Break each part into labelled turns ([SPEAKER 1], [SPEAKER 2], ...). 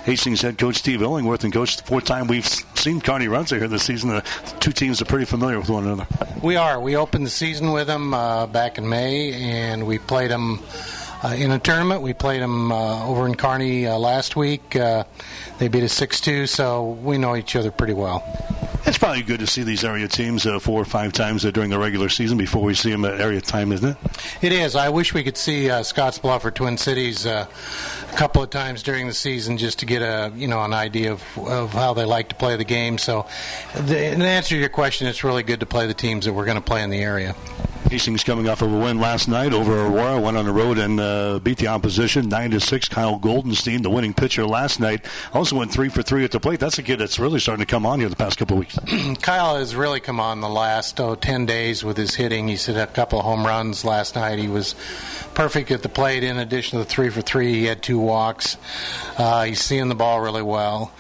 [SPEAKER 1] Hastings head coach Steve Illingworth. And, Coach, the fourth time we've seen Kearney Runza here this season. The two teams are pretty familiar with one another.
[SPEAKER 2] We are. We opened the season with them back in May, and we played them in a tournament. We played them over in Kearney last week. They beat us 6-2, so we know each other pretty well.
[SPEAKER 1] It's probably good to see these area teams 4 or 5 times during the regular season before we see them at area time, isn't it?
[SPEAKER 2] It is. I wish we could see Scottsbluff or Twin Cities a couple of times during the season just to get an idea of how they like to play the game. So, in answer to your question, it's really good to play the teams that we're going to play in the area.
[SPEAKER 1] Hastings coming off of a win last night over Aurora, went on the road and beat the opposition 9-6. Kyle Goldenstein, the winning pitcher last night, also went 3 for 3 at the plate. That's a kid that's really starting to come on here the past couple of weeks.
[SPEAKER 2] Kyle has really come on the last 10 days with his hitting. He's hit a couple of home runs last night. He was perfect at the plate. In addition to the 3 for 3, he had 2 walks. He's seeing the ball really well.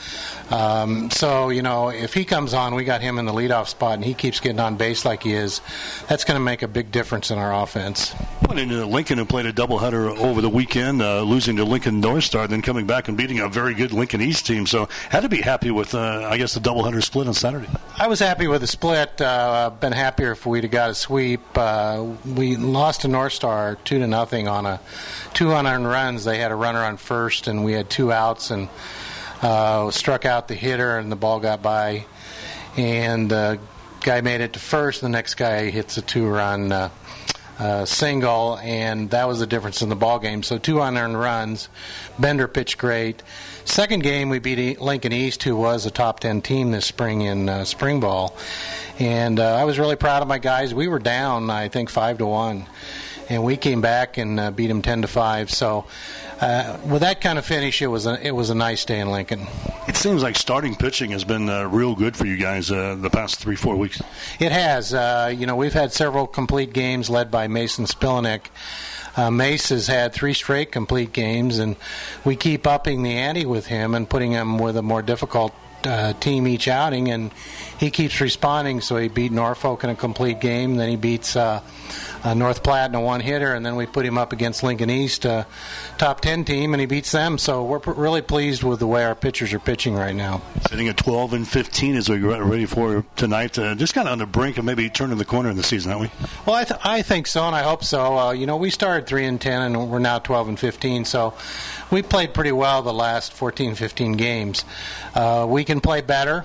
[SPEAKER 2] If he comes on, we got him in the leadoff spot, and he keeps getting on base like he is. That's going to make a big difference in our offense.
[SPEAKER 1] Went into Lincoln and played a doubleheader over the weekend, losing to Lincoln North Star, then coming back and beating a very good Lincoln East team. So had to be happy with, the doubleheader split on Saturday.
[SPEAKER 2] I was happy with the split. Been happier if we'd have got a sweep. We lost to North Star 2-0 on a 2 unearned runs. They had a runner on first, and we had 2 outs, and struck out the hitter, and the ball got by, and the guy made it to first. The next guy hits a 2-run single, and that was the difference in the ball game. So 2 unearned runs. Bender pitched great. Second game, we beat Lincoln East, who was a top 10 team this spring in spring ball, and I was really proud of my guys. We were down, I think, 5-1, and we came back and beat them 10-5. So. With that kind of finish, it was a nice day in Lincoln.
[SPEAKER 1] It seems like starting pitching has been real good for you guys the past 3-4 weeks.
[SPEAKER 2] It has. We've had several complete games led by Mason Spillenick. Mace has had 3 straight complete games, and we keep upping the ante with him and putting him with a more difficult team each outing, and he keeps responding. So he beat Norfolk in a complete game, then he beats North Platte in a one-hitter, and then we put him up against Lincoln East, top 10 team, and he beats them. So we're really pleased with the way our pitchers are pitching right now.
[SPEAKER 1] Sitting at 12-15 as we get ready for tonight, just kind of on the brink of maybe turning the corner in the season, aren't we?
[SPEAKER 2] Well, I think so, and I hope so. We started 3-10, and we're now 12-15, so we played pretty well the last 14-15 games. We can play better.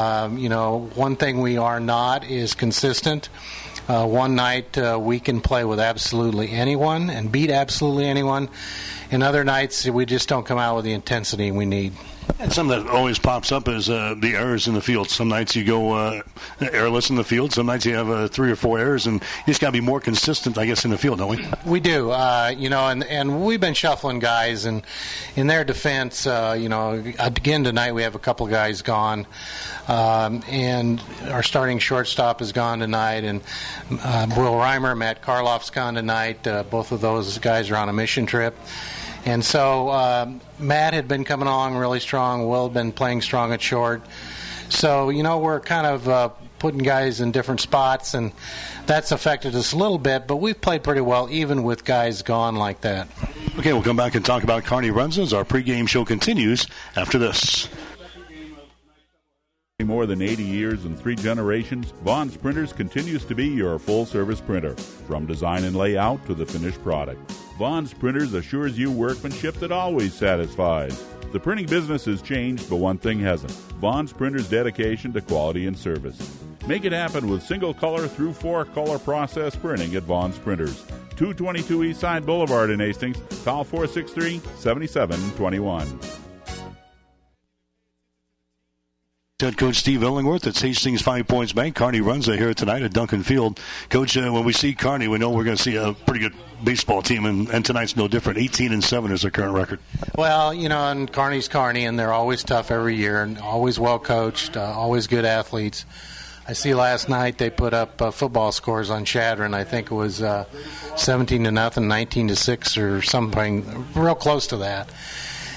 [SPEAKER 2] One thing we are not is consistent. One night we can play with absolutely anyone and beat absolutely anyone. And other nights we just don't come out with the intensity we need.
[SPEAKER 1] And something that always pops up is the errors in the field. Some nights you go errorless in the field. Some nights you have 3 or 4 errors, and you just got to be more consistent, I guess, in the field, don't we?
[SPEAKER 2] We do. And we've been shuffling guys, and in their defense, again tonight we have a couple of guys gone, and our starting shortstop is gone tonight, and Will Reimer, Matt Karloff's gone tonight. Both of those guys are on a mission trip. And so Matt had been coming along really strong. Will had been playing strong at short. So, we're kind of putting guys in different spots, and that's affected us a little bit, but we've played pretty well even with guys gone like that.
[SPEAKER 1] Okay, we'll come back and talk about Kearney Runza as our pregame show continues after this.
[SPEAKER 3] More than 80 years and 3 generations, Vaughn's Printers continues to be your full-service printer, from design and layout to the finished product. Vaughn's Printers assures you workmanship that always satisfies. The printing business has changed, but one thing hasn't: Vaughn's Printers' dedication to quality and service. Make it happen with single-color through 4-color process printing at Vaughn's Printers. 222 Eastside Boulevard in Hastings. Call 463-7721.
[SPEAKER 1] Head Coach Steve Illingworth. It's Hastings 5 Points Bank. Kearney Runza here tonight at Duncan Field. Coach, when we see Kearney, we know we're going to see a pretty good baseball team, and tonight's no different. 18-7 is their current record.
[SPEAKER 2] Well, and Kearney's Kearney, and they're always tough every year, and always well coached, always good athletes. I see last night they put up football scores on Chadron. I think it was 17-0, 19-6, or something real close to that.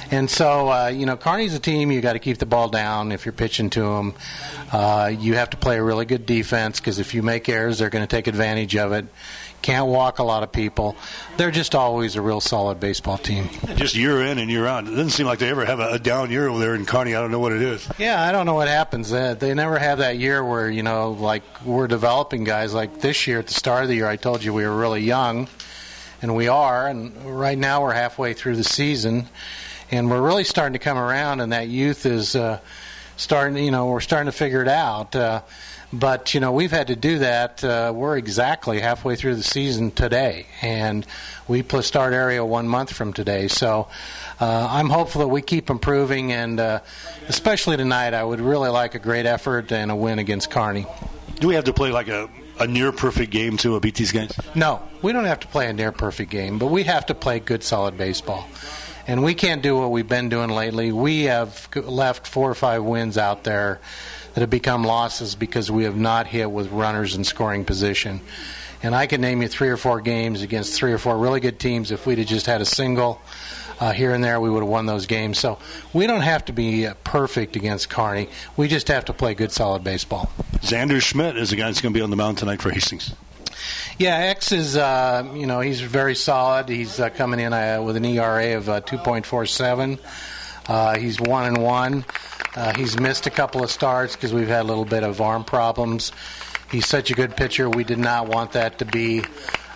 [SPEAKER 2] And so, Kearney's a team you got to keep the ball down if you're pitching to them. You have to play a really good defense because if you make errors, they're going to take advantage of it. Can't walk a lot of people. They're just always a real solid baseball team.
[SPEAKER 1] Just year in and year out. It doesn't seem like they ever have a down year over there in Kearney. I don't know what it is.
[SPEAKER 2] Yeah, I don't know what happens. They never have that year where, like we're developing guys. Like this year at the start of the year, I told you we were really young, and we are. And right now we're halfway through the season, and we're really starting to come around, and that youth is starting, we're starting to figure it out. But, we've had to do that. We're exactly halfway through the season today, and we start area 1 month from today. So I'm hopeful that we keep improving, and especially tonight, I would really like a great effort and a win against Kearney.
[SPEAKER 1] Do we have to play like a near-perfect game to beat these guys?
[SPEAKER 2] No, we don't have to play a near-perfect game, but we have to play good, solid baseball. And we can't do what we've been doing lately. We have left 4 or 5 wins out there that have become losses because we have not hit with runners in scoring position. And I can name you 3 or 4 games against 3 or 4 really good teams. If we'd have just had a single here and there, we would have won those games. So we don't have to be perfect against Kearney. We just have to play good, solid baseball.
[SPEAKER 1] Xander Schmidt is the guy that's going to be on the mound tonight for Hastings.
[SPEAKER 2] Yeah, X is, he's very solid. He's coming in with an ERA of 2.47. He's 1-1. He's missed a couple of starts because we've had a little bit of arm problems. He's such a good pitcher. We did not want that to be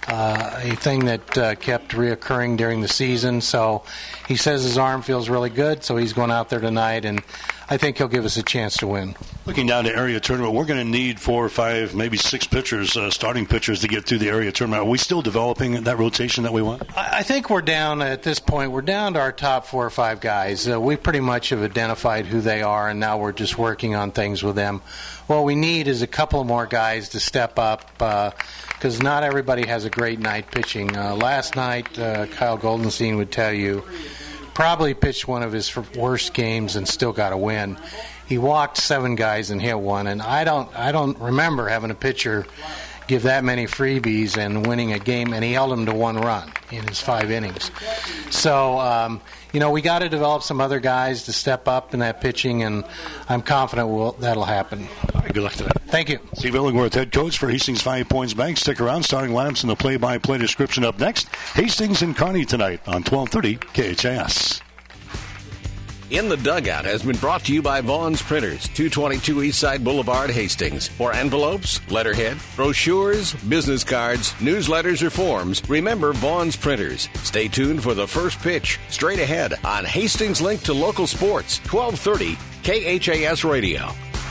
[SPEAKER 2] a thing that kept reoccurring during the season. So he says his arm feels really good, so he's going out there tonight, and I think he'll give us a chance to win.
[SPEAKER 1] Looking down to area tournament, we're going to need 4 or 5, maybe 6 pitchers, starting pitchers, to get through the area tournament. Are we still developing that rotation that we want?
[SPEAKER 2] I think we're down at this point. We're down to our top 4 or 5 guys. We pretty much have identified who they are, and now we're just working on things with them. What we need is a couple more guys to step up because not everybody has a great night pitching. Last night, Kyle Goldenstein would tell you, probably pitched one of his worst games and still got a win. He walked 7 guys and hit 1, and I don't remember having a pitcher give that many freebies and winning a game, and he held them to 1 run in his 5 innings. So, we got to develop some other guys to step up in that pitching, and I'm confident that'll happen.
[SPEAKER 1] All right, good luck today.
[SPEAKER 2] Thank you.
[SPEAKER 1] Steve Illingworth, head coach for Hastings 5 Points Bank. Stick around. Starting lineups and the play-by-play description up next. Hastings and Kearney tonight on 1230 KHAS.
[SPEAKER 4] In the Dugout has been brought to you by Vaughn's Printers, 222 Eastside Boulevard, Hastings. For envelopes, letterhead, brochures, business cards, newsletters, or forms, remember Vaughn's Printers. Stay tuned for the first pitch, straight ahead on Hastings Link to Local Sports, 1230 KHAS Radio.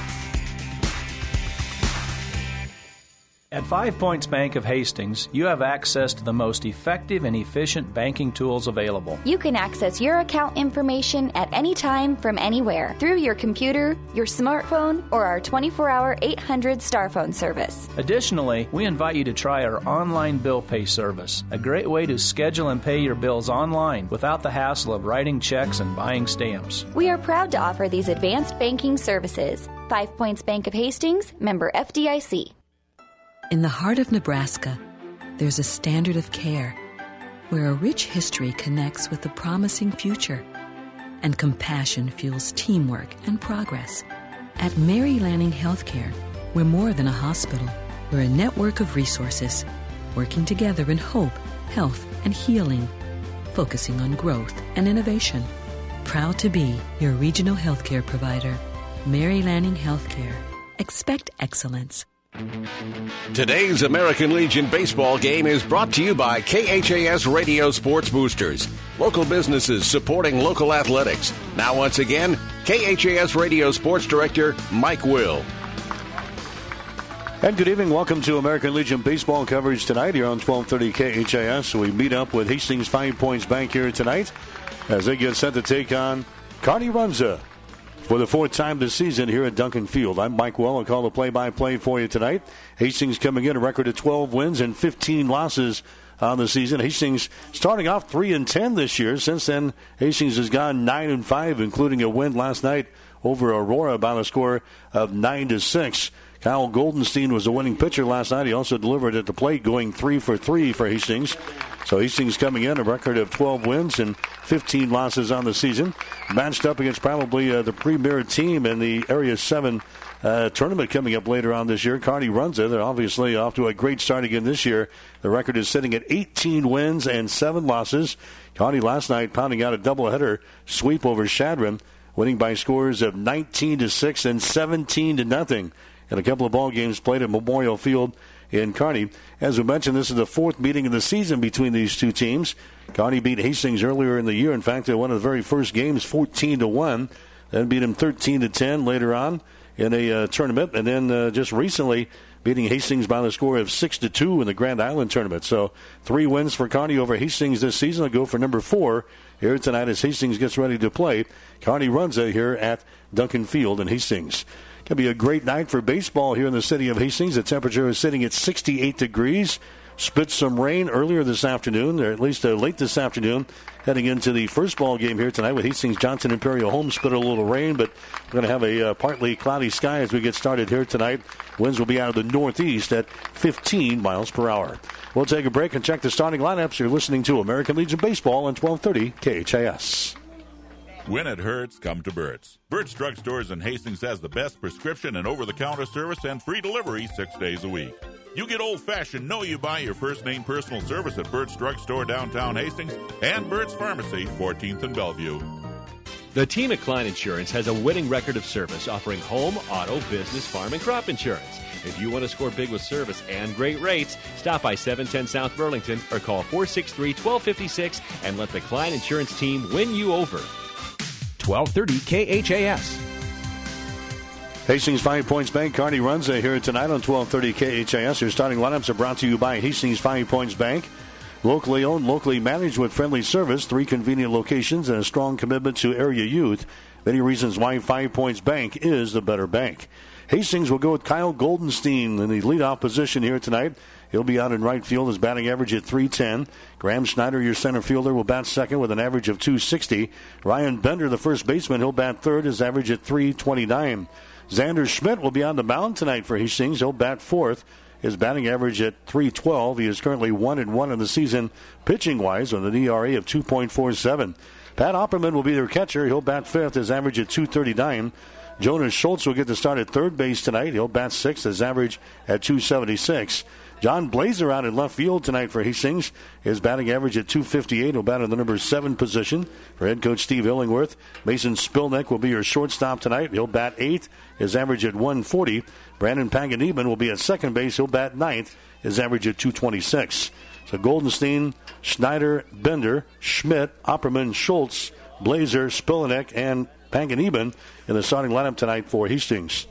[SPEAKER 5] At 5 Points Bank of Hastings, you have access to the most effective and efficient banking tools available.
[SPEAKER 6] You can access your account information at any time from anywhere through your computer, your smartphone, or our 24-hour 800-star phone service.
[SPEAKER 5] Additionally, we invite you to try our online bill pay service, a great way to schedule and pay your bills online without the hassle of writing checks and buying stamps.
[SPEAKER 6] We are proud to offer these advanced banking services. 5 Points Bank of Hastings, member FDIC.
[SPEAKER 7] In the heart of Nebraska, there's a standard of care where a rich history connects with a promising future and compassion fuels teamwork and progress. At Mary Lanning Healthcare, we're more than a hospital. We're a network of resources working together in hope, health, and healing, focusing on growth and innovation. Proud to be your regional healthcare provider. Mary Lanning Healthcare. Expect excellence.
[SPEAKER 4] Today's American Legion baseball game is brought to you by KHAS Radio Sports Boosters. Local businesses supporting local athletics. Now once again, KHAS Radio Sports Director Mike Will.
[SPEAKER 1] And good evening. Welcome to American Legion baseball coverage tonight here on 1230 KHAS. We meet up with Hastings 5 Points Bank here tonight as they get set to take on Kearney Runza for the 4th time this season here at Duncan Field. I'm Mike Well. I'll call the play-by-play for you tonight. Hastings coming in a record of 12 wins and 15 losses on the season. Hastings starting off 3-10 this year. Since then, Hastings has gone 9-5, including a win last night over Aurora by a score of 9-6. Kyle Goldenstein was the winning pitcher last night. He also delivered at the plate, going 3 for 3 for Hastings. So Hastings coming in a record of 12 wins and 15 losses on the season. Matched up against probably the premier team in the Area 7 tournament coming up later on this year. Kearney Runza. They're obviously off to a great start again this year. The record is sitting at 18 wins and 7 losses. Kearney last night pounding out a doubleheader sweep over Shadron, winning by scores of 19-6 and 17-0 in a couple of ball games played at Memorial Field in Kearney. As we mentioned, this is the 4th meeting of the season between these two teams. Kearney beat Hastings earlier in the year. In fact, they won the very first games 14-1, then beat them 13-10 later on in a tournament, and then just recently beating Hastings by the score of 6-2 in the Grand Island tournament. So 3 wins for Kearney over Hastings this season. They'll go for number 4 here tonight as Hastings gets ready to play. Kearney Runza here at Duncan Field in Hastings. Going to be a great night for baseball here in the city of Hastings. The temperature is sitting at 68 degrees. Spit some rain earlier this afternoon, or at least late this afternoon, heading into the first ball game here tonight with Hastings Johnson Imperial home. Spit a little rain, but we're going to have a partly cloudy sky as we get started here tonight. Winds will be out of the northeast at 15 miles per hour. We'll take a break and check the starting lineups. You're listening to American Legion Baseball on 1230 KHAS.
[SPEAKER 3] When it hurts, come to Burt's. Burt's Drug Stores in Hastings has the best prescription and over-the-counter service and free delivery 6 days a week. You get old-fashioned, know you buy your first-name personal service at Burt's Drug Store downtown Hastings and Burt's Pharmacy, 14th and Bellevue.
[SPEAKER 8] The team at Klein Insurance has a winning record of service, offering home, auto, business, farm, and crop insurance. If you want to score big with service and great rates, stop by 710 South Burlington or call 463-1256 and let the Klein Insurance team win you over.
[SPEAKER 9] 1230 KHAS.
[SPEAKER 1] Hastings 5 Points Bank. Kearney Runza here tonight on 1230 KHAS. Your starting lineups are brought to you by Hastings 5 Points Bank. Locally owned, locally managed with friendly service, 3 convenient locations, and a strong commitment to area youth. Many reasons why 5 Points Bank is the better bank. Hastings will go with Kyle Goldenstein in the leadoff position here tonight. He'll be out in right field. His batting average at .310. Graham Schneider, your center fielder, will bat second with an average of .260. Ryan Bender, the first baseman, he'll bat third. His average at .329. Xander Schmidt will be on the mound tonight for Hastings. He'll bat fourth. His batting average at .312. He is currently 1-1 in the season pitching-wise with an ERA of 2.47. Pat Opperman will be their catcher. He'll bat fifth. His average at .239. Jonas Schultz will get the start at third base tonight. He'll bat sixth. His average at .276. John Blazer out in left field tonight for Hastings. His batting average at .258. He'll bat in the number 7 position for head coach Steve Illingworth. Mason Spilnick will be your shortstop tonight. He'll bat eighth. His average at .140. Brandon Panganiban will be at second base. He'll bat ninth. His average at .226. So Goldenstein, Schneider, Bender, Schmidt, Opperman, Schultz, Blazer, Spilnick, and Panganiban in the starting lineup tonight for Hastings.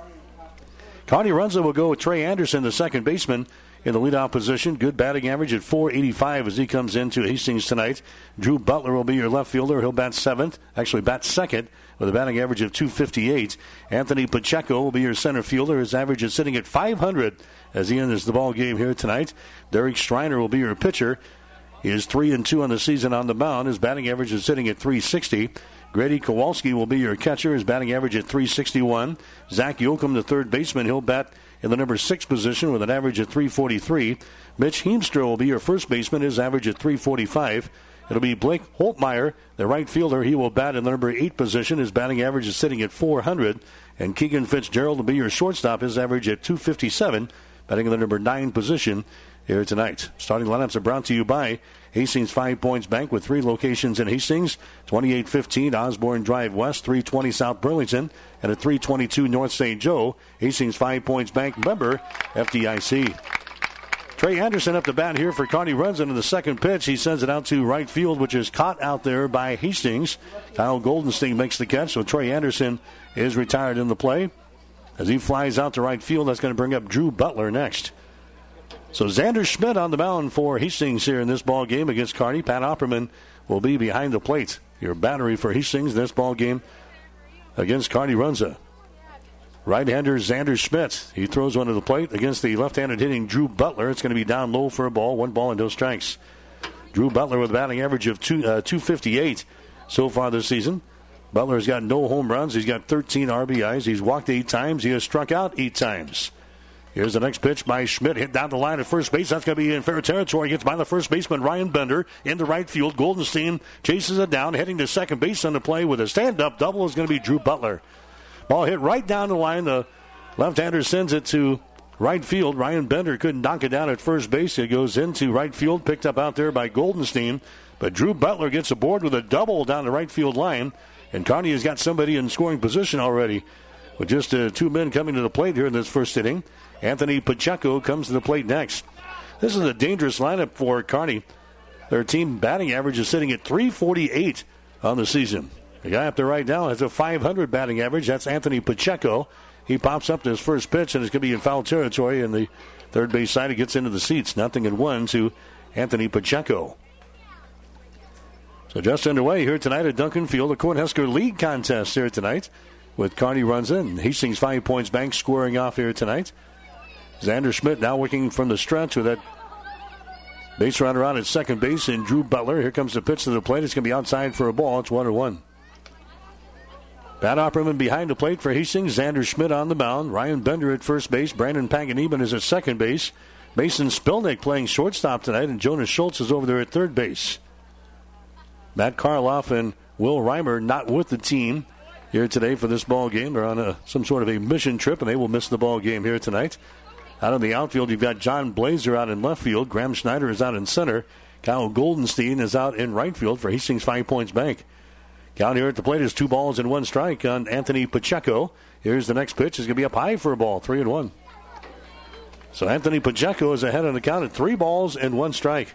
[SPEAKER 1] Kearney Runza will go with Trey Anderson, the second baseman, in the leadoff position. Good batting average at .485 as he comes into Hastings tonight. Drew Butler will be your left fielder. He'll bat second with a batting average of .258. Anthony Pacheco will be your center fielder. His average is sitting at .500 as he enters the ball game here tonight. Derek Striner will be your pitcher. He is 3-2 on the season on the mound. His batting average is sitting at .360. Grady Kowalski will be your catcher. His batting average at .361. Zach Yoakum, the third baseman, he'll bat in the number 6 position with an average at .343. Mitch Heemstra will be your first baseman. His average at .345. It'll be Blake Holtmeyer, the right fielder. He will bat in the number 8 position. His batting average is sitting at .400. And Keegan Fitzgerald will be your shortstop. His average at .257, batting in the number 9 position here tonight. Starting lineups are brought to you by Hastings 5 Points Bank with 3 locations in Hastings, 2815 Osborne Drive West, 320 South Burlington, and at 322 North St. Joe. Hastings 5 Points Bank member FDIC. Trey Anderson up the bat here for Kearney Runza into the second pitch. He sends it out to right field, which is caught out there by Hastings. Kyle Goldenstein makes the catch, so Trey Anderson is retired in the play. As he flies out to right field, that's going to bring up Drew Butler next. So Xander Schmidt on the mound for Hastings here in this ball game against Kearney. Pat Opperman will be behind the plate. Your battery for Hastings this ball game against Kearney Runza. Right-hander Xander Schmidt. He throws one to the plate against the left-handed hitting Drew Butler. It's going to be down low for a ball. 1 ball and no strikes. Drew Butler with a batting average of 258 so far this season. Butler's got no home runs. He's got 13 RBIs. He's walked 8 times. He has struck out 8 times. Here's the next pitch by Schmidt. Hit down the line at first base. That's going to be in fair territory. Gets by the first baseman, Ryan Bender, into right field. Goldenstein chases it down, heading to second base on the play with a stand-up double is going to be Drew Butler. Ball hit right down the line. The left-hander sends it to right field. Ryan Bender couldn't knock it down at first base. It goes into right field, picked up out there by Goldenstein. But Drew Butler gets aboard with a double down the right field line. And Kearney has got somebody in scoring position already with just 2 men coming to the plate here in this first inning. Anthony Pacheco comes to the plate next. This is a dangerous lineup for Kearney. Their team batting average is sitting at .348 on the season. The guy up there right now has a .500 batting average. That's Anthony Pacheco. He pops up to his first pitch, and it's going to be in foul territory. And the third base side, he gets into the seats. 0-1 to Anthony Pacheco. So just underway here tonight at Duncan Field, the Cornhusker League contest here tonight with Kearney runs in. Hastings 5 Points Bank scoring off here tonight. Xander Schmidt now working from the stretch with that base runner out at second base, and Drew Butler. Here comes the pitch to the plate. It's going to be outside for a ball. It's 1-1. Bat Opperman behind the plate for Hastings. Xander Schmidt on the mound. Ryan Bender at first base. Brandon Paganiban is at second base. Mason Spilnick playing shortstop tonight, and Jonas Schultz is over there at third base. Matt Karloff and Will Reimer not with the team here today for this ball game. They're on some sort of a mission trip, and they will miss the ball game here tonight. Out in the outfield, you've got John Blazer out in left field. Graham Schneider is out in center. Kyle Goldenstein is out in right field for Hastings 5 Points Bank. Count here at the plate is 2 balls and 1 strike on Anthony Pacheco. Here's the next pitch. It's going to be up high for a ball, 3-1. So Anthony Pacheco is ahead on the count at 3 balls and 1 strike.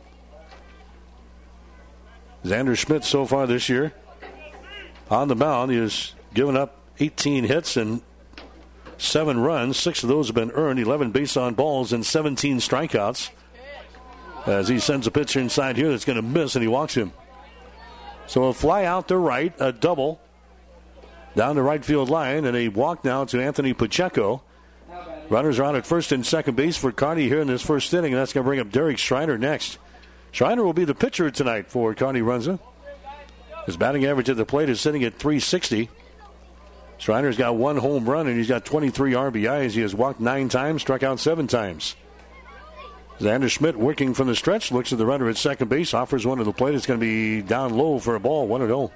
[SPEAKER 1] Xander Schmidt so far this year on the mound, he has given up 18 hits and 7 runs. 6 of those have been earned, 11 base on balls and 17 strikeouts. As he sends a pitch inside here that's going to miss, and he walks him. So a fly out to right, a double down the right field line, and a walk now to Anthony Pacheco. Runners are on at first and second base for Kearney here in this first inning, and that's going to bring up Derek Schreiner next. Schreiner will be the pitcher tonight for Kearney Runza. His batting average at the plate is sitting at .360. Schreiner's got 1 home run, and he's got 23 RBIs. He has walked 9 times, struck out 7 times. Xander Schmidt working from the stretch, looks at the runner at second base, offers one to the plate. It's going to be down low for a ball, 1-0.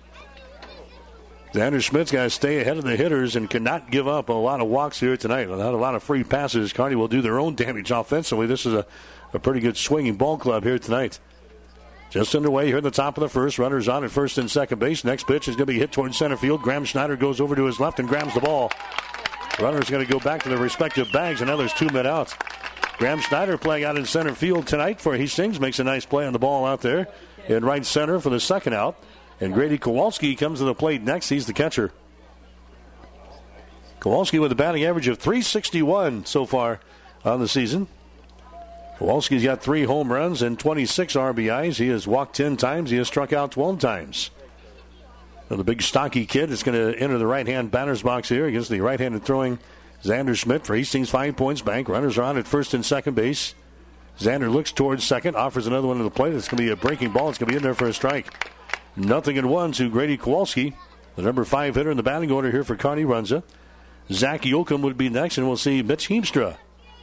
[SPEAKER 1] Xander Schmidt's got to stay ahead of the hitters and cannot give up a lot of walks here tonight. Not a lot of free passes. Kearney will do their own damage offensively. This is a pretty good swinging ball club here tonight. Just underway here at the top of the first. Runners on at first and second base. Next pitch is going to be hit towards center field. Graham Schneider goes over to his left and grabs the ball. Runners going to go back to their respective bags, and now there's 2 men out. Graham Schneider playing out in center field tonight for Hastings. Makes a nice play on the ball out there in right center for the second out. And Grady Kowalski comes to the plate next. He's the catcher. Kowalski with a batting average of .361 so far on the season. Kowalski's got 3 home runs and 26 RBIs. He has walked 10 times. He has struck out 12 times. Now the big stocky kid is going to enter the right-hand batter's box here against the right-handed throwing Xander Schmidt for Hastings 5 Points Bank. Runners are on at first and second base. Xander looks towards second, offers another one to the plate. It's going to be a breaking ball. It's going to be in there for a strike. 0-1 to Grady Kowalski, the number 5 hitter in the batting order here for Kearney Runza. Zach Yoakum would be next, and we'll see Mitch Heemstra.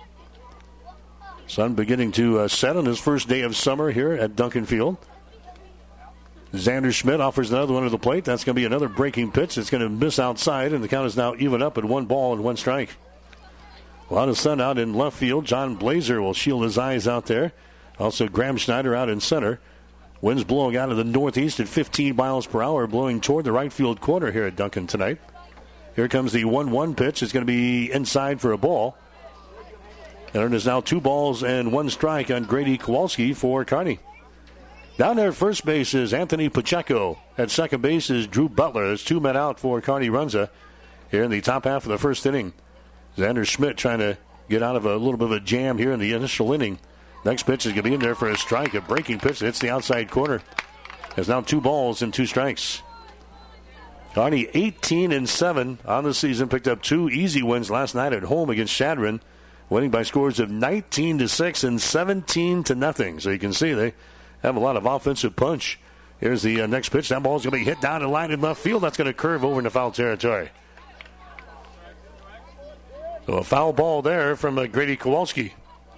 [SPEAKER 1] Sun beginning to set on his first day of summer here at Duncan Field. Xander Schmidt offers another one to the plate. That's going to be another breaking pitch. It's going to miss outside, and the count is now even up at 1 ball and 1 strike. A lot of sun out in left field. John Blazer will shield his eyes out there. Also, Graham Schneider out in center. Winds blowing out of the northeast at 15 miles per hour, blowing toward the right field corner here at Duncan tonight. Here comes the 1-1 pitch. It's going to be inside for a ball. And it is now 2 balls and 1 strike on Grady Kowalski for Kearney. Down there at first base is Anthony Pacheco. At second base is Drew Butler. There's 2 men out for Kearney Runza here in the top half of the first inning. Xander Schmidt trying to get out of a little bit of a jam here in the initial inning. Next pitch is going to be in there for a strike. A breaking pitch that hits the outside corner. There's now 2 balls and 2 strikes. Kearney 18-7 on the season. Picked up 2 easy wins last night at home against Chadron, winning by scores of 19-6 and 17-0. So you can see they have a lot of offensive punch. Here's the next pitch. That ball's going to be hit down the line in left field. That's going to curve over into foul territory. So a foul ball there from Grady Kowalski.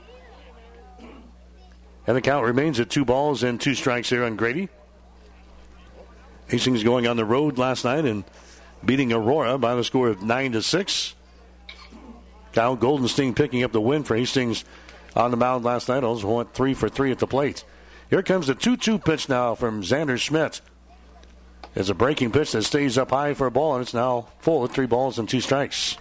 [SPEAKER 1] And the count remains at 2 balls and 2 strikes here on Grady. Hastings going on the road last night and beating Aurora by the score of 9-6. Kyle Goldenstein picking up the win for Hastings on the mound last night. Also went 3 for 3 at the plate. Here comes the 2-2 pitch now from Xander Schmidt. It's a breaking pitch that stays up high for a ball, and it's now full at 3 balls and 2 strikes.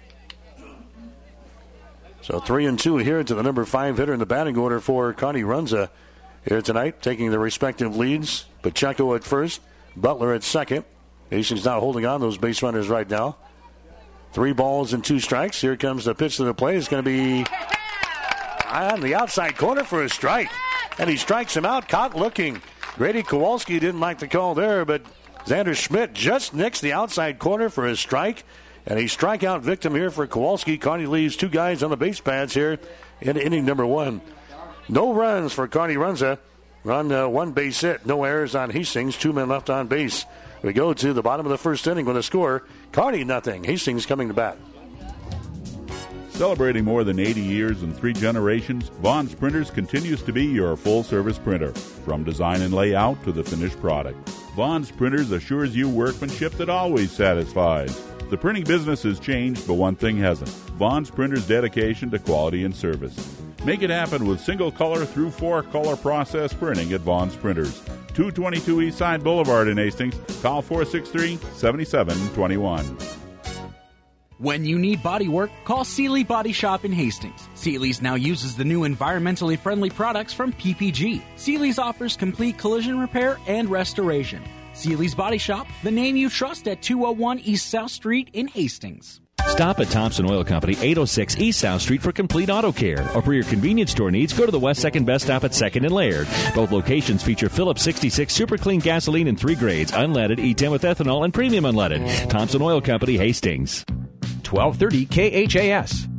[SPEAKER 1] So 3-2 here to the number 5 hitter in the batting order for Kearney Runza here tonight, taking the respective leads. Pacheco at first, Butler at second. Hastings not holding on those base runners right now. 3 balls and 2 strikes. Here comes the pitch to the plate. It's going to be on the outside corner for a strike. And he strikes him out, caught looking. Grady Kowalski didn't like the call there, but Xander Schmidt just nicks the outside corner for his strike. And a strikeout victim here for Kowalski. Kearney leaves 2 guys on the base pads here in inning number 1. No runs for Kearney Runza. Run 1 base hit. No errors on Hastings. 2 men left on base. We go to the bottom of the first inning with a score. Kearney nothing. Hastings coming to bat.
[SPEAKER 3] Celebrating more than 80 years and 3 generations, Vaughn's Printers continues to be your full-service printer. From design and layout to the finished product, Vaughn's Printers assures you workmanship that always satisfies. The printing business has changed, but one thing hasn't. Vaughn's Printers' dedication to quality and service. Make it happen with single-color through 4-color process printing at Vaughn's Printers. 222 Eastside Boulevard in Hastings. Call 463-7721.
[SPEAKER 10] When you need body work, call Seeley Body Shop in Hastings. Seeley's now uses the new environmentally friendly products from PPG. Seeley's offers complete collision repair and restoration. Seeley's Body Shop, the name you trust at 201 East South Street in Hastings.
[SPEAKER 9] Stop at Thompson Oil Company, 806 East South Street for complete auto care. Or for your convenience store needs, go to the West 2nd Best Stop at 2nd and Laird. Both locations feature Phillips 66 Super Clean gasoline in 3 grades, unleaded, E10 with ethanol, and premium unleaded. Thompson Oil Company, Hastings.
[SPEAKER 11] 1230 KHAS.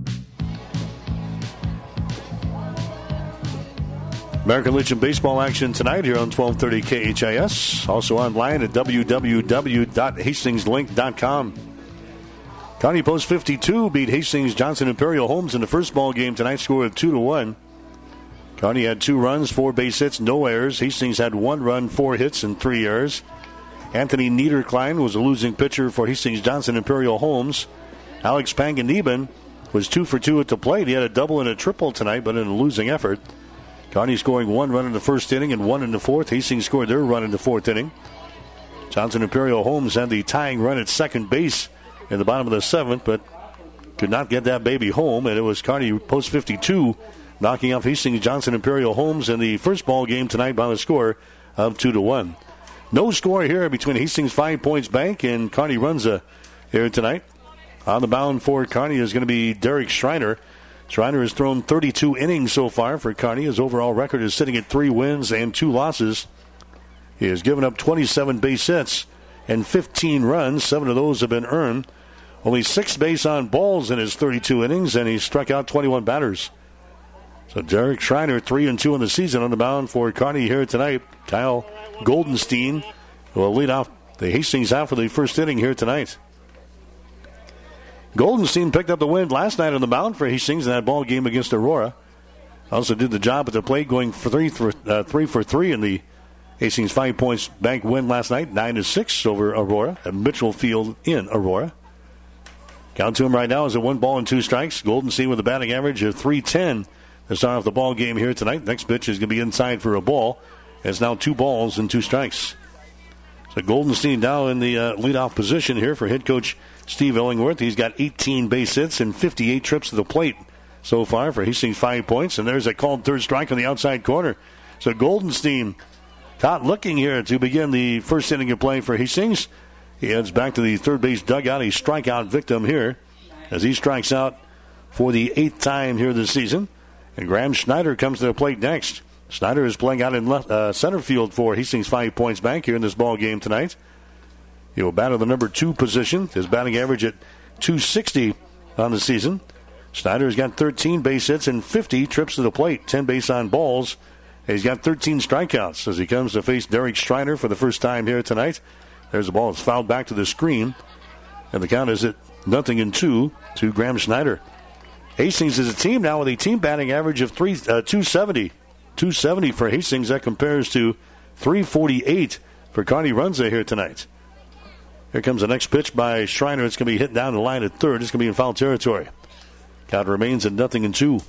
[SPEAKER 1] American Legion baseball action tonight here on 1230 KHAS. Also online at www.hastingslink.com. Kearney Post 52 beat Hastings Johnson Imperial Homes in the first ball game tonight, score of 2-1. Kearney had 2 runs, 4 base hits, no errors. Hastings had 1 run, 4 hits, and 3 errors. Anthony Niederklein was a losing pitcher for Hastings Johnson Imperial Homes. Alex Panganiban was 2 for 2 at the plate. He had a double and a triple tonight, but in a losing effort. Kearney scoring 1 run in the first inning and 1 in the fourth. Hastings scored their run in the 4th inning. Johnson Imperial Homes had the tying run at second base in the bottom of the 7th, but could not get that baby home, and it was Kearney Post 52 knocking off Hastings Johnson Imperial Homes in the first ball game tonight by the score of 2-1. No score here between Hastings 5 Points Bank and Kearney Runza here tonight. On the mound for Kearney is going to be Derek Schreiner. Schreiner has thrown 32 innings so far for Kearney. His overall record is sitting at 3 wins and 2 losses. He has given up 27 base hits and 15 runs. 7 of those have been earned. Only 6 base on balls in his 32 innings, and he struck out 21 batters. So Derek Schreiner, 3-2 in the season on the mound for Kearney here tonight. Kyle Goldenstein will lead off the Hastings out for the first inning here tonight. Goldenstein picked up the win last night on the mound for Hastings in that ball game against Aurora. Also did the job at the plate, going for 3 for 3 in the Hastings 5 Points Bank win last night, 9-6 over Aurora at Mitchell Field in Aurora. Count to him right now is a 1 ball and 2 strikes. Goldenstein with a batting average of .310 to start off the ball game here tonight. Next pitch is going to be inside for a ball. It's now 2 balls and 2 strikes. So Goldenstein now in the leadoff position here for head coach Steve Illingworth. He's got 18 base hits and 58 trips to the plate so far for Hastings 5 Points. And there's a called third strike on the outside corner. So Goldenstein caught looking here to begin the first inning of play for Hastings. He heads back to the third base dugout. A strikeout victim here as he strikes out for the 8th time here this season. And Graham Schneider comes to the plate next. Schneider is playing out in center field for Hastings 5 Points Bank here in this ball game tonight. He will bat at the number 2 position. His batting average at .260 on the season. Schneider's got 13 base hits and 50 trips to the plate, 10 base on balls. He's got 13 strikeouts as he comes to face Derek Schreiner for the first time here tonight. There's the ball. It's fouled back to the screen. And the count is at 0-2 to Graham Schneider. Hastings is a team now with a team batting average of 270. 270 for Hastings. That compares to 348 for Kearney Runza here tonight. Here comes the next pitch by Schreiner. It's going to be hit down the line at third. It's going to be in foul territory. Count remains at 0-2.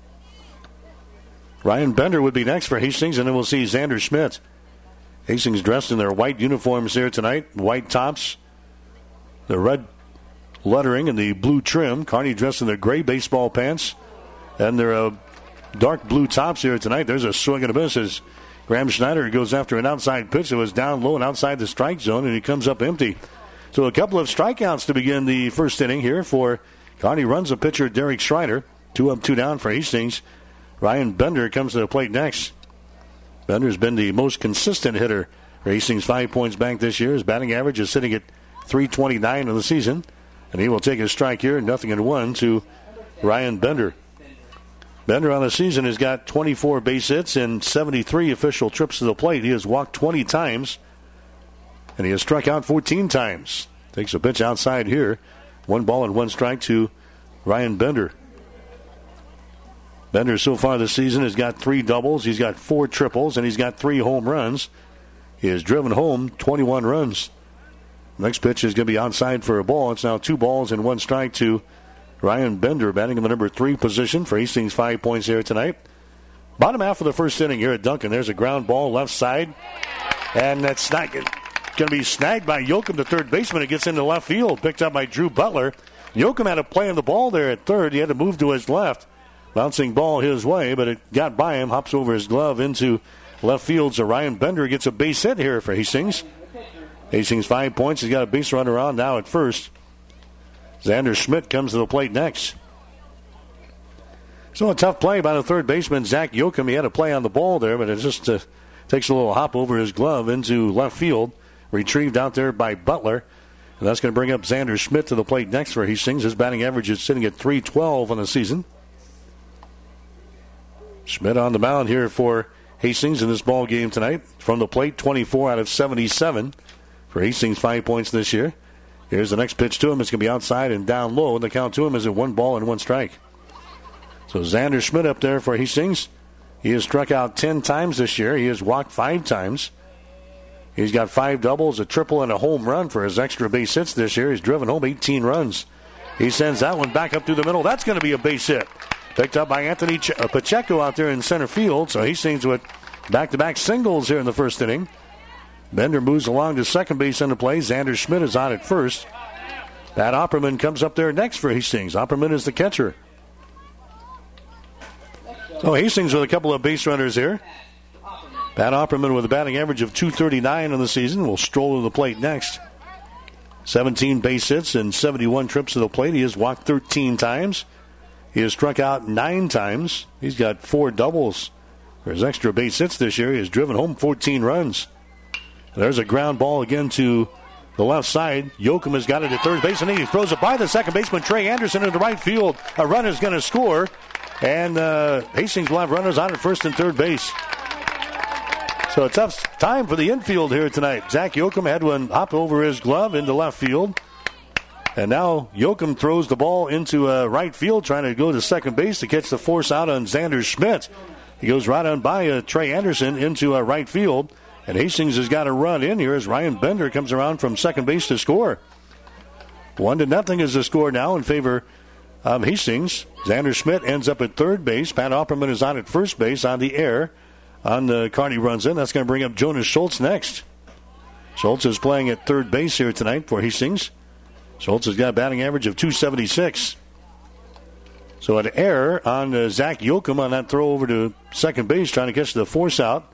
[SPEAKER 1] Ryan Bender would be next for Hastings, and then we'll see Xander Schmidt. Hastings dressed in their white uniforms here tonight. White tops, the red lettering, and the blue trim. Kearney dressed in their gray baseball pants and their dark blue tops here tonight. There's a swing and a miss as Graham Schneider goes after an outside pitch that was down low and outside the strike zone, and he comes up empty. So a couple of strikeouts to begin the first inning here for Kearney Runza pitcher Derek Schreiner. 2 up, 2 down for Hastings. Ryan Bender comes to the plate next. Bender's been the most consistent hitter for Hastings 5 Points Bank this year. His batting average is sitting at .329 in the season. And he will take a strike here, 0-1 to Ryan Bender. Bender on the season has got 24 base hits and 73 official trips to the plate. He has walked 20 times, and he has struck out 14 times. Takes a pitch outside here. 1 ball and 1 strike to Ryan Bender. Bender so far this season has got 3 doubles. He's got 4 triples, and he's got 3 home runs. He has driven home 21 runs. Next pitch is going to be outside for a ball. It's now 2 balls and 1 strike to Ryan Bender, batting in the number 3 position for Hastings 5 Points here tonight. Bottom half of the first inning here at Duncan. There's a ground ball left side. And that's not going to be snagged by Yoakum, the third baseman. It gets into left field, picked up by Drew Butler. Yoakum had a play on the ball there at third. He had to move to his left. Bouncing ball his way, but it got by him, hops over his glove into left field. So Ryan Bender gets a base hit here for Hastings. Hastings 5 points. He's got a base runner on now at first. Xander Schmidt comes to the plate next. So a tough play by the third baseman, Zach Yoakum. He had a play on the ball there, but it just takes a little hop over his glove into left field. Retrieved out there by Butler. And that's going to bring up Xander Schmidt to the plate next for Hastings. His batting average is sitting at .312 on the season. Schmidt on the mound here for Hastings in this ball game tonight. From the plate, 24 out of 77 for Hastings 5 points this year. Here's the next pitch to him. It's going to be outside and down low, and the count to him is at 1 ball and 1 strike. So Xander Schmidt up there for Hastings. He has struck out 10 times this year. He has walked 5 times. He's got 5 doubles, a triple, and a home run for his extra base hits this year. He's driven home 18 runs. He sends that one back up through the middle. That's going to be a base hit. Picked up by Anthony Pacheco out there in center field. So Hastings with back-to-back singles here in the first inning. Bender moves along to second base on the play. Xander Schmidt is on at first. Pat Opperman comes up there next for Hastings. Opperman is the catcher. So Hastings with a couple of base runners here. Pat Opperman with a batting average of .239 on the season will stroll to the plate next. 17 base hits and 71 trips to the plate. He has walked 13 times. He has struck out 9 times. He's got 4 doubles for his extra base hits this year. He has driven home 14 runs. There's a ground ball again to the left side. Yoakum has got it at third base, and he throws it by the second baseman, Trey Anderson, into the right field. A run is going to score, and Hastings will have runners on at first and third base. So a tough time for the infield here tonight. Zach Yoakum had one hop over his glove into left field. And now Yoakum throws the ball into right field, trying to go to second base to catch the force out on Xander Schmidt. He goes right on by Trey Anderson into right field. And Hastings has got a run in here as Ryan Bender comes around from second base to score. 1-0 is the score now in favor of Hastings. Xander Schmidt ends up at third base. Pat Opperman is on at first base on the air. On the Kearney runs in. That's going to bring up Jonas Schultz next. Schultz is playing at third base here tonight for Hastings. Schultz has got a batting average of .276. So an error on Zach Yoakum on that throw over to second base, trying to catch the force out.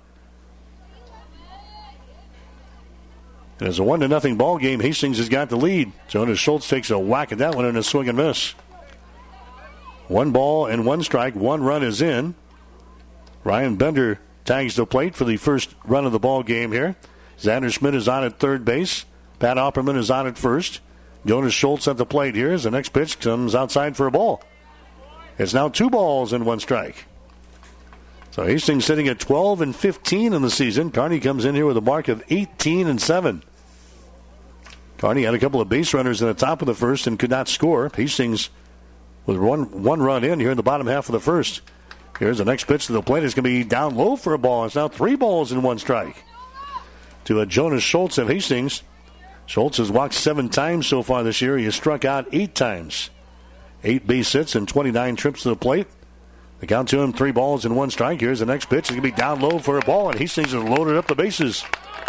[SPEAKER 1] And it's a 1-0 ball game. Hastings has got the lead. Jonas Schultz takes a whack at that one and a swing and miss. 1 ball and 1 strike. 1 run is in. Ryan Bender tags the plate for the first run of the ball game here. Xander Schmidt is on at third base. Pat Opperman is on at first. Jonas Schultz at the plate here as the next pitch comes outside for a ball. It's now 2 balls and 1 strike. So Hastings sitting at 12-15 in the season. Kearney comes in here with a mark of 18-7. Kearney had a couple of base runners in the top of the first and could not score. Hastings with one run in here in the bottom half of the first. Here's the next pitch to the plate. It's going to be down low for a ball. It's now 3 balls and 1 strike to Jonas Schultz of Hastings. Schultz has walked 7 times so far this year. He has struck out 8 times. 8 base hits and 29 trips to the plate. The count to him, 3 balls and 1 strike. Here's the next pitch. It's going to be down low for a ball, and Hastings has loaded up the bases.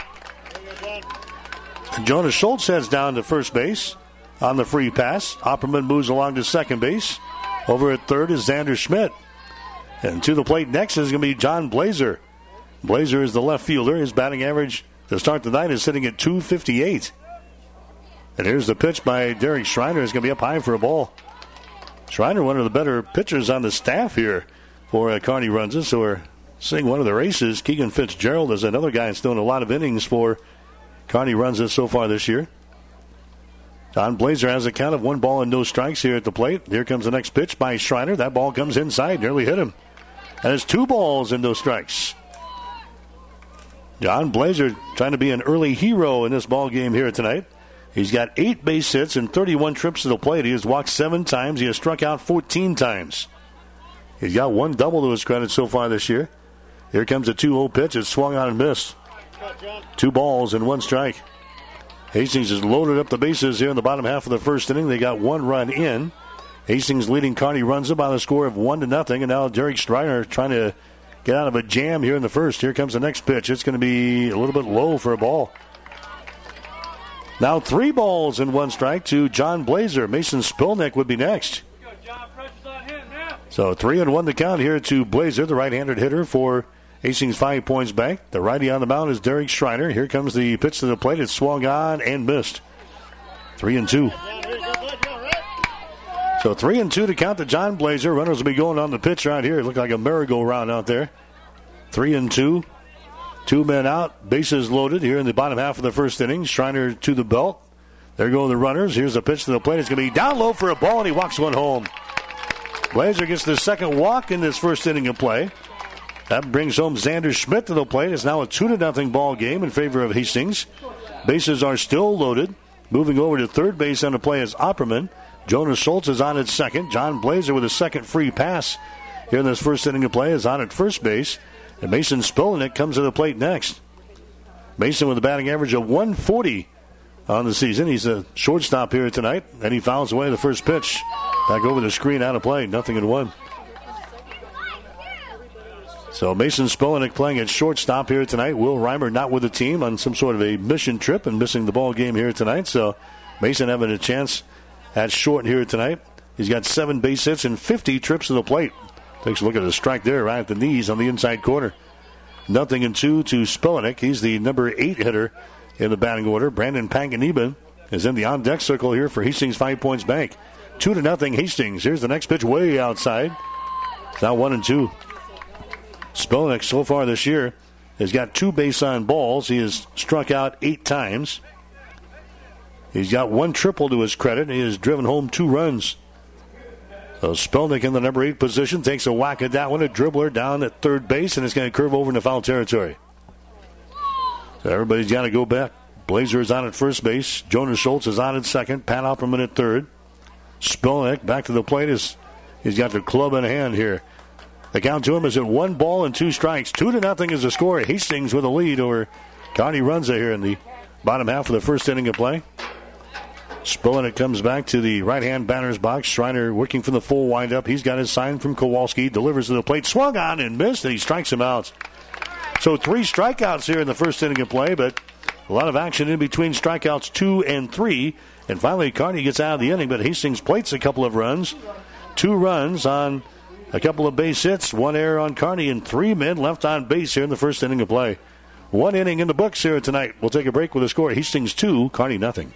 [SPEAKER 1] Jonas Schultz heads down to first base on the free pass. Opperman moves along to second base. Over at third is Xander Schmidt. And to the plate next is going to be John Blazer. Blazer is the left fielder. His batting average to start the night is sitting at .258. And here's the pitch by Derek Schreiner. It's going to be up high for a ball. Schreiner, one of the better pitchers on the staff here for Kearney Runza. So we're seeing one of their aces. Keegan Fitzgerald is another guy that's doing a lot of innings for Kearney Runza so far this year. John Blazer has a count of 1 ball and no strikes here at the plate. Here comes the next pitch by Schreiner. That ball comes inside, nearly hit him. And it's 2 balls and no strikes. John Blazer trying to be an early hero in this ball game here tonight. He's got 8 base hits and 31 trips to the plate. He has walked 7 times. He has struck out 14 times. He's got 1 double to his credit so far this year. Here comes a 2-0 pitch. It's swung on and missed. 2 balls and 1 strike. Hastings has loaded up the bases here in the bottom half of the first inning. They got 1 run in. Hastings leading Kearney Runza by the score of 1-0. And now Derek Schreiner trying to get out of a jam here in the first. Here comes the next pitch. It's going to be a little bit low for a ball. Now 3 balls and 1 strike to John Blazer. Mason Spilnick would be next. So 3-1 the count here to Blazer, the right-handed hitter for Hastings 5 Points Bank. The righty on the mound is Derek Schreiner. Here comes the pitch to the plate. It's swung on and missed. 3-2. So 3-2 to count to John Blazer. Runners will be going on the pitch right here. It looked like a merry-go-round out there. 3-2. 2 men out. Bases loaded here in the bottom half of the first inning. Schreiner to the belt. There go the runners. Here's the pitch to the plate. It's going to be down low for a ball, and he walks one home. Blazer gets the second walk in this first inning of play. That brings home Xander Schmidt to the plate. It's now a 2-0 ball game in favor of Hastings. Bases are still loaded. Moving over to third base on the play is Opperman. Jonas Schultz is on at second. John Blazer with a second free pass here in this first inning of play is on at first base. And Mason Spilnick comes to the plate next. Mason with a batting average of 140 on the season. He's a shortstop here tonight. And he fouls away the first pitch. Back over the screen, out of play. 0-1. So Mason Spilnick playing at shortstop here tonight. Will Reimer not with the team on some sort of a mission trip and missing the ball game here tonight. So Mason having a chance at short here tonight. He's got 7 base hits and 50 trips to the plate. Takes a look at the strike there right at the knees on the inside corner. 0-2 to Spilnick. He's the number 8 hitter in the batting order. Brandon Panganiban is in the on-deck circle here for Hastings 5 Points Bank. 2-0 Hastings. Here's the next pitch way outside. It's now 1-2. Spilnick so far this year has got 2 base on balls. He has struck out 8 times. He's got 1 triple to his credit. He has driven home 2 runs. So Spilnick in the number 8 position takes a whack at that one. A dribbler down at third base, and it's going to curve over into foul territory. So everybody's got to go back. Blazer is on at first base. Jonas Schultz is on at second. Pat Opperman at third. Spilnick back to the plate. He's got the club in hand here. The count to him is at 1 ball and 2 strikes. 2-0 is the score. Hastings with a lead over Kearney Runza here in the bottom half of the first inning of play. Spilnick comes back to the right-hand batter's box. Schreiner working from the full windup. He's got his sign from Kowalski. Delivers to the plate. Swung on and missed, and he strikes him out. So 3 strikeouts here in the first inning of play, but a lot of action in between strikeouts 2 and 3. And finally, Kearney gets out of the inning, but Hastings plates a couple of runs. 2 runs on a couple of base hits, 1 error on Kearney, and 3 men left on base here in the first inning of play. 1 inning in the books here tonight. We'll take a break with a score. Hastings 2, Kearney 0.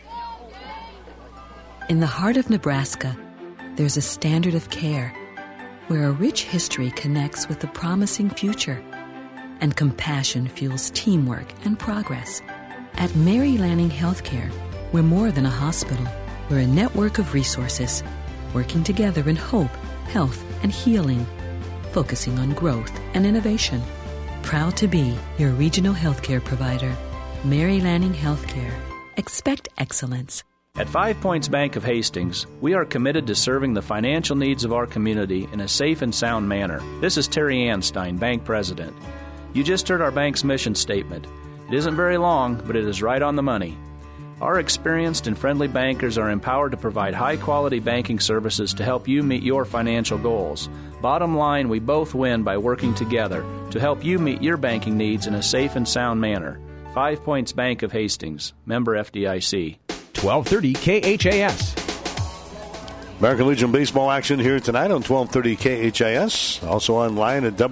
[SPEAKER 7] In the heart of Nebraska, there's a standard of care where a rich history connects with the promising future and compassion fuels teamwork and progress. At Mary Lanning Healthcare, we're more than a hospital. We're a network of resources working together in hope, health, and healing, focusing on growth and innovation. Proud to be your regional healthcare provider. Mary Lanning Healthcare. Expect excellence.
[SPEAKER 5] At 5 Points Bank of Hastings, we are committed to serving the financial needs of our community in a safe and sound manner. This is Terry Anstein, Bank President. You just heard our bank's mission statement. It isn't very long, but it is right on the money. Our experienced and friendly bankers are empowered to provide high-quality banking services to help you meet your financial goals. Bottom line, we both win by working together to help you meet your banking needs in a safe and sound manner. 5 Points Bank of Hastings, member FDIC.
[SPEAKER 11] 1230 KHAS.
[SPEAKER 1] American Legion baseball action here tonight on 1230 KHAS. Also online at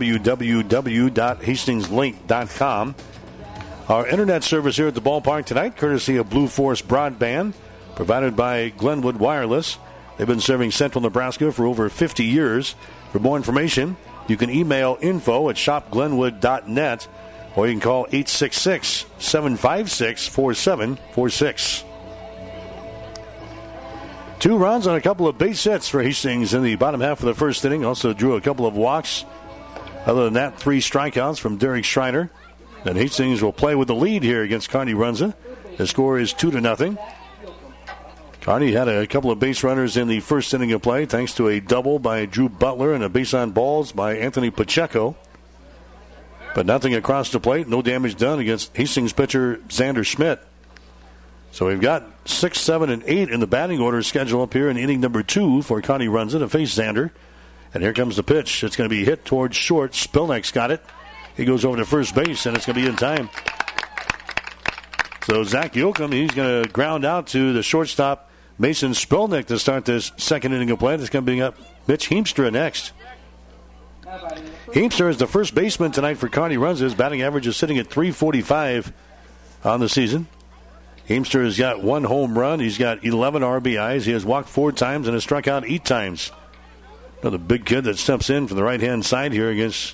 [SPEAKER 1] www.hastingslink.com. Our internet service here at the ballpark tonight, courtesy of Blue Force Broadband, provided by Glenwood Wireless. They've been serving Central Nebraska for over 50 years. For more information, you can email info@shopglenwood.net or you can call 866-756-4746. 2 runs on a couple of base hits for Hastings in the bottom half of the first inning. Also drew a couple of walks. Other than that, 3 strikeouts from Derek Schreiner. And Hastings will play with the lead here against Kearney Runza. The score is 2-0. Kearney had a couple of base runners in the first inning of play thanks to a double by Drew Butler and a base on balls by Anthony Pacheco. But nothing across the plate. No damage done against Hastings pitcher Xander Schmidt. So we've got 6, 7, and 8 in the batting order schedule up here in inning number 2 for Kearney Runza to face Xander. And here comes the pitch. It's going to be hit towards short. Spilnick's got it. He goes over to first base, and it's going to be in time. So Zach Yoakum, he's going to ground out to the shortstop, Mason Spilnick, to start this second inning of play. It's going to be up Mitch Heemstra next. Heemstra is the first baseman tonight for Kearney Runza. His batting average is sitting at .345 on the season. Heemstra has got 1 home run. He's got 11 RBIs. He has walked 4 times and has struck out 8 times. Another big kid that steps in from the right-hand side here against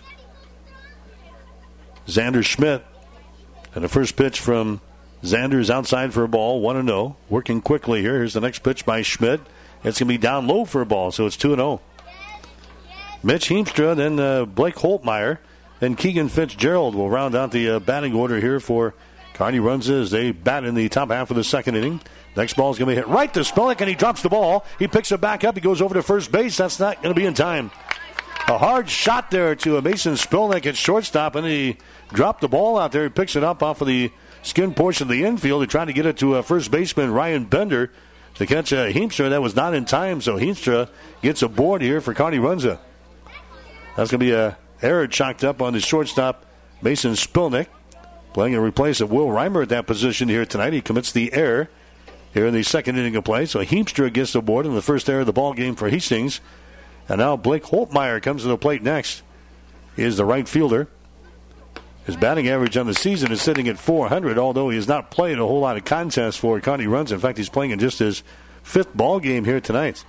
[SPEAKER 1] Xander Schmidt. And the first pitch from Xander is outside for a ball, 1-0. Working quickly here. Here's the next pitch by Schmidt. It's going to be down low for a ball, so it's 2-0. Mitch Heemstra, then Blake Holtmeyer, and Keegan Fitzgerald will round out the batting order here for Kearney Runza as they bat in the top half of the second inning. Next ball is going to be hit right to Spilnick, and he drops the ball. He picks it back up. He goes over to first base. That's not going to be in time. A hard shot there to Mason Spilnick at shortstop, and he dropped the ball out there. He picks it up off of the skin portion of the infield. He tried to get it to first baseman Ryan Bender to catch Heemstra. That was not in time, so Heemstra gets a board here for Kearney Runza. That's going to be an error chalked up on the shortstop, Mason Spilnick. Playing in replace of Will Reimer at that position here tonight. He commits the error here in the second inning of play. So Heemstra gets the board in the first error of the ball game for Hastings. And now Blake Holtmeyer comes to the plate next. He is the right fielder. His batting average on the season is sitting at .400, although he has not played a whole lot of contests for Kearney Runza. In fact, he's playing in just his 5th ball game here tonight.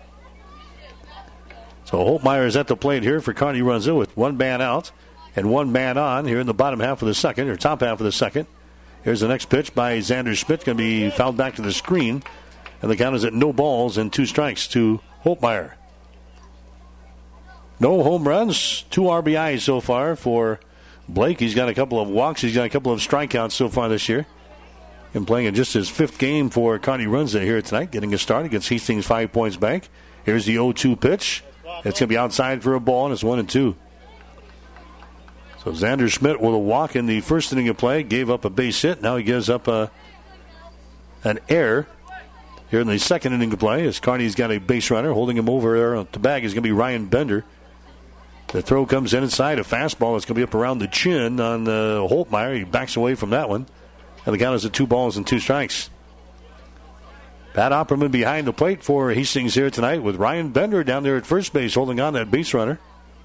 [SPEAKER 1] So Holtmeyer is at the plate here for Kearney Runza with 1 man out and 1 man on here in the bottom half of the second, or top half of the second. Here's the next pitch by Xander Schmidt, going to be fouled back to the screen. And the count is at no balls and 2 strikes to Holtmeyer. No home runs, 2 RBIs so far for Blake. He's got a couple of walks. He's got a couple of strikeouts so far this year. And playing in just his 5th game for Kearney Runza here tonight, getting a start against Hastings 5 Points Bank. Here's the 0-2 pitch. It's going to be outside for a ball, and it's 1-2. So Xander Schmidt with a walk in the first inning of play, gave up a base hit. Now he gives up an error here in the second inning of play as Kearney's got a base runner. Holding him over there at the bag is going to be Ryan Bender. The throw comes inside. A fastball is going to be up around the chin on Holtmeyer. He backs away from that one. And the count is at 2 balls and 2 strikes. Pat Opperman behind the plate for Hastings here tonight with Ryan Bender down there at first base holding on that base runner.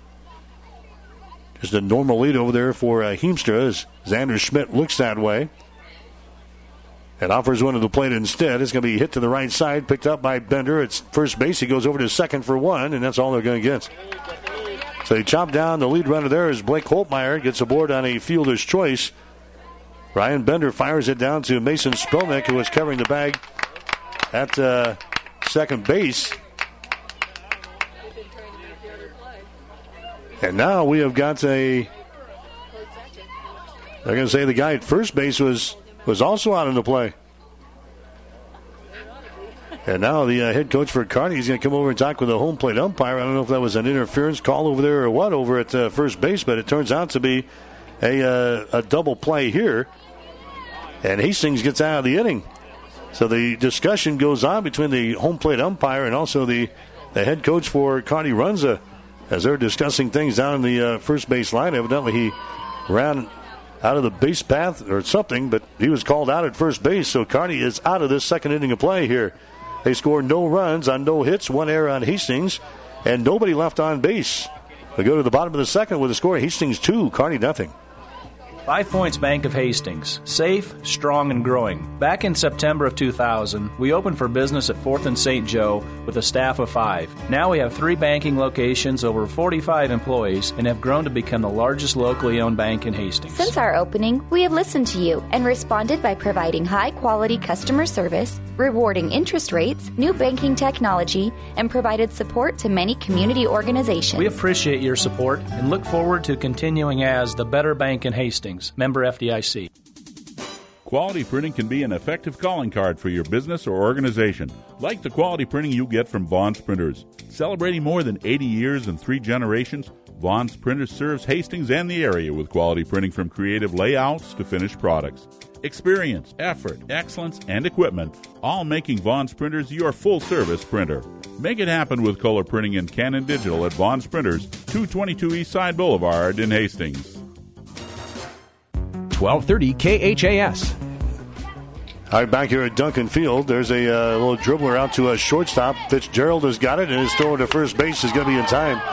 [SPEAKER 1] Just a normal lead over there for Heemstra as Xander Schmidt looks that way. And offers one to the plate instead. It's going to be hit to the right side, picked up by Bender. It's first base. He goes over to second for 1, and that's all they're going to get. So he chopped down the lead runner there as Blake Holtmeyer gets aboard on a fielder's choice. Ryan Bender fires it down to Mason Spilnick, who is covering the bag at second base. And now we have got they're going to say the guy at first base was also out in the play. And now the head coach for Kearney is going to come over and talk with the home plate umpire. I don't know if that was an interference call over there or what over at first base, but it turns out to be a double play here. And Hastings gets out of the inning. So the discussion goes on between the home plate umpire and also the head coach for Kearney Runza as they're discussing things down in the first base line. Evidently he ran out of the base path or something, but he was called out at first base. So Kearney is out of this second inning of play here. They scored no runs on no hits, one error on Hastings, and nobody left on base. They go to the bottom of the second with a score: Hastings 2, Kearney nothing.
[SPEAKER 5] 5 Points Bank of Hastings. Safe, strong, and growing. Back in September of 2000, we opened for business at 4th and St. Joe with a staff of 5. Now we have 3 banking locations, over 45 employees, and have grown to become the largest locally owned bank in Hastings.
[SPEAKER 6] Since our opening, we have listened to you and responded by providing high-quality customer service, rewarding interest rates, new banking technology, and provided support to many community organizations.
[SPEAKER 5] We appreciate your support and look forward to continuing as the better bank in Hastings. Member FDIC.
[SPEAKER 3] Quality printing can be an effective calling card for your business or organization, like the quality printing you get from Vaughn's Printers. Celebrating more than 80 years and 3 generations, Vaughn's Printers serves Hastings and the area with quality printing from creative layouts to finished products. Experience, effort, excellence, and equipment, all making Vaughn's Printers your full-service printer. Make it happen with color printing and Canon Digital at Vaughn's Printers, 222 Eastside Boulevard in Hastings.
[SPEAKER 11] 1230 KHAS.
[SPEAKER 1] All right, back here at Duncan Field, there's a little dribbler out to a shortstop. Fitzgerald has got it, and his throw to first base is going to be in time.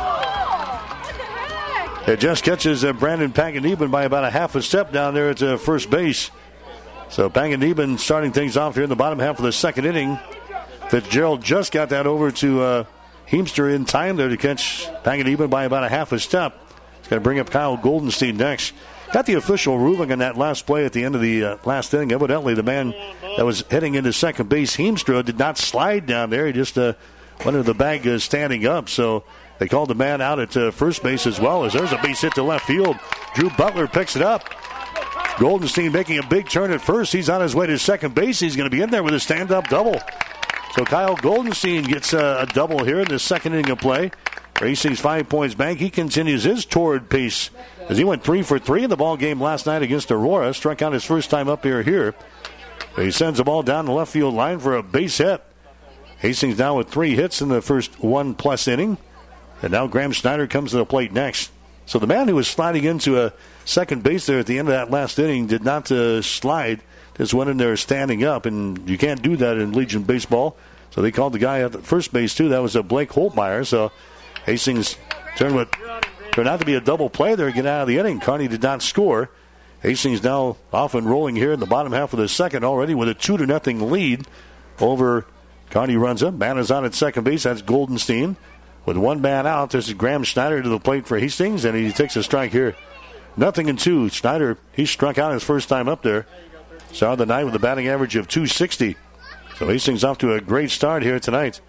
[SPEAKER 1] It just catches Brandon Panganiban by about a half a step down there at first base. So Panganiban starting things off here in the bottom half of the second inning. Fitzgerald just got that over to Heemster in time there to catch Panganiban by about a half a step. It's going to bring up Kyle Goldenstein next. Got the official ruling on that last play at the end of the last inning. Evidently, the man that was heading into second base, Heemstra, did not slide down there. He just went into the bag standing up. So they called the man out at first base as well, as there's a base hit to left field. Drew Butler picks it up. Goldenstein making a big turn at first. He's on his way to second base. He's going to be in there with a stand-up double. So Kyle Goldenstein gets a double here in the second inning of play. Hastings 5 Points Bank. He continues his torrid pace as he went 3 for 3 in the ball game last night against Aurora. Struck out his first time up here. He sends the ball down the left field line for a base hit. Hastings now with 3 hits in the first 1+ inning. And now Graham Schneider comes to the plate next. So the man who was sliding into a second base there at the end of that last inning did not slide. Just went in there standing up, and you can't do that in Legion baseball. So they called the guy at the first base too. That was Blake Holtmeyer. So Hastings turned out to be a double play there to get out of the inning. Kearney did not score. Hastings now off and rolling here in the bottom half of the second already with a 2-0 lead over Kearney Runza. Man is on at second base. That's Goldenstein. With one man out, this is Graham Schneider to the plate for Hastings, and he takes a strike here. 0-2. Schneider, he struck out his first time up there. Started the night with a batting average of .260. So Hastings off to a great start here tonight.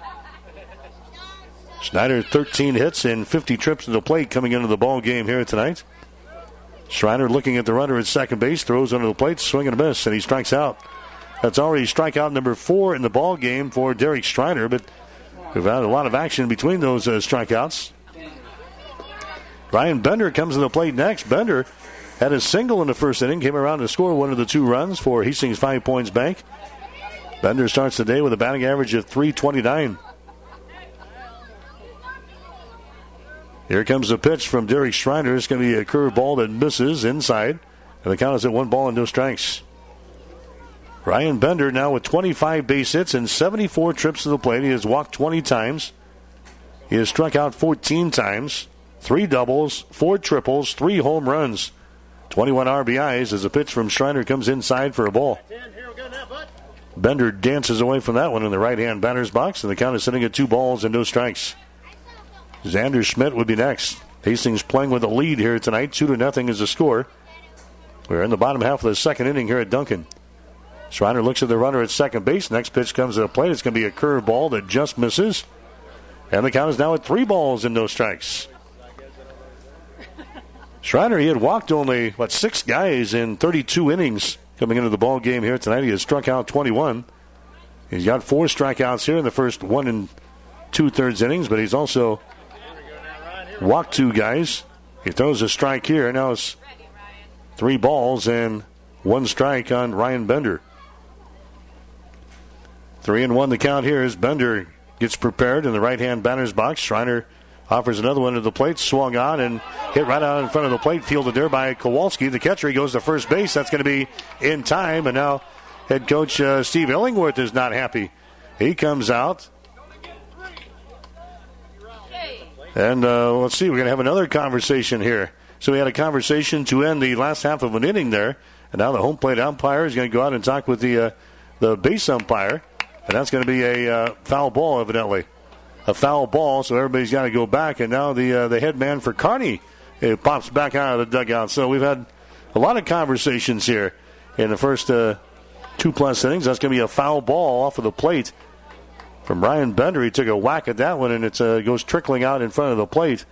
[SPEAKER 1] Schneider 13 hits and 50 trips to the plate coming into the ball game here tonight. Schneider looking at the runner at second base, throws under the plate, swing and a miss, and he strikes out. That's already strikeout number 4 in the ball game for Derek Schneider, but we've had a lot of action between those strikeouts. Ryan Bender comes to the plate next. Bender had a single in the first inning, came around to score one of the 2 runs for Hastings 5 Points Bank. Bender starts the day with a batting average of .329. Here comes the pitch from Derek Schneider. It's going to be a curveball that misses inside. And the count is at 1 ball and no strikes. Ryan Bender now with 25 base hits and 74 trips to the plate. He has walked 20 times. He has struck out 14 times. 3 doubles, 4 triples, 3 home runs. 21 RBIs as the pitch from Schneider comes inside for a ball. Bender dances away from that one in the right-hand batter's box, and the count is sitting at 2 balls and no strikes. Xander Schmidt would be next. Hastings playing with a lead here tonight. 2-0 is the score. We're in the bottom half of the second inning here at Duncan. Schneider looks at the runner at second base. Next pitch comes to the plate. It's going to be a curveball that just misses. And the count is now at 3 balls and no strikes. Schneider, he had walked only, 6 guys in 32 innings coming into the ball game here tonight. He has struck out 21. He's got 4 strikeouts here in the first 1 2/3 innings, but he's also walked 2 guys. He throws a strike here. Now it's 3 balls and 1 strike on Ryan Bender. 3-1 the count here as Bender gets prepared in the right-hand batter's box. Schreiner offers another one to the plate, swung on and hit right out in front of the plate, fielded there by Kowalski. The catcher, he goes to first base. That's going to be in time, and now head coach Steve Illingworth is not happy. He comes out. And let's see, we're going to have another conversation here. So we had a conversation to end the last half of an inning there, and now the home plate umpire is going to go out and talk with the base umpire, and that's going to be a foul ball, evidently. A foul ball, so everybody's got to go back, and now the head man for Kearney pops back out of the dugout. So we've had a lot of conversations here in the first 2+ innings. That's going to be a foul ball off of the plate from Ryan Bender. He took a whack at that one, and it goes trickling out in front of the plate.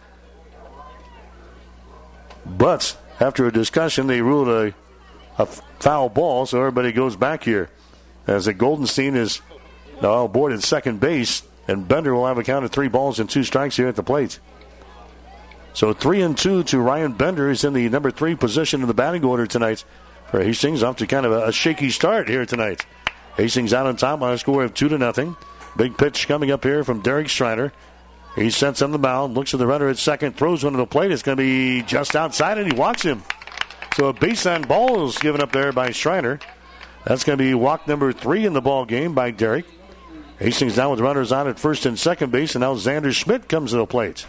[SPEAKER 1] But after a discussion, they ruled a foul ball, so everybody goes back here. As Goldenstein is now aboard at second base, and Bender will have a count of 3 balls and 2 strikes here at the plate. So 3-2 to Ryan Bender. He's in the number 3 position in the batting order tonight for Hastings. Off to kind of a shaky start here tonight. Hastings out on top on a score of 2-0. Big pitch coming up here from Derek Schreiner. He sets on the mound, looks at the runner at second, throws one to the plate. It's going to be just outside, and he walks him. So a base on ball is given up there by Schreiner. That's going to be walk number 3 in the ball game by Derek. Hastings now with runners on at first and second base, and now Xander Schmidt comes to the plate.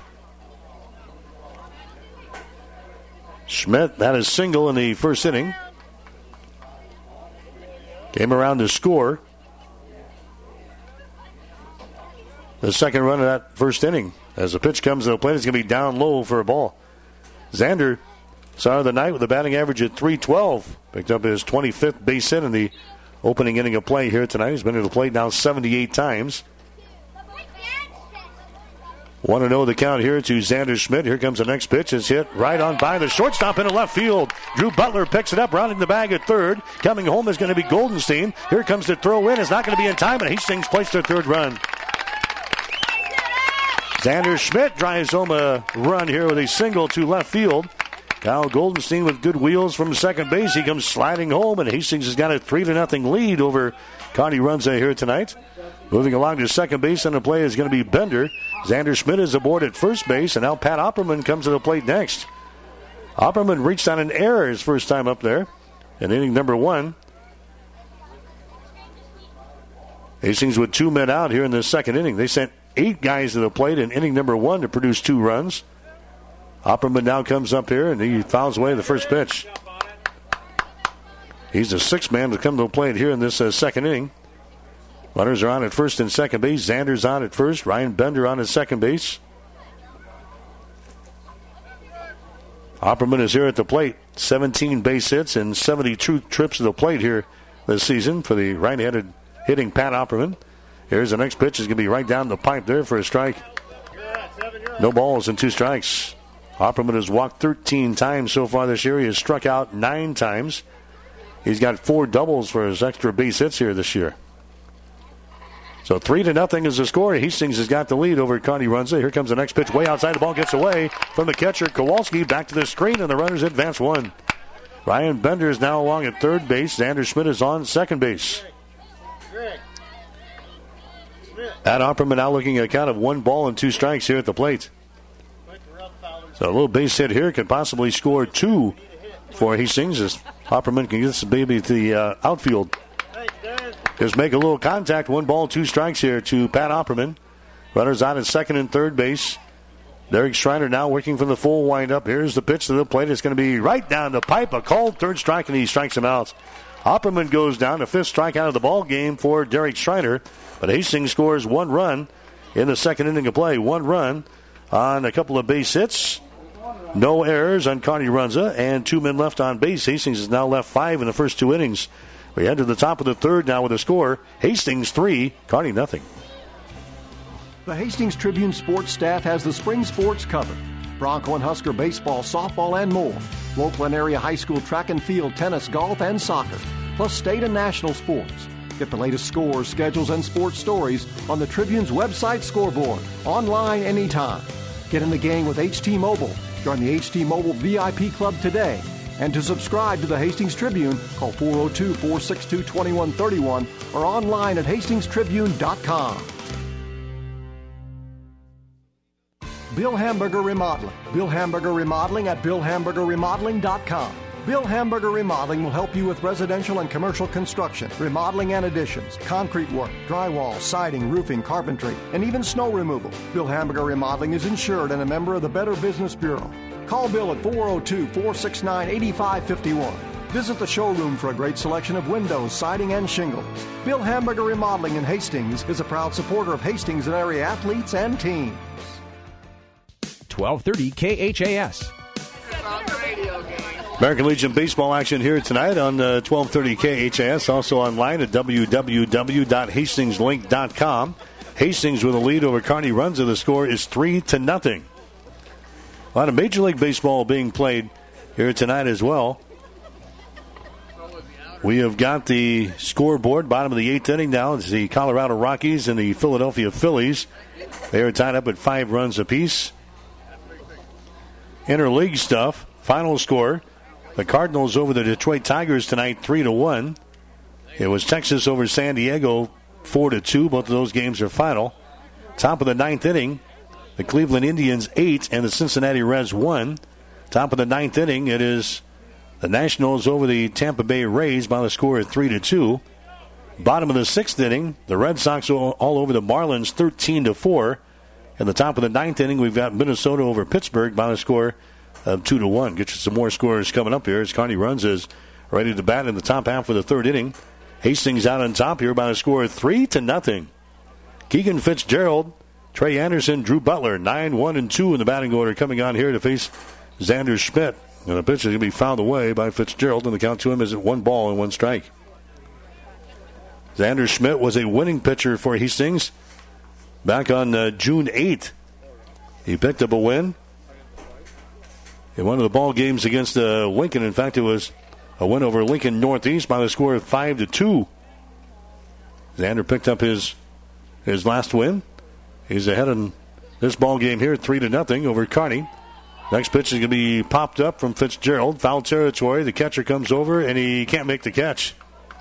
[SPEAKER 1] Schmidt, that is single in the first inning. Came around to score the second run of that first inning. As the pitch comes to the plate, it's going to be down low for a ball. Xander started the night with a batting average at .312. Picked up his 25th base hit in the opening inning of play here tonight. He's been to the plate now 78 times. 1-0 the count here to Xander Schmidt. Here comes the next pitch. It's hit right on by the shortstop into left field. Drew Butler picks it up, rounding the bag at third. Coming home is going to be Goldenstein. Here comes the throw in. It's not going to be in time, and Hastings placed their third run. Xander Schmidt drives home a run here with a single to left field. Kyle Goldenstein with good wheels from second base. He comes sliding home, and Hastings has got a 3-0 lead over Kearney Runza here tonight. Moving along to second base on the play is going to be Bender. Xander Schmidt is aboard at first base, and now Pat Opperman comes to the plate next. Opperman reached on an error his first time up there in inning number 1. Hastings with 2 men out here in the second inning. They sent 8 guys to the plate in inning number 1 to produce 2 runs. Opperman now comes up here, and he fouls away the first pitch. He's the 6th man to come to the plate here in this second inning. Runners are on at first and second base. Xander's on at first. Ryan Bender on at second base. Opperman is here at the plate. 17 base hits and 72 trips to the plate here this season for the right-handed hitting Pat Opperman. Here's the next pitch. It's going to be right down the pipe there for a strike. No balls and 2 strikes. Opperman has walked 13 times so far this year. He has struck out 9 times. He's got 4 doubles for his extra base hits here this year. So 3-0 is the score. Hastings has got the lead over Kearney Runza. Here comes the next pitch way outside. The ball gets away from the catcher, Kowalski. Back to the screen, and the runners advance 1. Ryan Bender is now along at third base. Xander Schmidt is on second base. Pat Opperman now looking at a count of 1 ball and 2 strikes here at the plate. So a little base hit here could possibly score 2 for Hastings as Opperman can get this baby to the outfield. Just make a little contact. 1 ball, 2 strikes here to Pat Opperman. Runners on at second and third base. Derek Schreiner now working from the full windup. Here's the pitch to the plate. It's going to be right down the pipe. A called third strike, and he strikes him out. Opperman goes down. The 5th strikeout of the ball game for Derek Schreiner. But Hastings scores 1 run in the second inning of play. 1 run on a couple of base hits. No errors on Kearney Runza, and 2 men left on base. Hastings has now left 5 in the first 2 innings. We head to the top of the third now with a score. Hastings 3, Kearney nothing.
[SPEAKER 12] The Hastings Tribune sports staff has the spring sports covered. Bronco and Husker baseball, softball, and more. Local and area high school track and field, tennis, golf, and soccer. Plus state and national sports. Get the latest scores, schedules, and sports stories on the Tribune's website scoreboard, online anytime. Get in the game with HT Mobile. Join the HT Mobile VIP Club today. And to subscribe to the Hastings Tribune, call 402-462-2131 or online at hastingstribune.com. Bill Hamburger Remodeling. Bill Hamburger Remodeling at BillHamburgerRemodeling.com. Bill Hamburger Remodeling will help you with residential and commercial construction, remodeling and additions, concrete work, drywall, siding, roofing, carpentry, and even snow removal. Bill Hamburger Remodeling is insured and a member of the Better Business Bureau. Call Bill at 402-469-8551. Visit the showroom for a great selection of windows, siding, and shingles. Bill Hamburger Remodeling in Hastings is a proud supporter of Hastings and area athletes and teams.
[SPEAKER 11] 1230 KHAS.
[SPEAKER 1] American Legion baseball action here tonight on 1230 KHAS. Also online at www.hastingslink.com. Hastings with a lead over Kearney Runza. The score is 3-0. A lot of Major League Baseball being played here tonight as well. We have got the scoreboard, bottom of the 8th inning now. It's the Colorado Rockies and the Philadelphia Phillies. They are tied up at 5 runs apiece. Interleague stuff. Final score. The Cardinals over the Detroit Tigers tonight, 3-1. It was Texas over San Diego, 4-2. Both of those games are final. Top of the 9th inning, the Cleveland Indians 8 and the Cincinnati Reds 1. Top of the 9th inning, it is the Nationals over the Tampa Bay Rays by the score of 3-2. Bottom of the 6th inning, the Red Sox all over the Marlins, 13-4. In the top of the 9th inning, we've got Minnesota over Pittsburgh by the score of 2-1. Get you some more scores coming up here as Kearney Runza is ready to bat in the top half of the 3rd inning. Hastings out on top here by a score of 3-0. Keegan Fitzgerald, Trey Anderson, Drew Butler, 9-1-2 in the batting order coming on here to face Xander Schmidt. And the pitch is going to be fouled away by Fitzgerald, and the count to him is at 1 ball and 1 strike. Xander Schmidt was a winning pitcher for Hastings back on June 8th. He picked up a win in one of the ball games against Lincoln. In fact, it was a win over Lincoln Northeast by the score of 5-2. Xander picked up his last win. He's ahead in this ball game here, 3-0 over Kearney. Next pitch is going to be popped up from Fitzgerald. Foul territory. The catcher comes over, and he can't make the catch.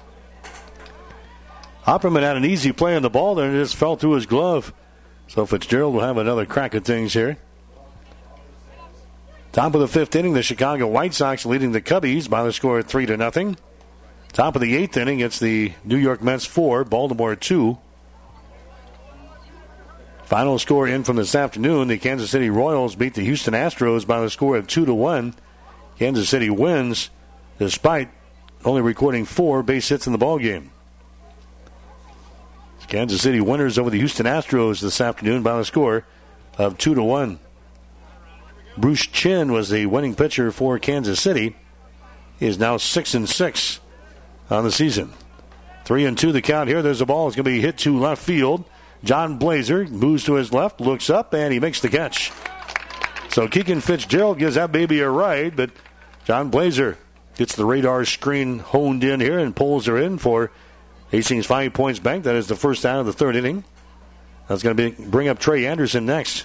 [SPEAKER 1] Opperman had an easy play on the ball there, and it just fell through his glove. So Fitzgerald will have another crack at things here. Top of the 5th inning, the Chicago White Sox leading the Cubbies by the score of 3-0. Top of the 8th inning, it's the New York Mets 4, Baltimore 2. Final score in from this afternoon, the Kansas City Royals beat the Houston Astros by the score of 2-1. Kansas City wins despite only recording 4 base hits in the ballgame. Kansas City winners over the Houston Astros this afternoon by the score of 2-1. Bruce Chin was the winning pitcher for Kansas City. He is now 6-6 on the season. 3-2 the count here. There's a ball. It's going to be hit to left field. John Blazer moves to his left, looks up, and he makes the catch. So Keegan Fitzgerald gives that baby a ride, but John Blazer gets the radar screen honed in here and pulls her in for Hastings 5 Points Bank. That is the first out of the 3rd inning. That's going to bring up Trey Anderson next.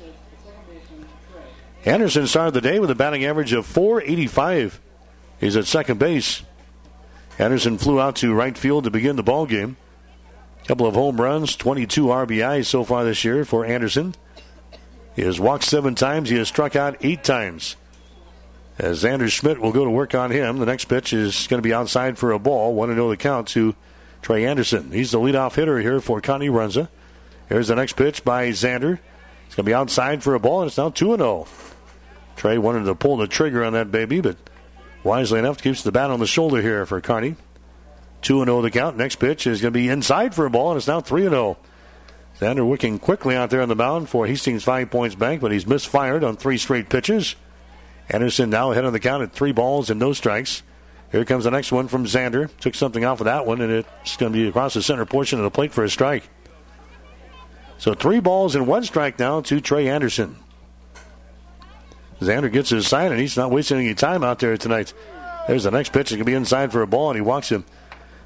[SPEAKER 1] Anderson started the day with a batting average of .485. He's at second base. Anderson flew out to right field to begin the ball game. Couple of home runs, 22 RBIs so far this year for Anderson. He has walked 7 times. He has struck out 8 times. As Xander Schmidt will go to work on him. The next pitch is going to be outside for a ball. 1-0 the count to Trey Anderson. He's the leadoff hitter here for Kearney Runza. Here's the next pitch by Xander. It's going to be outside for a ball, and it's now 2-0. Trey wanted to pull the trigger on that baby, but wisely enough keeps the bat on the shoulder here for Kearney. 2-0 the count. Next pitch is going to be inside for a ball, and it's now 3-0. Xander working quickly out there on the mound for Hastings 5 Points Bank, but he's misfired on 3 straight pitches. Anderson now ahead on the count at 3 balls and no strikes. Here comes the next one from Xander. Took something off of that one, and it's going to be across the center portion of the plate for a strike. So 3 balls and 1 strike now to Trey Anderson. Xander gets his sign, and he's not wasting any time out there tonight. There's the next pitch. It's going to be inside for a ball, and he walks him.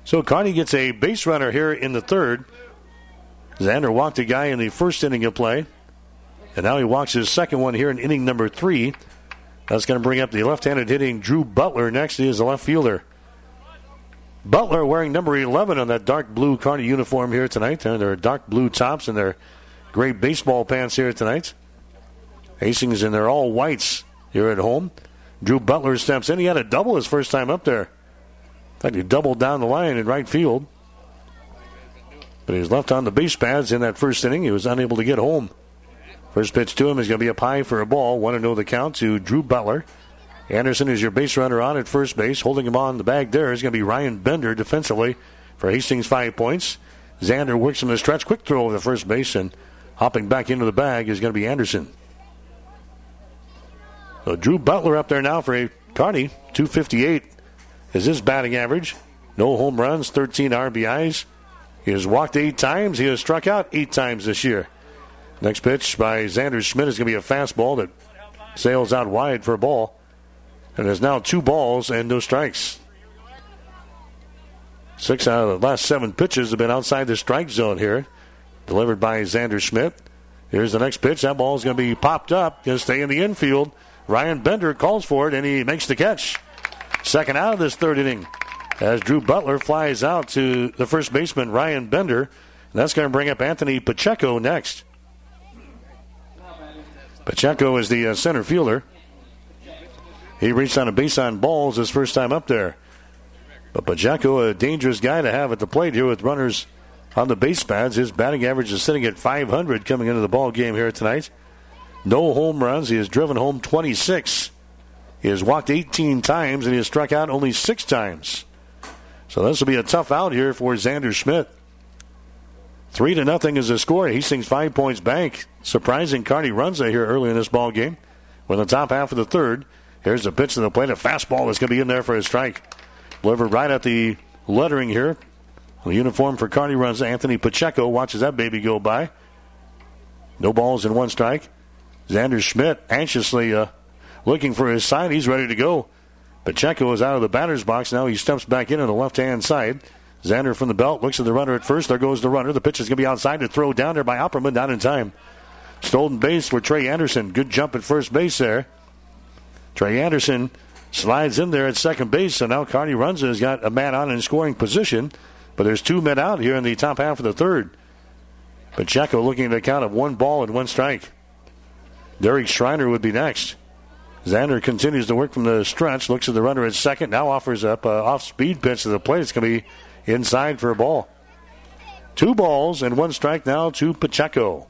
[SPEAKER 1] So Kearney gets a base runner here in the third. Xander walked a guy in the first inning of play, and now he walks his second one here in inning number 3. That's going to bring up the left-handed hitting Drew Butler next. He is the left fielder. Butler wearing number 11 on that dark blue Kearney uniform here tonight. Their dark blue tops and their gray baseball pants here tonight. Hastings in their all whites here at home. Drew Butler steps in. He had a double his first time up there. In fact, he doubled down the line in right field. But he was left on the base paths in that first inning. He was unable to get home. First pitch to him is going to be up high for a ball. 1-0 the count to Drew Butler. Anderson is your base runner on at first base. Holding him on the bag there is going to be Ryan Bender defensively for Hastings 5 points. Xander works him the stretch. Quick throw over the first base, and hopping back into the bag is going to be Anderson. So Drew Butler up there now for Kearney. .258 is his batting average. No home runs, 13 RBIs. He has walked 8 times. He has struck out 8 times this year. Next pitch by Xander Schmidt is going to be a fastball that sails out wide for a ball. And there's now 2 balls and no strikes. 6 out of the last 7 pitches have been outside the strike zone here. Delivered by Xander Schmidt. Here's the next pitch. That ball is going to be popped up. Going to stay in the infield. Ryan Bender calls for it, and he makes the catch. Second out of this third inning as Drew Butler flies out to the first baseman, Ryan Bender. And that's going to bring up Anthony Pacheco next. Pacheco is the center fielder. He reached on a base on balls his first time up there. But Pacheco, a dangerous guy to have at the plate here with runners on the base paths. His batting average is sitting at .500 coming into the ball game here tonight. No home runs. He has driven home 26. He has walked 18 times, and he has struck out only 6 times. So this will be a tough out here for Xander Schmidt. 3-0 is the score. Hastings 5 points bank. Surprising Kearney runs here early in this ball game. We're in the top half of the third. Here's the pitch to the plate. A fastball that's going to be in there for a strike. Delivered right at the lettering here. The uniform for Kearney runs Anthony Pacheco. Watches that baby go by. No balls and 1 strike. Xander Schmidt anxiously looking for his sign. He's ready to go. Pacheco is out of the batter's box. Now he steps back in on the left-hand side. Xander from the belt looks at the runner at first. There goes the runner. The pitch is going to be outside to throw down there by Opperman. Down in time. Stolen base for Trey Anderson. Good jump at first base there. Trey Anderson slides in there at second base. So now Kearney runs and has got a man on in scoring position. But there's 2 men out here in the top half of the third. Pacheco looking at a count of 1 ball and 1 strike. Derek Schreiner would be next. Xander continues to work from the stretch. Looks at the runner at second. Now offers up an off-speed pitch to the plate. It's going to be inside for a ball. 2 balls and 1 strike now to Pacheco.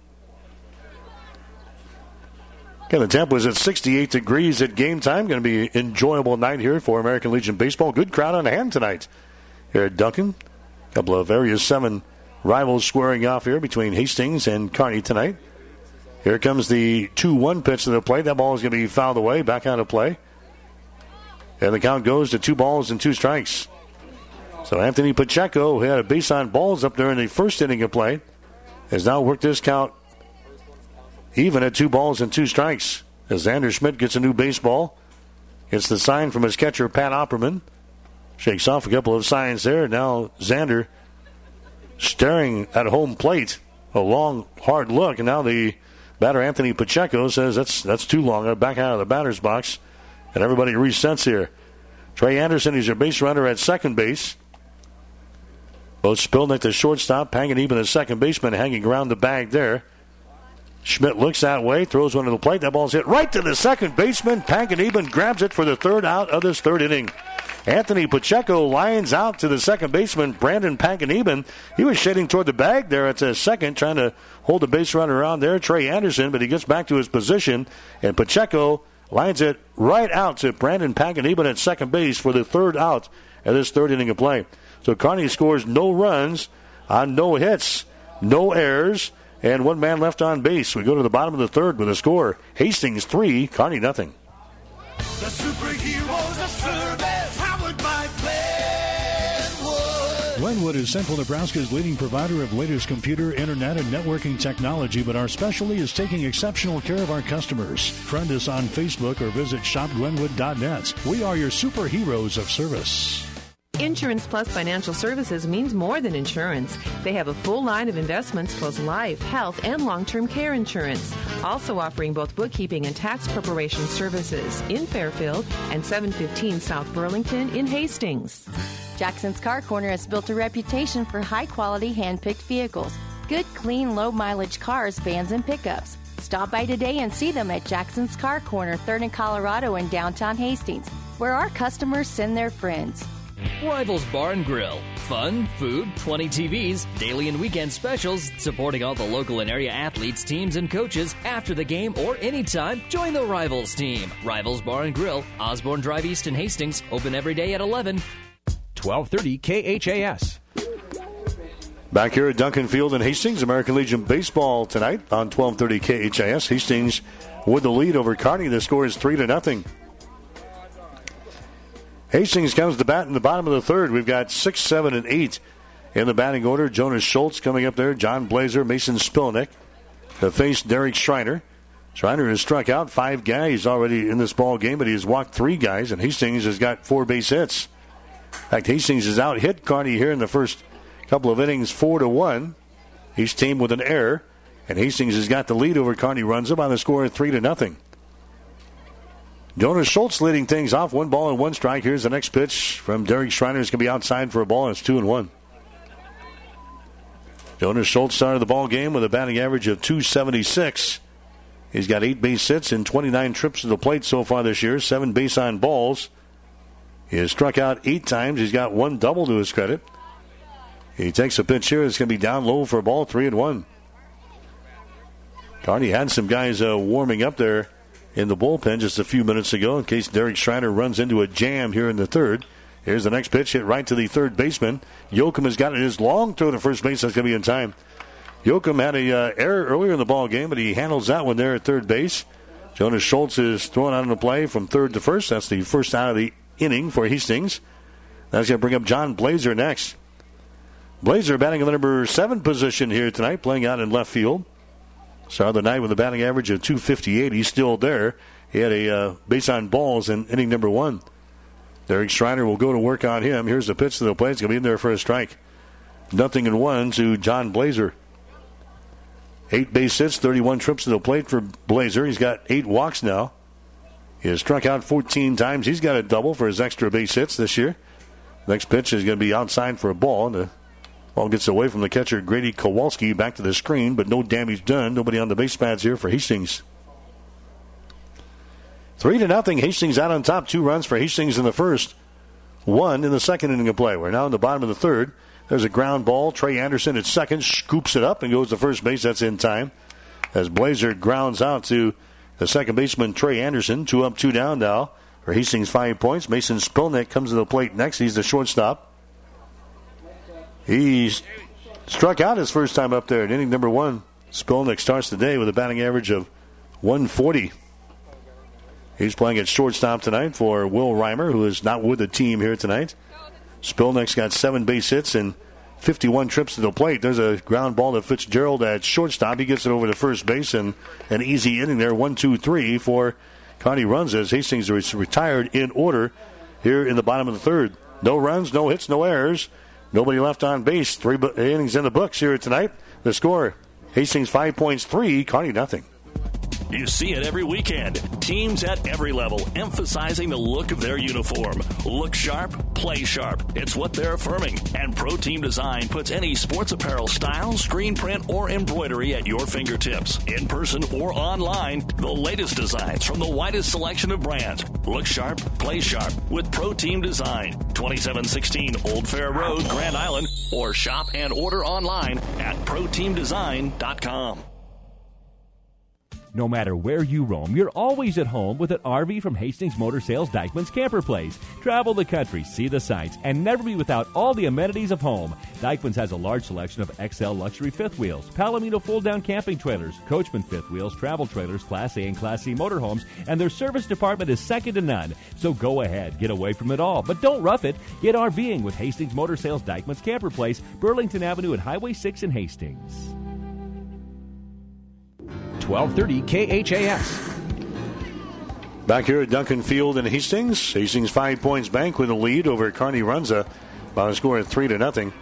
[SPEAKER 1] Again, the temp was at 68 degrees at game time. Going to be an enjoyable night here for American Legion Baseball. Good crowd on hand tonight here at Duncan. A couple of Area 7 rivals squaring off here between Hastings and Kearney tonight. Here comes the 2-1 pitch to the plate. That ball is going to be fouled away. Back out of play. And the count goes to 2 balls and 2 strikes. So Anthony Pacheco, who had a base on balls up there in the first inning of play, has now worked this count even at 2 balls and 2 strikes. As Xander Schmidt gets a new baseball. Gets the sign from his catcher, Pat Opperman. Shakes off a couple of signs there. Now Xander staring at home plate. A long, hard look. And now the batter, Anthony Pacheco, says that's too long. Back out of the batter's box. And everybody resets here. Trey Anderson is your base runner at second base. Both Spilnick, the shortstop, Panganiban, the second baseman, hanging around the bag there. Schmidt looks that way, throws one to the plate. That ball's hit right to the second baseman. Panganiban grabs it for the 3rd out of this 3rd inning. Anthony Pacheco lines out to the second baseman, Brandon Panganiban. He was shading toward the bag there at the second, trying to hold the base runner on there, Trey Anderson, but he gets back to his position, and Pacheco lines it right out to Brandon Panganiban at second base for the 3rd out of this 3rd inning of play. So Kearney scores no runs on no hits, no errors, and 1 man left on base. We go to the bottom of the 3rd with a score. Hastings 3, Kearney nothing.
[SPEAKER 13] The superheroes of service, powered by Glenwood.
[SPEAKER 1] Glenwood is Central Nebraska's leading provider of latest computer, internet, and networking technology, but our specialty is taking exceptional care of our customers. Friend us on Facebook or visit shopglenwood.net. We are your superheroes of service.
[SPEAKER 14] Insurance Plus Financial Services means more than insurance. They have a full line of investments plus life, health, and long-term care insurance. Also offering both bookkeeping and tax preparation services in Fairfield and 715 South Burlington in Hastings.
[SPEAKER 15] Jackson's Car Corner has built a reputation for high-quality hand-picked vehicles. Good, clean, low-mileage cars, vans, and pickups. Stop by today and see them at Jackson's Car Corner, 3rd and Colorado in downtown Hastings, where our customers send their friends.
[SPEAKER 16] Rivals Bar and Grill. Fun, food, 20 TVs, daily and weekend specials, supporting all the local and area athletes, teams, and coaches. After the game or anytime, join the Rivals team. Rivals Bar and Grill, Osborne Drive East in Hastings, open every day at 11.
[SPEAKER 11] 1230 KHAS.
[SPEAKER 1] Back here at Duncan Field in Hastings, American Legion baseball tonight on 1230 KHAS. Hastings with the lead over Kearney. The score is 3-0. Hastings comes to bat in the bottom of the third. We've got 6, 7, and 8 in the batting order. Jonas Schultz coming up there. John Blazer, Mason Spilnick to face Derek Schreiner. Schreiner has struck out 5 guys already in this ball game, but he has walked 3 guys, and Hastings has got 4 base hits. In fact, Hastings has out-hit Kearney here in the first couple of innings 4-1. Each team with an error, and Hastings has got the lead over Kearney Runza by the score of 3-0. Jonas Schultz leading things off. 1 ball and 1 strike. Here's the next pitch from Derek Schreiner. It's going to be outside for a ball, and it's 2-1. Jonas Schultz started the ball game with a batting average of .276. He's got 8 base hits and 29 trips to the plate so far this year. 7 base on balls. He has struck out 8 times. He's got 1 double to his credit. He takes a pitch here. It's going to be down low for a ball, 3-1. Kearney had some guys warming up there in the bullpen just a few minutes ago in case Derek Schreiner runs into a jam here in the third. Here's the next pitch, hit right to the third baseman. Yoakum has got it. His long throw to first base. That's going to be in time. Yoakum had a error earlier in the ball game, but he handles that one there at third base. Jonas Schultz is throwing out on the play from third to first. That's the first out of the inning for Hastings. That's going to bring up John Blazer next. Blazer batting in the number 7 position here tonight, playing out in left field. Started the night with a batting average of .258. He's still there. He had a base on balls in inning number 1. Derek Schreiner will go to work on him. Here's the pitch to the plate. It's going to be in there for a strike. 0-1 to John Blazer. 8 base hits, 31 trips to the plate for Blazer. He's got 8 walks now. He has struck out 14 times. He's got a double for his extra base hits this year. Next pitch is going to be outside for a ball. And the ball gets away from the catcher, Grady Kowalski, back to the screen, but no damage done. Nobody on the base pads here for Hastings. 3-0. Hastings out on top. 2 runs for Hastings in the first. 1 in the second inning of play. We're now in the bottom of the third. There's a ground ball. Trey Anderson at second scoops it up and goes to first base. That's in time. As Blazer grounds out to the second baseman, Trey Anderson. 2 up, 2 down now for Hastings 5 points. Mason Spilnick comes to the plate next. He's the shortstop. He's struck out his first time up there in inning number 1. Spilnick starts the day with a batting average of .140. He's playing at shortstop tonight for Will Reimer, who is not with the team here tonight. Spilnick's got 7 base hits and 51 trips to the plate. There's a ground ball to Fitzgerald at shortstop. He gets it over to first base, and an easy inning there. 1-2-3 for Kearney Runza as Hastings is retired in order here in the bottom of the third. No runs, no hits, no errors. Nobody left on base. 3 innings in the books here tonight. The score, Hastings 5 points, 3, Kearney nothing.
[SPEAKER 17] You see it every weekend. Teams at every level emphasizing the look of their uniform. Look sharp, play sharp. It's what they're affirming. And Pro Team Design puts any sports apparel style, screen print, or embroidery at your fingertips. In person or online, the latest designs from the widest selection of brands. Look sharp, play sharp with Pro Team Design. 2716 Old Fair Road, Grand Island. Or shop and order online at ProTeamDesign.com.
[SPEAKER 9] No matter where you roam, you're always at home with an RV from Hastings Motor Sales Dykeman's Camper Place. Travel the country, see the sights, and never be without all the amenities of home. Dykeman's has a large selection of XL luxury fifth wheels, Palomino fold-down camping trailers, Coachman fifth wheels, travel trailers, Class A and Class C motorhomes, and their service department is second to none. So go ahead, get away from it all, but don't rough it. Get RVing with Hastings Motor Sales Dykeman's Camper Place, Burlington Avenue and Highway 6 in Hastings.
[SPEAKER 11] 1230 KHAS.
[SPEAKER 1] Back here at Duncan Field in Hastings. Hastings 5 points bank with a lead over Kearney Runza by a score of 3-0.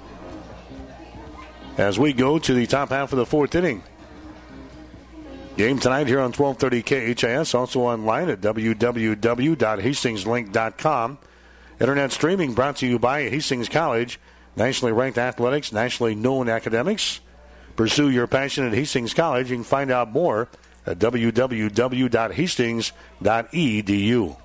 [SPEAKER 1] As we go to the top half of the fourth inning. Game tonight here on 1230 KHAS, also online at www.hastingslink.com. Internet streaming brought to you by Hastings College. Nationally ranked athletics, nationally known academics. Pursue your passion at Hastings College. You can find out more at www.hastings.edu.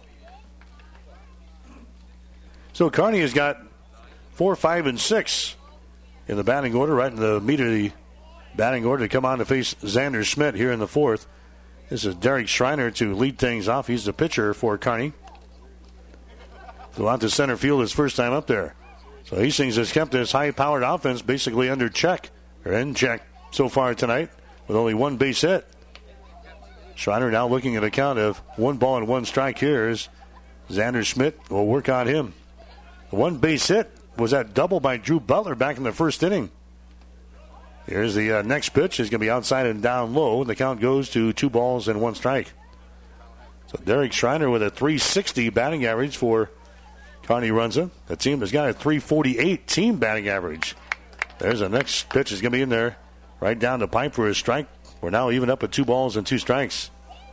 [SPEAKER 1] So Kearney has got 4, 5, and 6 in the batting order, right in the meat of the batting order to come on to face Xander Schmidt here in the fourth. This is Derek Schreiner to lead things off. He's the pitcher for Kearney. Go out to center field his first time up there. So Hastings has kept this high-powered offense basically under check, or in check so far tonight, with only one base hit. Schreiner now looking at a count of 1 ball and 1 strike here as Xander Schmidt will work on him. The one base hit was that double by Drew Butler back in the first inning. Here's the next pitch. It's going to be outside and down low. The count goes to 2 balls and 1 strike. So Derek Schreiner with a .360 batting average for Kearney Runza. The team has got a .348 team batting average. There's the next pitch. Is going to be in there right down the pipe for a strike. We're now even up at 2 balls and 2 strikes.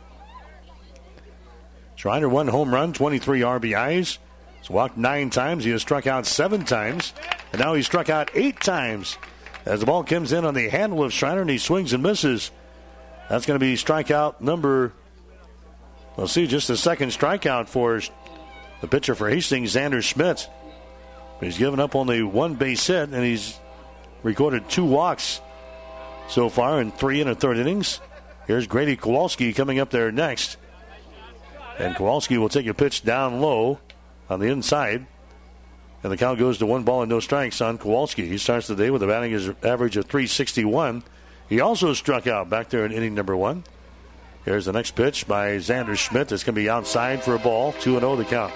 [SPEAKER 1] Schreiner 1 home run, 23 RBIs. He's walked 9 times. He has struck out 7 times. And now he's struck out 8 times. As the ball comes in on the handle of Schreiner and he swings and misses. That's going to be strikeout number, we'll see, just the second strikeout for the pitcher for Hastings, Xander Schmidt. He's given up only 1 base hit and he's recorded 2 walks so far in 3 1/3 innings. Here's Grady Kowalski coming up there next. And Kowalski will take a pitch down low on the inside. And the count goes to 1 ball and no strikes on Kowalski. He starts the day with a batting average of .361. He also struck out back there in inning number 1. Here's the next pitch by Xander Schmidt. That's going to be outside for a ball. 2-0 the count.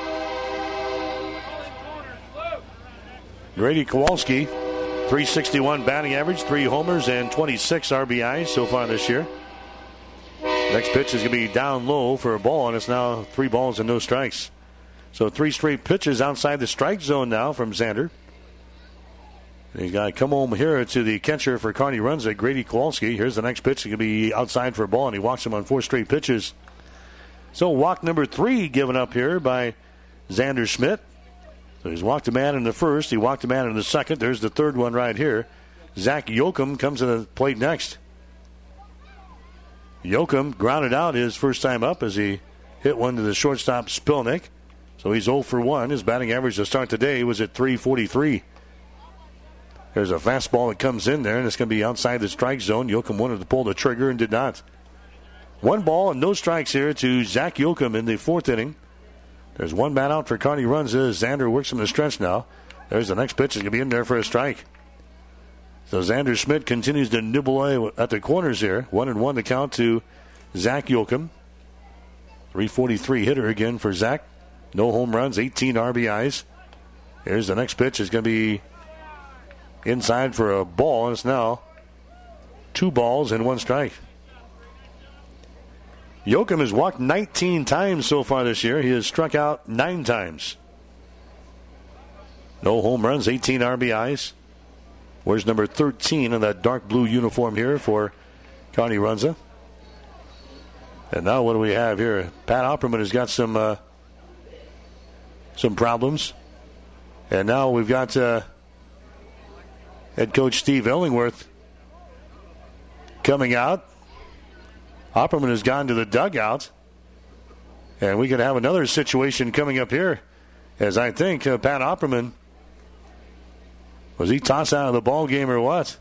[SPEAKER 1] Grady Kowalski, .361 batting average, 3 homers and 26 RBIs so far this year. Next pitch is going to be down low for a ball, and it's now 3 balls and no strikes. So 3 straight pitches outside the strike zone now from Xander. And he's got to come home here to the catcher for Kearney Runza, Grady Kowalski. Here's the next pitch. It's going to be outside for a ball, and he walks him on 4 straight pitches. So walk number 3 given up here by Xander Schmidt. So he's walked a man in the first. He walked a man in the second. There's the third one right here. Zach Yoakum comes to the plate next. Yoakum grounded out his first time up as he hit one to the shortstop Spilnick. So he's 0 for 1. His batting average to start the day was at .343. There's a fastball that comes in there, and it's going to be outside the strike zone. Yoakum wanted to pull the trigger and did not. 1 ball and no strikes here to Zach Yoakum in the 4th inning. There's 1 man out for Kearney Runza. Xander works him the stretch now. There's the next pitch. It's going to be in there for a strike. So Xander Schmidt continues to nibble away at the corners here. 1-1 the count to Zach Yoakum. .343 hitter again for Zach. No home runs, 18 RBIs. Here's the next pitch. It's going to be inside for a ball, and it's now 2 balls and 1 strike. Yoakum has walked 19 times so far this year. He has struck out 9 times. No home runs, 18 RBIs. Where's number 13 in that dark blue uniform here for Kearney Runza? And now what do we have here? Pat Opperman has got some problems. And now we've got head coach Steve Illingworth coming out. Opperman has gone to the dugout. And we could have another situation coming up here, as I think Pat Opperman, was he tossed out of the ball game or what?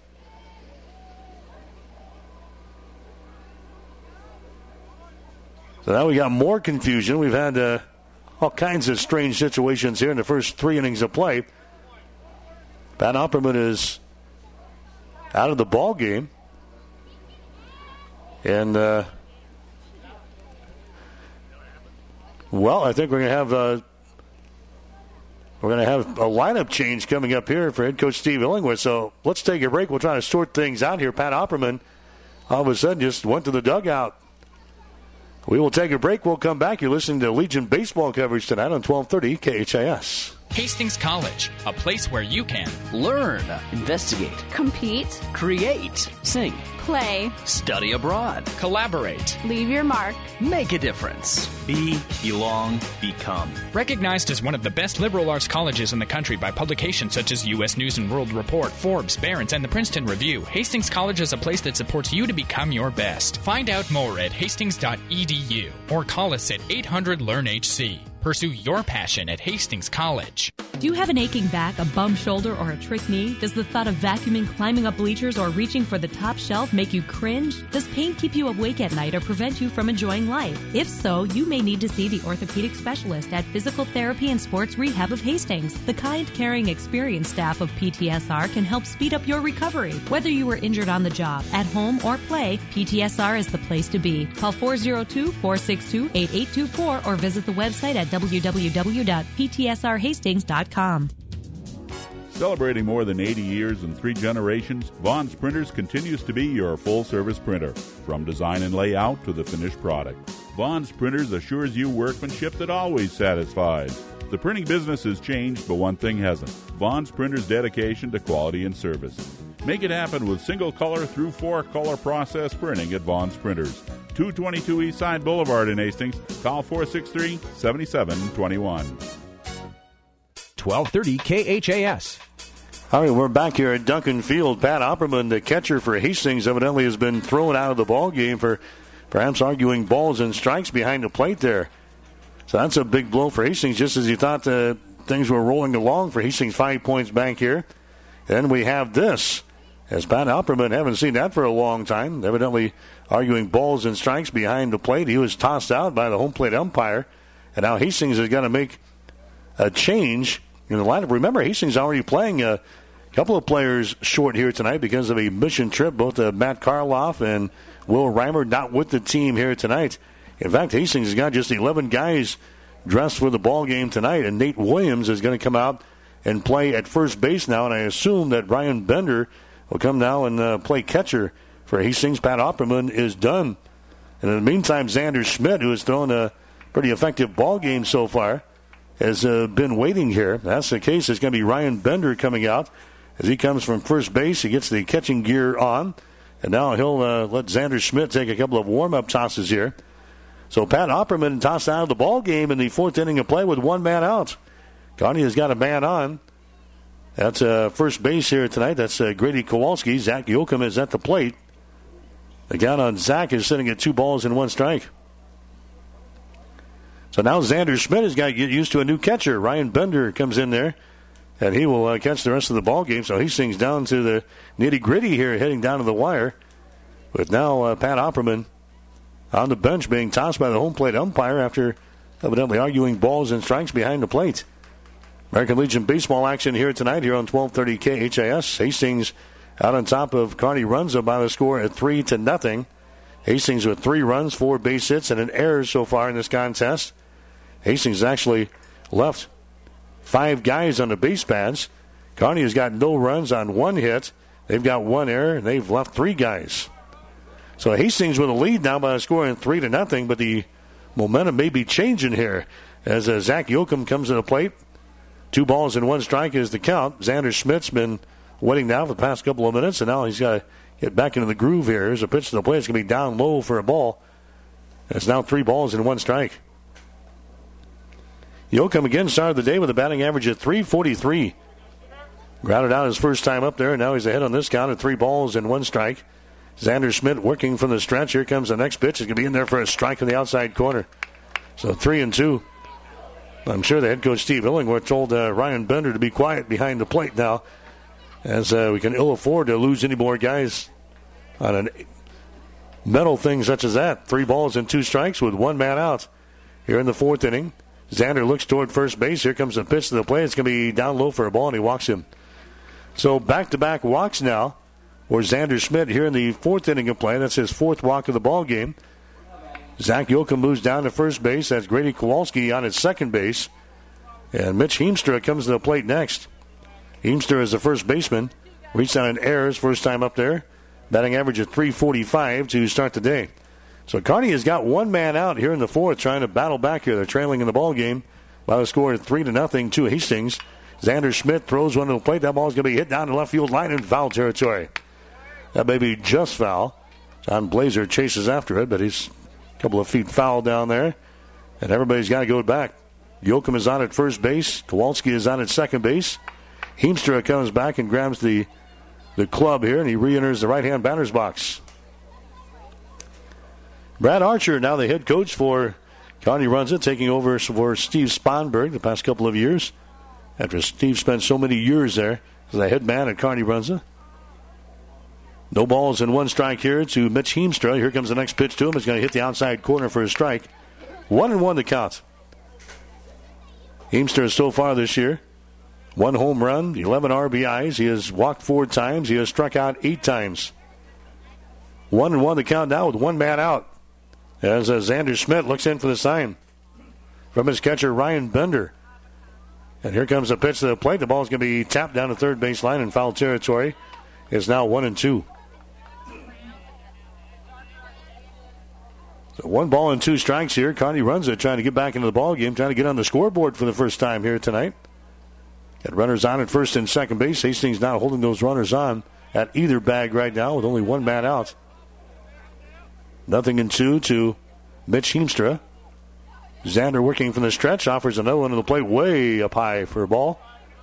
[SPEAKER 1] So now we got more confusion. We've had all kinds of strange situations here in the first 3 innings of play. Pat Opperman is out of the ball game. And, I think we're going to have a lineup change coming up here for head coach Steve Illingworth. So let's take a break. We'll try to sort things out here. Pat Opperman all of a sudden just went to the dugout. We will take a break. We'll come back. You're listening to Legion baseball coverage tonight on 1230 KHIS.
[SPEAKER 18] Hastings College, a place where you can
[SPEAKER 16] learn, investigate,
[SPEAKER 19] compete,
[SPEAKER 16] create, sing,
[SPEAKER 19] play,
[SPEAKER 16] study abroad,
[SPEAKER 18] collaborate,
[SPEAKER 19] leave your mark,
[SPEAKER 16] make a difference,
[SPEAKER 5] be, belong, become.
[SPEAKER 18] Recognized as one of the best liberal arts colleges in the country by publications such as U.S. News & World Report, Forbes, Barron's, and the Princeton Review, Hastings College is a place that supports you to become your best. Find out more at hastings.edu or call us at 800-LEARN-HC. Pursue your passion at Hastings College.
[SPEAKER 20] Do you have an aching back, a bum shoulder, or a trick knee? Does the thought of vacuuming, climbing up bleachers, or reaching for the top shelf make you cringe? Does pain keep you awake at night or prevent you from enjoying life? If so, you may need to see the orthopedic specialist at Physical Therapy and Sports Rehab of Hastings. The kind, caring, experienced staff of PTSR can help speed up your recovery. Whether you were injured on the job, at home, or play, PTSR is the place to be. Call 402-462-8824 or visit the website at www.ptsrhastings.com.
[SPEAKER 3] Celebrating more than 80 years and 3 generations, Vaughn's Printers continues to be your full-service printer. From design and layout to the finished product, Vaughn's Printers assures you workmanship that always satisfies. The printing business has changed, but one thing hasn't: Vaughn's Printers' dedication to quality and service. Make it happen with single-color through 4-color process printing at Vaughn's Printers. 222 Eastside Boulevard in Hastings. Call 463-7721.
[SPEAKER 11] 1230 KHAS.
[SPEAKER 1] All right, we're back here at Duncan Field. Pat Opperman, the catcher for Hastings, evidently has been thrown out of the ball game for perhaps arguing balls and strikes behind the plate there. So that's a big blow for Hastings, just as you thought things were rolling along for Hastings. 5 points back here. Then we have this, as Pat Opperman, haven't seen that for a long time, evidently arguing balls and strikes behind the plate. He was tossed out by the home plate umpire, and now Hastings is going to make a change in the lineup. Remember, Hastings already playing a couple of players short here tonight because of a mission trip. Both Matt Karloff and Will Reimer not with the team here tonight. In fact, Hastings has got just 11 guys dressed for the ball game tonight, and Nate Williams is going to come out and play at first base now, and I assume that Ryan Bender will come now and play catcher for Hastings. Pat Opperman is done. And in the meantime, Xander Schmidt, who has thrown a pretty effective ball game so far, has been waiting here. That's the case. It's going to be Ryan Bender coming out as he comes from first base. He gets the catching gear on, and now he'll let Xander Schmidt take a couple of warm-up tosses here. So Pat Opperman tossed out of the ball game in the fourth inning of play with one man out. Kearney has got a man on. That's first base here tonight. That's Grady Kowalski. Zach Yoakum is at the plate. The count on Zach is sitting at 2 balls and 1 strike. So now Xander Schmidt has got to get used to a new catcher. Ryan Bender comes in there, and he will catch the rest of the ball game. So he sings down to the nitty-gritty here, heading down to the wire. With now Pat Opperman on the bench being tossed by the home plate umpire after evidently arguing balls and strikes behind the plate. American Legion baseball action here tonight here on 1230 KHAS. Hastings out on top of Kearney Runza by the score at 3-0. Hastings with 3 runs, 4 base hits, and an error so far in this contest. Hastings actually left 5 guys on the base pads. Kearney has got no runs on 1 hit. They've got 1 error, and they've left 3 guys. So Hastings with a lead now by a score of 3-0, but the momentum may be changing here as Zach Yoakum comes to the plate. 2 balls and 1 strike is the count. Xander Schmidt's been waiting now for the past couple of minutes, and now he's got to get back into the groove here. Here's a pitch to the plate. It's going to be down low for a ball. It's now 3 balls and 1 strike. Yoakum again started the day with a batting average of .343. Grounded out his first time up there, and now he's ahead on this count at 3 balls and 1 strike. Xander Schmidt working from the stretch. Here comes the next pitch. It's going to be in there for a strike in the outside corner. So 3-2. I'm sure the head coach Steve Illingworth told Ryan Bender to be quiet behind the plate now, as we can ill afford to lose any more guys on a mental thing such as that. 3 balls and 2 strikes with 1 man out here in the 4th inning. Xander looks toward first base. Here comes the pitch to the plate. It's going to be down low for a ball, and he walks him. So back-to-back walks now for Xander Schmidt here in the 4th inning of play. That's his 4th walk of the ball game. Zach Yoakum moves down to first base. That's Grady Kowalski on at second base. And Mitch Heemstra comes to the plate next. Heemstra is the first baseman. Reached out an error his first time up there. Batting average of .345 to start the day. So Kearney has got 1 man out here in the 4th, trying to battle back here. They're trailing in the ball game by the score of 3-0 to Hastings. Xander Schmidt throws one to the plate. That ball's going to be hit down the left field line in foul territory. That may be just foul. John Blazer chases after it, but he's a couple of feet foul down there. And everybody's got to go back. Yoakum is on at first base. Kowalski is on at second base. Heemstra comes back and grabs the club here, and he re-enters the right-hand batter's box. Brad Archer, now the head coach for Kearney Runza, taking over for Steve Sponberg the past couple of years, after Steve spent so many years there as the head man at Kearney Runza. No balls and 1 strike here to Mitch Heemstra. Here comes the next pitch to him. He's going to hit the outside corner for a strike. 1-1 to count. Heemstra so far this year, 1 home run, 11 RBIs. He has walked 4 times. He has struck out 8 times. 1-1 to count now with 1 man out. As Xander Schmidt looks in for the sign from his catcher, Ryan Bender. And here comes the pitch to the plate. The ball's going to be tapped down the third base line in foul territory. It's now 1-2. So 1 ball and 2 strikes here. Kearney Runza trying to get back into the ball game, trying to get on the scoreboard for the first time here tonight. Got runners on at first and second base. Hastings not holding those runners on at either bag right now with only 1 man out. 0-2 to Mitch Heemstra. Xander working from the stretch, offers another one to the plate way up high for a ball.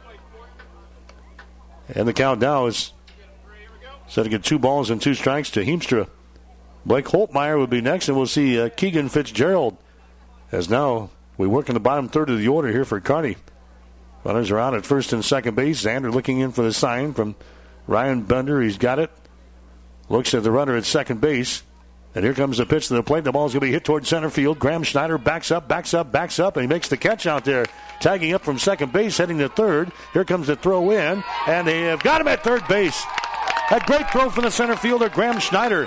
[SPEAKER 1] And the count now is setting at 2 balls and 2 strikes to Heemstra. Blake Holtmeyer would be next, and we'll see Keegan Fitzgerald. As now we work in the bottom third of the order here for Kearney. Runners are out at first and second base. Xander looking in for the sign from Ryan Bender. He's got it. Looks at the runner at second base. And here comes the pitch to the plate. The ball's going to be hit towards center field. Graham Schneider backs up, and he makes the catch out there. Tagging up from second base, heading to third. Here comes the throw in, and they have got him at third base. A great throw from the center fielder, Graham Schneider.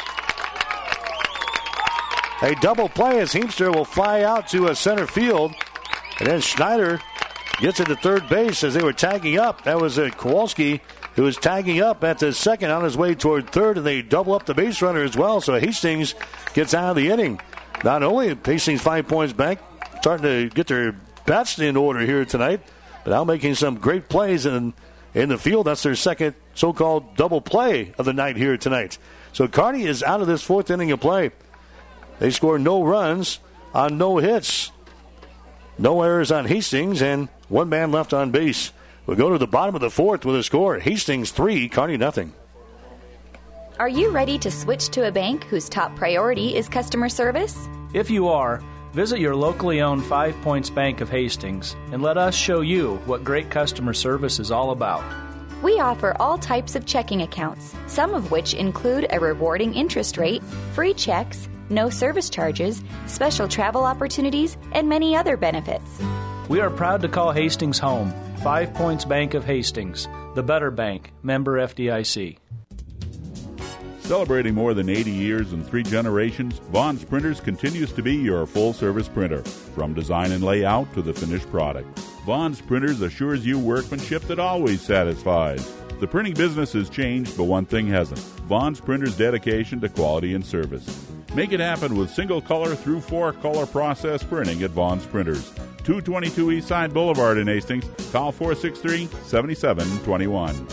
[SPEAKER 1] A double play as Heemstra will fly out to center field. And then Schneider gets it to third base as they were tagging up. That was Kowalski who was tagging up at the second on his way toward third, and they double up the base runner as well. So Hastings gets out of the inning. Not only Hastings 5 points back, starting to get their bats in order here tonight, but now making some great plays in the field. That's their second so-called double play of the night here tonight. So Kearney is out of this 4th inning of play. They score no runs on no hits. No errors on Hastings, and 1 man left on base. We'll go to the bottom of the 4th with a score. Hastings 3, Kearney 0.
[SPEAKER 6] Are you ready to switch to a bank whose top priority is customer service?
[SPEAKER 5] If you are, visit your locally owned 5 Points Bank of Hastings and let us show you what great customer service is all about.
[SPEAKER 6] We offer all types of checking accounts, some of which include a rewarding interest rate, free checks, no service charges, special travel opportunities, and many other benefits.
[SPEAKER 5] We are proud to call Hastings home. 5 Points Bank of Hastings, the better bank, member FDIC.
[SPEAKER 3] Celebrating more than 80 years and 3 generations, Vaughn's Printers continues to be your full-service printer, from design and layout to the finished product. Vaughn's Printers assures you workmanship that always satisfies. The printing business has changed, but one thing hasn't: Vaughn's Printers' dedication to quality and service. Make it happen with single-color through 4-color process printing at Vaughn's Printers. 222 Eastside Boulevard in Hastings. Call 463-7721.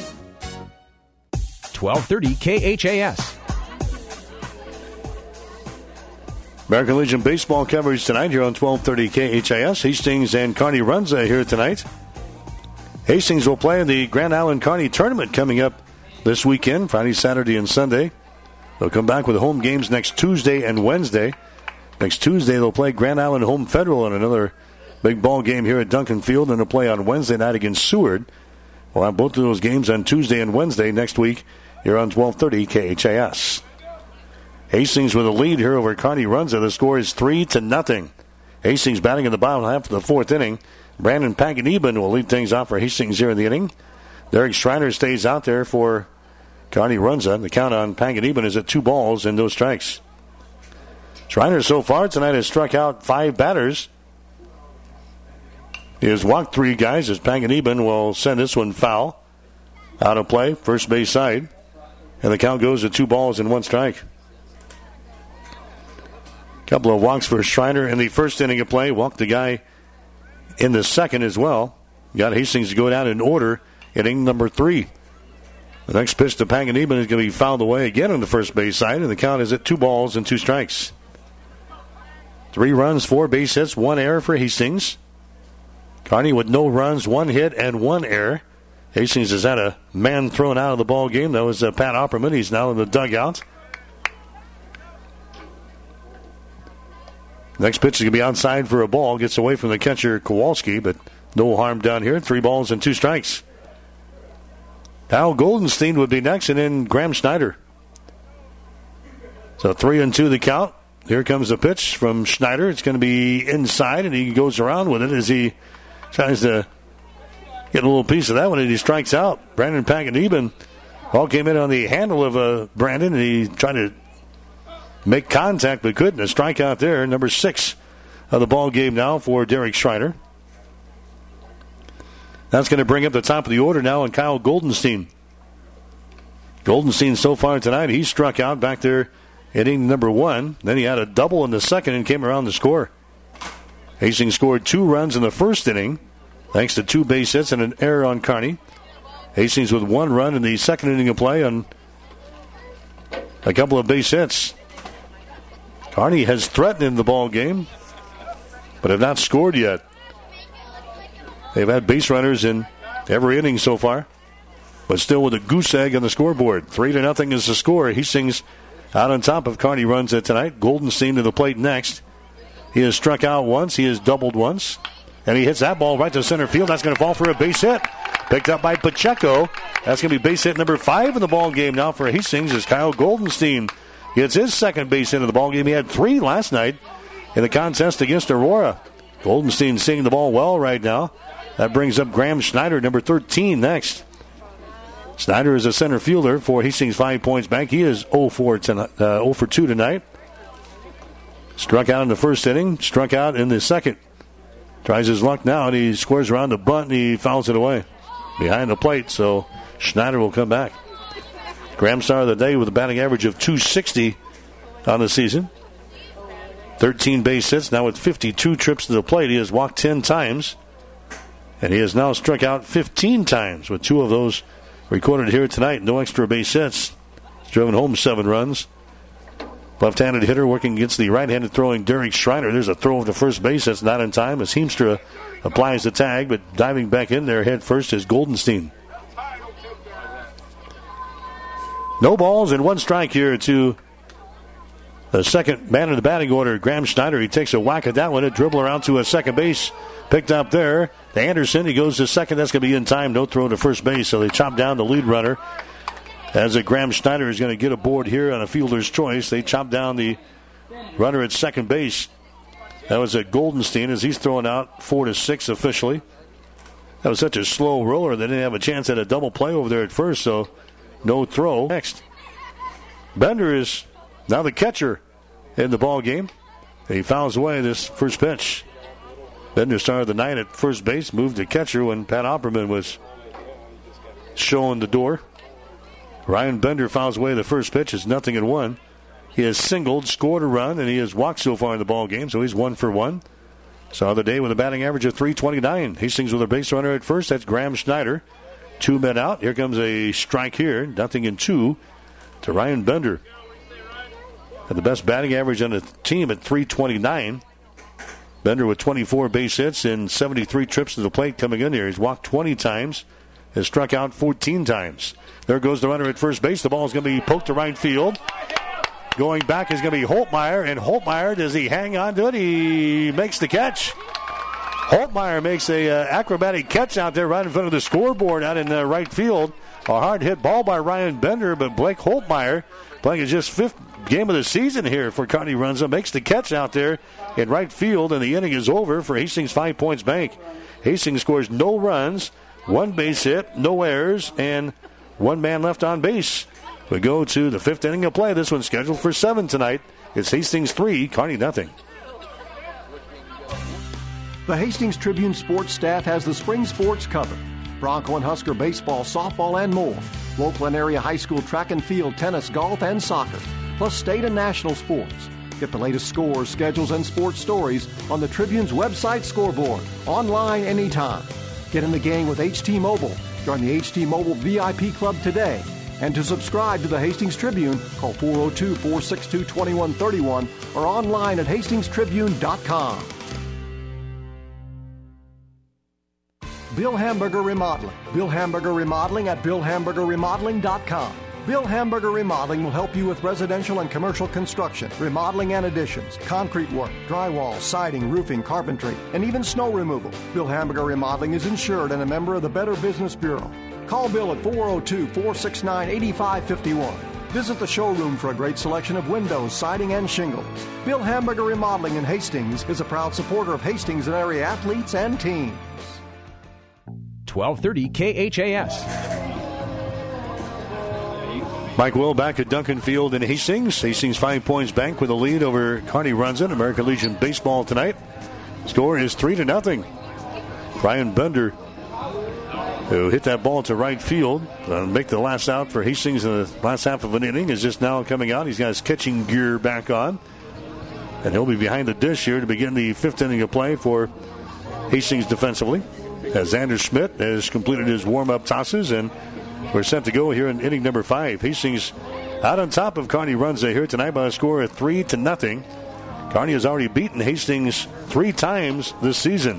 [SPEAKER 11] 1230 KHAS.
[SPEAKER 1] American Legion baseball coverage tonight here on 1230 KHAS. Hastings and Kearney Runza here tonight. Hastings will play in the Grand Island Kearney tournament coming up this weekend, Friday, Saturday, and Sunday. They'll come back with home games next Tuesday and Wednesday. Next Tuesday, they'll play Grand Island Home Federal in another big ball game here at Duncan Field, and they'll play on Wednesday night against Seward. We'll have both of those games on Tuesday and Wednesday next week here on 1230 KHAS. Hastings with a lead here over Kearney Runza. The score is 3-0. Hastings batting in the bottom half of the 4th inning. Brandon Panganiban will lead things off for Hastings here in the inning. Derek Schreiner stays out there for Kearney Runza. The count on Panganiban is at 2 balls and no strikes. Schreiner so far tonight has struck out 5 batters. He has walked 3 guys as Panganiban will send this one foul. Out of play, first base side. And the count goes to 2 balls and 1 strike. Couple of walks for Schreiner in the first inning of play. Walked the guy in the second as well. Got Hastings to go down in order, inning number 3. The next pitch to Panganiban is going to be fouled away again on the first base side, and the count is at 2 balls and 2 strikes. 3 runs, 4 base hits, 1 error for Hastings. Kearney with no runs, 1 hit, and 1 error. Hastings has had a man thrown out of the ball game. That was Pat Opperman. He's now in the dugout. Next pitch is going to be outside for a ball. Gets away from the catcher, Kowalski, but no harm down here. 3 balls and 2 strikes. Kyle Goldenstein would be next, and then Graham Schneider. So 3-2 the count. Here comes the pitch from Schneider. It's going to be inside, and he goes around with it as he tries to get a little piece of that one, and he strikes out. Brandon Panganiban ball came in on the handle of Brandon, and he tried to make contact but couldn't. A strikeout there, number 6 of the ball game now for Derek Schreiner. That's going to bring up the top of the order now on Kyle Goldenstein. Goldenstein so far tonight, he struck out back there inning number 1. Then he had a double in the second and came around to score. Hastings scored 2 runs in the first inning thanks to 2 base hits and an error on Kearney. Hastings with 1 run in the second inning of play on a couple of base hits. Kearney has threatened in the ball game, but have not scored yet. They've had base runners in every inning so far, but still with a goose egg on the scoreboard. 3-0 is the score. Hastings out on top of Kearney runs tonight. Goldenstein to the plate next. He has struck out once. He has doubled once. And he hits that ball right to center field. That's going to fall for a base hit. Picked up by Pacheco. That's going to be base hit number 5 in the ball game now for Hastings as Kyle Goldenstein gets his second base hit of the ball game. He had 3 last night in the contest against Aurora. Goldenstein seeing the ball well right now. That brings up Graham Schneider, number 13, next. Schneider is a center fielder for Hastings 5 Points Bank. He is 0 for 2 tonight. Struck out in the first inning, struck out in the second. Tries his luck now, and he squares around the bunt, and he fouls it away behind the plate, so Schneider will come back. Graham star of the day with a batting average of .260 on the season. 13 base hits, now with 52 trips to the plate. He has walked 10 times. And he has now struck out 15 times, with 2 of those recorded here tonight. No extra base hits. He's driven home 7 runs. Left-handed hitter working against the right-handed throwing Derek Schreiner. There's a throw to first base that's not in time as Heemstra applies the tag, but diving back in there head first is Goldenstein. No balls and 1 strike here to the second man in the batting order, Graham Schneider. He takes a whack at that one. A dribble around to a second base. Picked up there. To Anderson. He goes to second. That's going to be in time. No throw to first base. So they chop down the lead runner. As Graham Schneider is going to get aboard here on a fielder's choice. They chop down the runner at second base. That was Goldenstein as he's throwing out 4-6 officially. That was such a slow roller. They didn't have a chance at a double play over there at first. So no throw. Next. Bender is now the catcher in the ball game. He fouls away this first pitch. Bender started the night at first base, moved to catcher when Pat Opperman was showing the door. Ryan Bender fouls away the first pitch. It's 0-1. He has singled, scored a run, and he has walked so far in the ball game, so he's 1 for 1. Saw the day with a batting average of .329. Hastings with a base runner at first. That's Graham Schneider. 2 men out. Here comes a strike here. 0-2 to Ryan Bender. And the best batting average on the team at .329. Bender with 24 base hits and 73 trips to the plate coming in here. He's walked 20 times, has struck out 14 times. There goes the runner at first base. The ball is going to be poked to right field. Going back is going to be Holtmeyer, and Holtmeyer, does he hang on to it? He makes the catch. Holtmeyer makes a acrobatic catch out there right in front of the scoreboard out in right field. A hard hit ball by Ryan Bender, but Blake Holtmeyer, playing his just 5th game of the season here for Kearney Runza, makes the catch out there in right field, and the inning is over for Hastings 5 Points Bank. Hastings scores no runs, 1 base hit, no errors, and 1 man left on base. We go to the 5th inning of play. This one's scheduled for 7 tonight. It's Hastings 3, Kearney 0.
[SPEAKER 12] The Hastings Tribune sports staff has the spring sports covered. Bronco and Husker baseball, softball, and more. Local and area high school track and field, tennis, golf, and soccer. Plus state and national sports. Get the latest scores, schedules, and sports stories on the Tribune's website scoreboard, online anytime. Get in the game with HT Mobile. Join the HT Mobile VIP Club today. And to subscribe to the Hastings Tribune, call 402-462-2131 or online at hastingstribune.com. Bill Hamburger Remodeling. Bill Hamburger Remodeling at BillHamburgerRemodeling.com. Bill Hamburger Remodeling will help you with residential and commercial construction, remodeling and additions, concrete work, drywall, siding, roofing, carpentry, and even snow removal. Bill Hamburger Remodeling is insured and a member of the Better Business Bureau. Call Bill at 402-469-8551. Visit the showroom for a great selection of windows, siding, and shingles. Bill Hamburger Remodeling in Hastings is a proud supporter of Hastings and area athletes and teams.
[SPEAKER 11] 1230 KHAS.
[SPEAKER 1] Mike Will back at Duncan Field in Hastings. Hastings 5 points bank with a lead over Kearney Runza. American Legion baseball tonight. Score is 3-0. Brian Bender, who hit that ball to right field, make the last out for Hastings in the last half of an inning, is just now coming out. He's got his catching gear back on. And he'll be behind the dish here to begin the fifth inning of play for Hastings defensively. As Xander Schmidt has completed his warm-up tosses, and we're set to go here in inning number 5. Hastings out on top of Kearney Runza here tonight by a score of 3-0. Kearney has already beaten Hastings 3 times this season.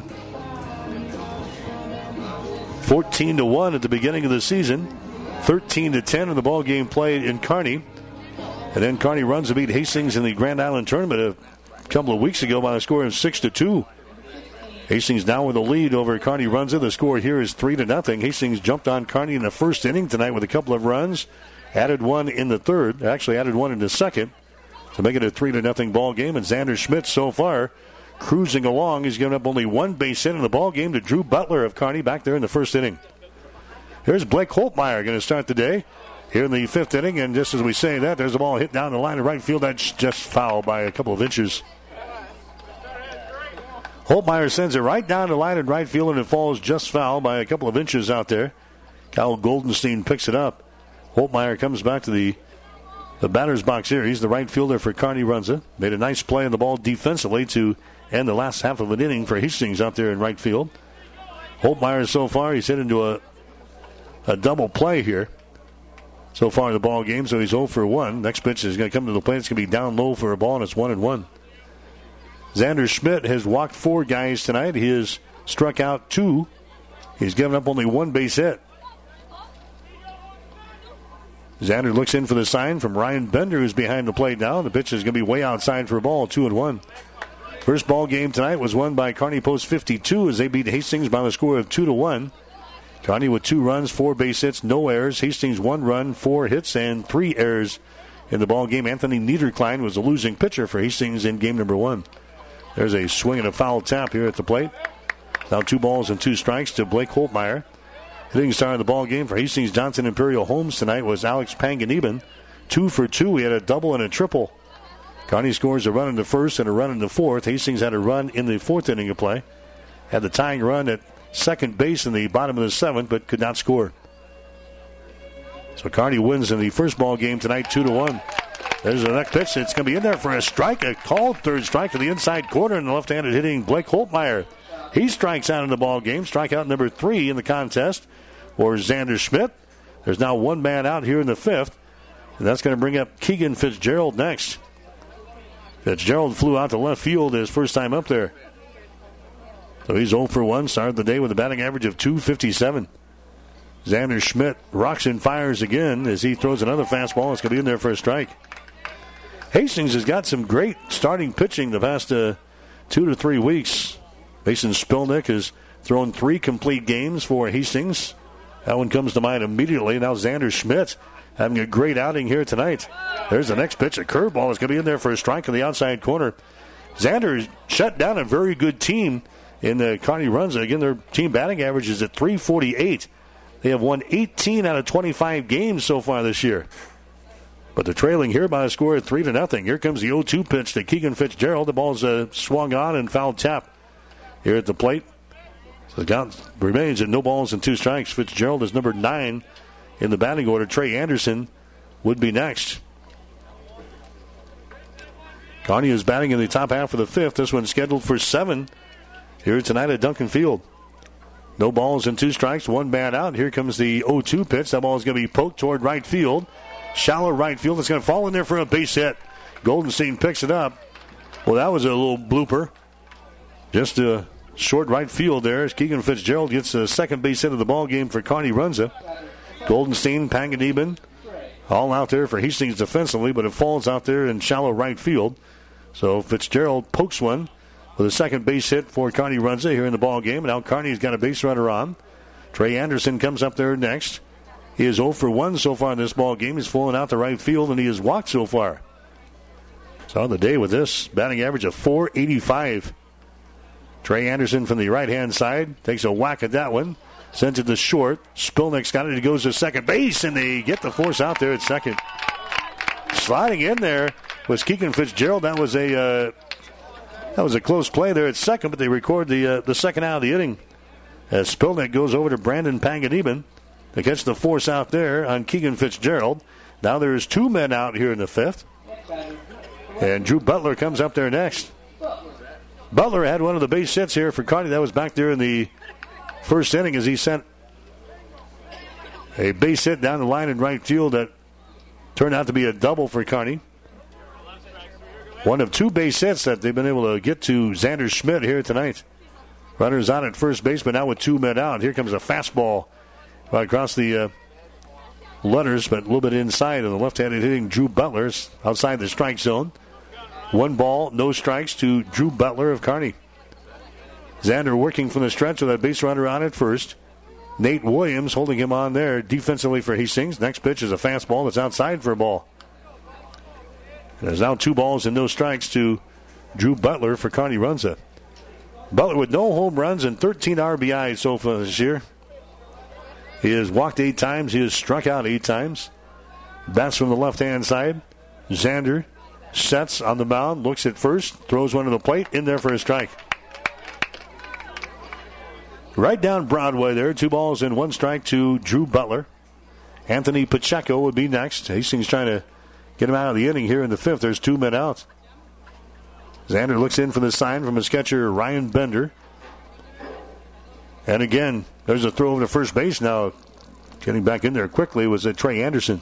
[SPEAKER 1] 14-1 at the beginning of the season, 13-10 in the ball game played in Kearney, and then Kearney Runza beat Hastings in the Grand Island tournament a couple of weeks ago by a score of 6-2. Hastings now with a lead over Kearney Runza. The score here is 3-0. Hastings jumped on Kearney in the first inning tonight with a couple of runs, added one in the third, actually added one in the second to make it a 3-0 ball game. And Xander Schmidt so far cruising along. He's given up only one base hit in the ball game to Drew Butler of Kearney back there in the first inning. Here's Blake Holtmeyer going to start the day here in the fifth inning. And just as we say that, there's a ball hit down the line of right field. That's just foul by a couple of inches. Holtmeyer sends it right down the line in right field, and it falls just foul by a couple of inches out there. Kyle Goldenstein picks it up. Holtmeyer comes back to the batter's box here. He's the right fielder for Kearney Runza. Made a nice play on the ball defensively to end the last half of an inning for Hastings out there in right field. Holtmeyer so far, he's hit into a double play here so far in the ball game, so he's 0 for 1. Next pitch is going to come to the plate. It's going to be down low for a ball, and it's 1-1. Xander Schmidt has walked 4 guys tonight. He has struck out 2. He's given up only 1 base hit. Xander looks in for the sign from Ryan Bender, who's behind the plate now. The pitch is going to be way outside for a ball, 2-1. First ball game tonight was won by Kearney Post 52 as they beat Hastings by the score of 2-1. Kearney with 2 runs, 4 base hits, no errors. Hastings 1 run, 4 hits, and 3 errors in the ball game. Anthony Niederklein was the losing pitcher for Hastings in game number 1. There's a swing and a foul tap here at the plate. Now 2 balls and 2 strikes to Blake Holtmeyer. Hitting star of the ball game for Hastings Johnson Imperial Homes tonight was Alex Panganiban. 2 for 2. He had a double and a triple. Kearney scores a run in the first and a run in the fourth. Hastings had a run in the fourth inning of play. Had the tying run at second base in the bottom of the 7th, but could not score. So Kearney wins in the first ball game tonight, 2-1. There's the next pitch. It's going to be in there for a strike. A called third strike to the inside corner, and the left-handed hitting Blake Holtmeyer. He strikes out in the ball game. Strikeout number 3 in the contest for Xander Schmidt. There's now 1 man out here in the 5th, and that's going to bring up Keegan Fitzgerald next. Fitzgerald flew out to left field his first time up there. So he's 0 for 1. Started the day with a batting average of .257. Xander Schmidt rocks and fires again as he throws another fastball. It's going to be in there for a strike. Hastings has got some great starting pitching the past 2 to 3 weeks. Mason Spilnick has thrown 3 complete games for Hastings. That one comes to mind immediately. Now Xander Schmidt having a great outing here tonight. There's the next pitch. A curveball is going to be in there for a strike in the outside corner. Xander has shut down a very good team in the Kearney Runza. Again, their team batting average is at .348. They have won 18 out of 25 games so far this year. But they're trailing here by a score of 3-0. Here comes the 0-2 pitch to Keegan Fitzgerald. The ball's swung on and foul tap here at the plate. So the count remains at no balls and 2 strikes. Fitzgerald is number 9 in the batting order. Trey Anderson would be next. Kearney is batting in the top half of the fifth. This one's scheduled for 7 here tonight at Duncan Field. No balls and 2 strikes, 1 man out. Here comes the 0-2 pitch. That ball is going to be poked toward right field. Shallow right field. It's going to fall in there for a base hit. Goldenstein picks it up. Well, that was a little blooper. Just a short right field there as Keegan Fitzgerald gets the second base hit of the ball game for Kearney Runza. Goldenstein, Pangadiban, all out there for Hastings defensively, but it falls out there in shallow right field. So Fitzgerald pokes one with a second base hit for Kearney Runza here in the ball game. And now Kearney's got a base runner on. Trey Anderson comes up there next. He is 0 for 1 so far in this ball game. He's fallen out the right field, and he has walked so far. So on the day with this batting average of .485. Trey Anderson from the right-hand side takes a whack at that one. Sends it to short. Spilnick's got it. He goes to second base, and they get the force out there at second. Sliding in there was Keegan Fitzgerald. That was a close play there at second, but they record the second out of the inning. As Spilnick goes over to Brandon Pangadiban to catch the force out there on Keegan Fitzgerald. Now there's 2 men out here in the fifth. And Drew Butler comes up there next. Butler had one of the base hits here for Kearney. That was back there in the first inning as he sent a base hit down the line in right field that turned out to be a double for Kearney. One of 2 base hits that they've been able to get to Xander Schmidt here tonight. Runners on at first base, but now with 2 men out. Here comes a fastball right across the letters, but a little bit inside of the left-handed hitting Drew Butler's outside the strike zone. 1 ball, no strikes to Drew Butler of Kearney. Xander working from the stretch with a base runner on at first. Nate Williams holding him on there defensively for Hastings. Next pitch is a fastball that's outside for a ball. There's now 2 balls and no strikes to Drew Butler for Kearney Runza. Butler with no home runs and 13 RBIs so far this year. He has walked 8 times. He has struck out 8 times. Bats from the left-hand side. Xander sets on the mound, looks at first, throws one to the plate, in there for a strike. Right down Broadway there, 2 balls and 1 strike to Drew Butler. Anthony Pacheco would be next. Hastings trying to get him out of the inning here in the fifth. There's 2 men out. Xander looks in for the sign from his catcher, Ryan Bender. And again, there's a throw over to first base now. Getting back in there quickly was Trey Anderson.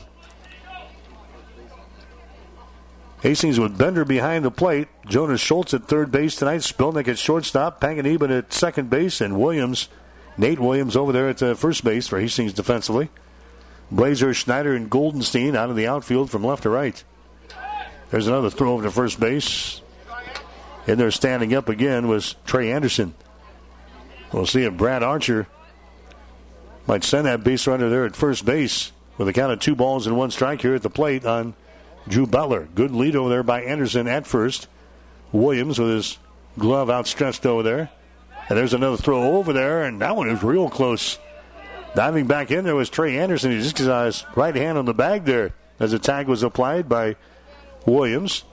[SPEAKER 1] Hastings with Bender behind the plate. Jonas Schultz at third base tonight. Spilnick at shortstop. Pangadiban at second base. And Williams, Nate Williams over there at first base for Hastings defensively. Blazer, Schneider, and Goldenstein out of the outfield from left to right. There's another throw over to first base. In there standing up again was Trey Anderson. We'll see if Brad Archer might send that base runner there at first base with a count of 2 balls and 1 strike here at the plate on Drew Butler. Good lead over there by Anderson at first. Williams with his glove outstretched over there. And there's another throw over there, and that one is real close. Diving back in there was Trey Anderson. He just got his right hand on the bag there as a tag was applied by Williams.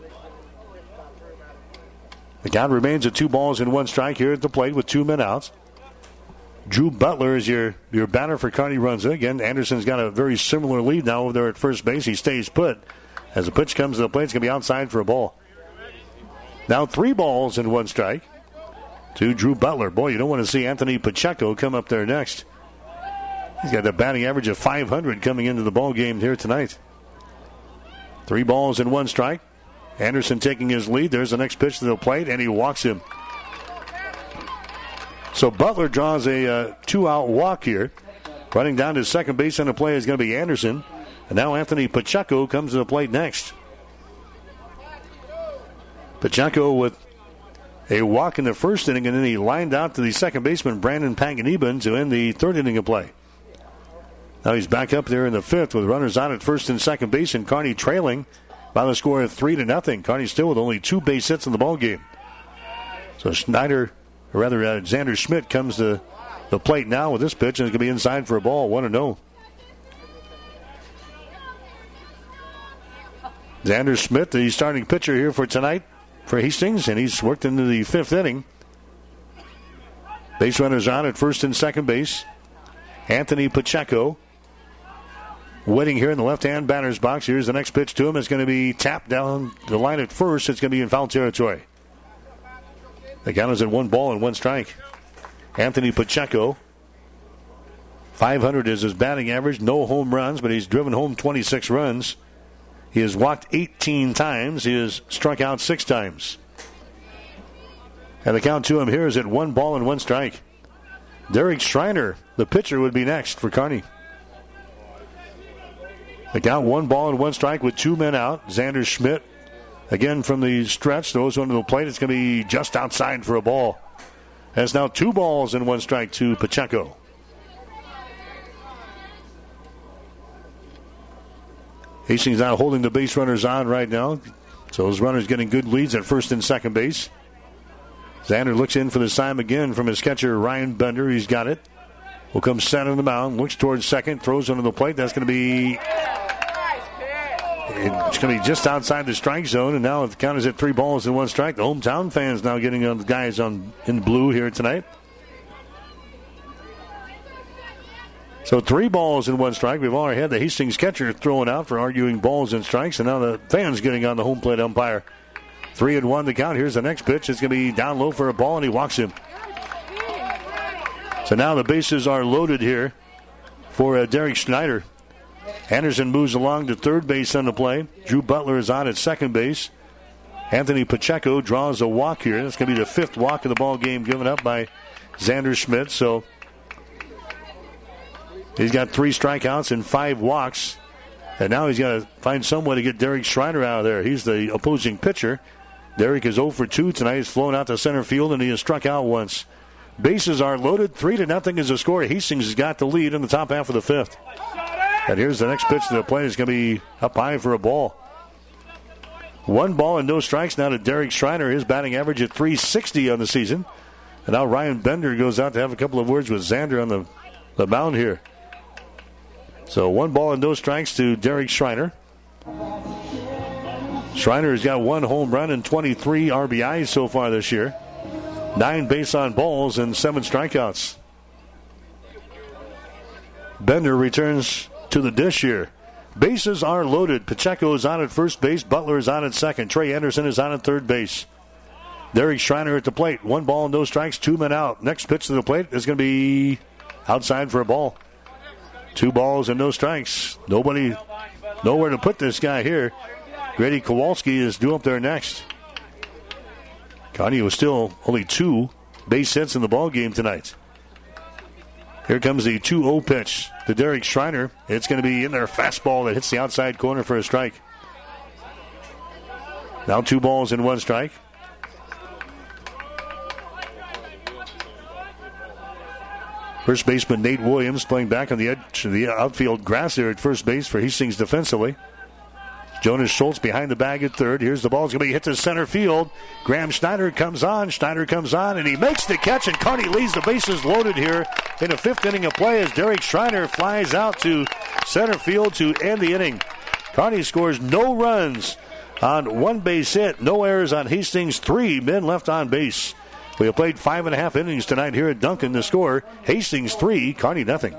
[SPEAKER 1] The count remains at 2 balls and 1 strike here at the plate with 2 men out. Drew Butler is your batter for Kearney Runza. Again, Anderson's got a very similar lead now over there at first base. He stays put. As the pitch comes to the plate, it's going to be outside for a ball. Now 3 balls and 1 strike to Drew Butler. Boy, you don't want to see Anthony Pacheco come up there next. He's got a batting average of .500 coming into the ball game here tonight. 3 balls and 1 strike. Anderson taking his lead. There's the next pitch to the plate, and he walks him. So Butler draws a 2-out walk here. Running down to second base on the play is going to be Anderson. And now Anthony Pacheco comes to the plate next. Pacheco with a walk in the first inning, and then he lined out to the second baseman, Brandon Pangadiban, to end the third inning of play. Now he's back up there in the fifth with runners on at first and second base, and Kearney trailing by the score of 3-0. Kearney still with only 2 base hits in the ball game. So Xander Schmidt comes to the plate now with this pitch, and it's going to be inside for a ball, 1-0. Xander Schmidt, the starting pitcher here for tonight for Hastings, and he's worked into the 5th inning. Base runners on at first and second base. Anthony Pacheco waiting here in the left-hand batter's box. Here's the next pitch to him. It's going to be tapped down the line at first. It's going to be in foul territory. The count is at 1 ball and 1 strike. Anthony Pacheco, 500 is his batting average. No home runs, but he's driven home 26 runs. He has walked 18 times. He has struck out 6 times. And the count to him here is at 1 ball and 1 strike. Derek Schreiner, the pitcher, would be next for Kearney. The count 1 ball and 1 strike with 2 men out. Xander Schmidt, again from the stretch, throws one to the plate. It's going to be just outside for a ball. That's now 2 balls and 1 strike to Pacheco. Hastings now holding the base runners on right now. So those runners getting good leads at first and second base. Xander looks in for the sign again from his catcher, Ryan Bender. He's got it. Will come center of the mound. Looks towards second. Throws under the plate. That's going to be... It's going to be just outside the strike zone. And now the count is at 3 balls and 1 strike. The hometown fans now getting on the guys in blue here tonight. So 3 balls and 1 strike. We've already had the Hastings catcher throwing out for arguing balls and strikes. And now the fans getting on the home plate umpire. 3-1 the count. Here's the next pitch. It's going to be down low for a ball, and he walks him. So now the bases are loaded here for Derek Schneider. Anderson moves along to third base on the play. Drew Butler is on at second base. Anthony Pacheco draws a walk here. That's going to be the 5th walk of the ball game given up by Xander Schmidt. So he's got 3 strikeouts and 5 walks. And now he's got to find some way to get Derek Schreiner out of there. He's the opposing pitcher. Derek is 0 for 2 tonight. He's flown out to center field, and he has struck out once. Bases are loaded. 3-0 is the score. Hastings has got the lead in the top half of the 5th. And here's the next pitch to the plate. It's going to be up high for a ball. 1 ball and no strikes now to Derek Schreiner. His batting average at .360 on the season. And now Ryan Bender goes out to have a couple of words with Xander on the mound here. So 1 ball and no strikes to Derek Schreiner. Schreiner has got 1 home run and 23 RBIs so far this year. 9 base on balls and 7 strikeouts. Bender returns to the dish here. Bases are loaded. Pacheco is on at first base. Butler is on at second. Trey Anderson is on at third base. Derek Schreiner at the plate. 1 ball, no strikes, 2 men out. Next pitch to the plate is going to be outside for a ball. 2 balls and no strikes. Nowhere to put this guy here. Grady Kowalski is due up there next. Kearney was still only 2 base hits in the ball game tonight. Here comes the 2-0 pitch to Derek Schreiner. It's going to be in there, fastball that hits the outside corner for a strike. Now 2 balls and 1 strike. First baseman Nate Williams playing back on the edge of the outfield grass there at first base for Hastings defensively. Jonas Schultz behind the bag at third. Here's the ball. It's going to be hit to center field. Graham Schneider comes on. And he makes the catch, and Kearney leaves the bases loaded here in the 5th inning of play as Derek Schreiner flies out to center field to end the inning. Kearney scores no runs on 1 base hit. No errors on Hastings. 3 men left on base. We have played 5.5 innings tonight here at Duncan. The score, Hastings 3, Kearney nothing.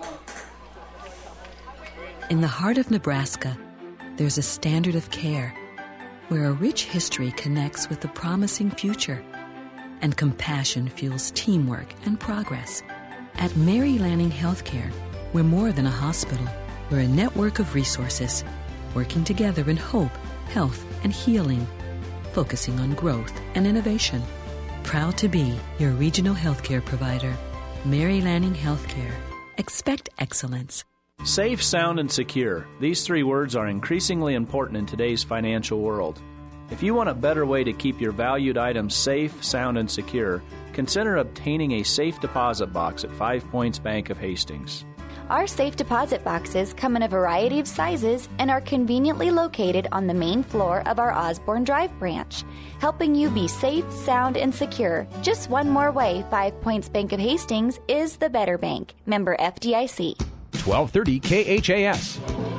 [SPEAKER 7] In the heart of Nebraska, there's a standard of care where a rich history connects with the promising future and compassion fuels teamwork and progress. At Mary Lanning Healthcare, we're more than a hospital. We're a network of resources working together in hope, health, and healing, focusing on growth and innovation. Proud to be your regional healthcare provider. Mary Lanning Healthcare. Expect excellence.
[SPEAKER 5] Safe, sound, and secure. These 3 words are increasingly important in today's financial world. If you want a better way to keep your valued items safe, sound, and secure, consider obtaining a safe deposit box at 5 Points Bank of Hastings.
[SPEAKER 6] Our safe deposit boxes come in a variety of sizes and are conveniently located on the main floor of our Osborne Drive branch, helping you be safe, sound, and secure. Just one more way 5 Points Bank of Hastings is the better bank. Member FDIC.
[SPEAKER 11] 1230 KHAS.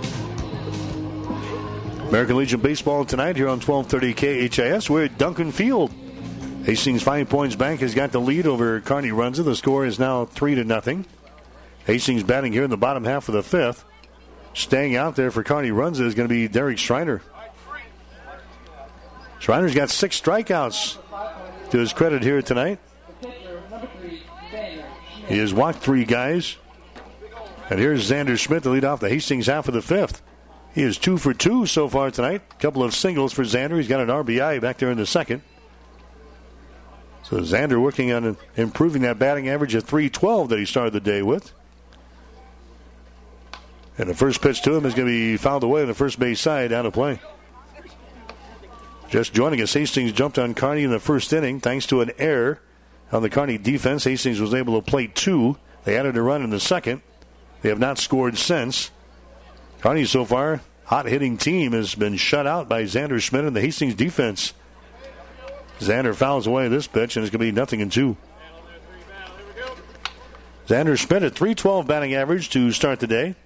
[SPEAKER 1] American Legion Baseball tonight here on 1230 KHAS. We're at Duncan Field. Hastings 5 Points Bank has got the lead over Kearney Runza. The score is now 3-0. Hastings batting here in the bottom half of the 5th. staying out there for Kearney Runza is going to be Derek Schreiner. Schreiner's got 6 strikeouts to his credit here tonight. He has walked 3 guys. And here's Xander Schmidt to lead off the Hastings half of the 5th. He is 2 for 2 so far tonight. A couple of singles for Xander. He's got an RBI back there in the 2nd. So Xander working on improving that batting average of .312 that he started the day with. And the first pitch to him is going to be fouled away on the first base side, out of play. Just joining us, Hastings jumped on Kearney in the first inning thanks to an error on the Kearney defense. Hastings was able to play 2. They added a run in the 2nd. They have not scored since. Kearney so far, hot-hitting team, has been shut out by Xander Schmidt and the Hastings defense. Xander fouls away this pitch, and it's going to be 0-2. Xander Schmidt at .312 batting average to start the day.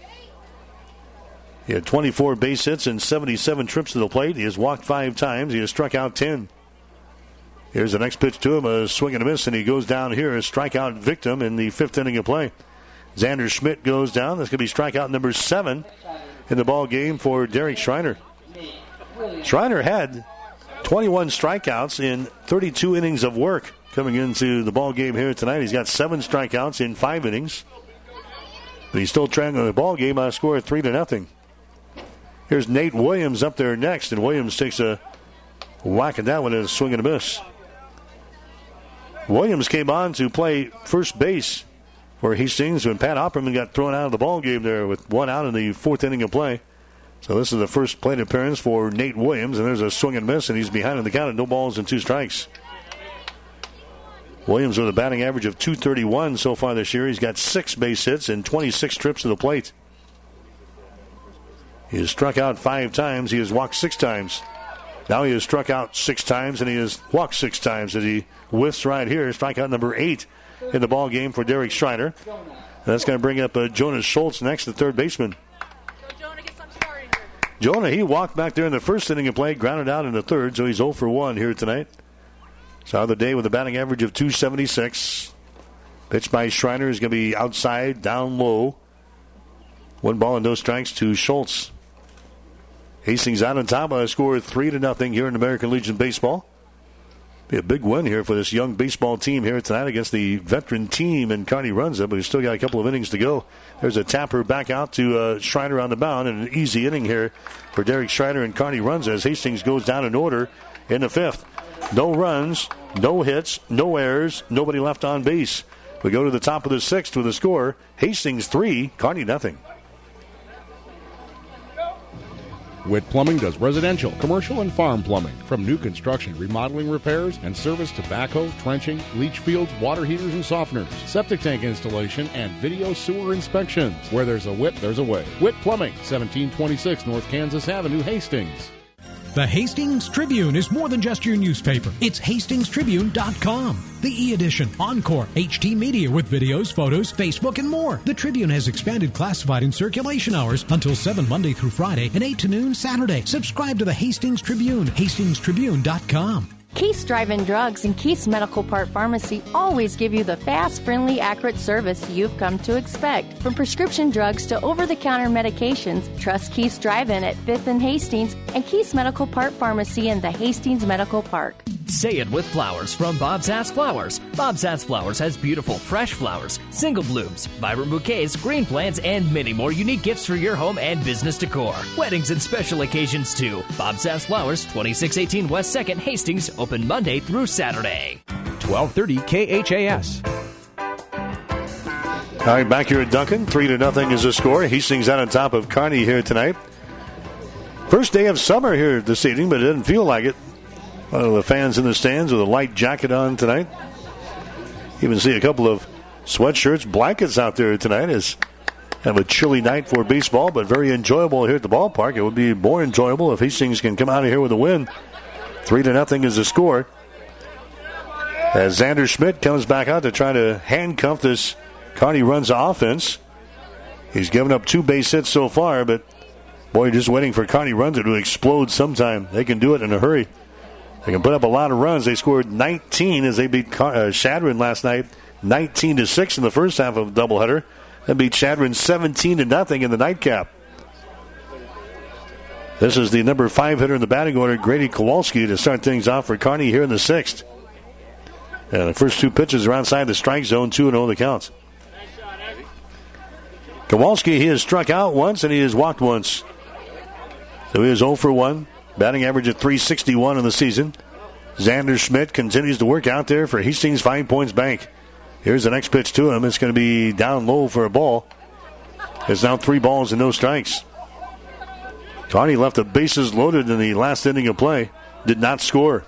[SPEAKER 1] He had 24 base hits and 77 trips to the plate. He has walked 5 times. He has struck out 10. Here's the next pitch to him, a swing and a miss, and he goes down here, a strikeout victim in the 5th inning of play. Xander Schmidt goes down. That's going to be strikeout number 7 in the ball game for Derek Schreiner. Schreiner had 21 strikeouts in 32 innings of work coming into the ball game here tonight. He's got 7 strikeouts in 5 innings. But he's still trailing the ball game on a score of 3-0. Here's Nate Williams up there next, and Williams takes a whack at that one and a swing and a miss. Williams came on to play first base for Hastings when Pat Opperman got thrown out of the ball game there with 1 out in the 4th inning of play. So this is the first plate appearance for Nate Williams, and there's a swing and miss, and he's behind in the count at no balls and 2 strikes. Williams with a batting average of .231 so far this year. He's got 6 base hits and 26 trips to the plate. He has struck out 5 times. He has walked 6 times. Now he has struck out 6 times, and he has walked 6 times as he whiffs right here. Strikeout number 8 in the ball game for Derek Schreiner. And that's going to bring up Jonas Schultz next, the third baseman. Jonah, he walked back there in the first inning of play, grounded out in the third, so he's 0 for 1 here tonight. Started the day with a batting average of .276. Pitch by Schreiner is going to be outside, down low. 1 ball and no strikes to Schultz. Hastings out on top by a score of 3-0 here in American Legion Baseball. Be a big win here for this young baseball team here tonight against the veteran team in Kearney Runza, but we've still got a couple of innings to go. There's a tapper back out to Schreiner on the mound, and an easy inning here for Derek Schreiner and Kearney Runza as Hastings goes down in order in the 5th. No runs, no hits, no errors, nobody left on base. We go to the top of the 6th with a score. Hastings 3, Kearney 0.
[SPEAKER 19] Witt Plumbing does residential, commercial, and farm plumbing. From new construction, remodeling, repairs, and service to backhoe, trenching, leach fields, water heaters, and softeners, septic tank installation, and video sewer inspections. Where there's a Witt, there's a way. Witt Plumbing, 1726 North Kansas Avenue, Hastings.
[SPEAKER 21] The Hastings Tribune is more than just your newspaper. It's hastingstribune.com. The e-edition, Encore, HT Media with videos, photos, Facebook, and more. The Tribune has expanded classified and circulation hours until 7 Monday through Friday and 8 to noon Saturday. Subscribe to the Hastings Tribune, hastingstribune.com.
[SPEAKER 15] Keith's Drive-In Drugs and Keith's Medical Part Pharmacy always give you the fast, friendly, accurate service you've come to expect. From prescription drugs to over-the-counter medications, trust Keith's Drive-In at 5th and Hastings and Keith's Medical Part Pharmacy in the Hastings Medical Park.
[SPEAKER 16] Say it with flowers from Bob's Ass Flowers. Bob's Ass Flowers has beautiful, fresh flowers, single blooms, vibrant bouquets, green plants, and many more unique gifts for your home and business decor. Weddings and special occasions, too. Bob's Ass Flowers, 2618 West 2nd, Hastings, open Monday through Saturday.
[SPEAKER 11] 1230 KHAS.
[SPEAKER 1] All right, back here at Duncan, 3-0 is the score. Hastings out on top of Kearney here tonight. First day of summer here this evening, but it doesn't feel like it. One of the fans in the stands with a light jacket on tonight. Even see a couple of sweatshirts, blankets out there tonight. It's kind of a chilly night for baseball, but very enjoyable here at the ballpark. It would be more enjoyable if Hastings can come out of here with a win. 3-0 is the score. As Xander Schmidt comes back out to try to handcuff this Kearney Runza offense. He's given up 2 base hits so far, but boy, just waiting for Kearney Runza to explode sometime. They can do it in a hurry. They can put up a lot of runs. They scored 19 as they beat Chadron last night, 19-6 in the first half of the doubleheader. They beat Chadron 17-0 in the nightcap. This is the number 5 hitter in the batting order, Grady Kowalski, to start things off for Kearney here in the 6th. And the first 2 pitches are outside the strike zone, 2-0 the count. Kowalski, he has struck out once and he has walked once. So he is 0 for 1. Batting average at .361 in the season. Xander Schmidt continues to work out there for Hastings 5 Points Bank. Here's the next pitch to him. It's going to be down low for a ball. It's now 3 balls and no strikes. Kearney left the bases loaded in the last inning of play. Did not score.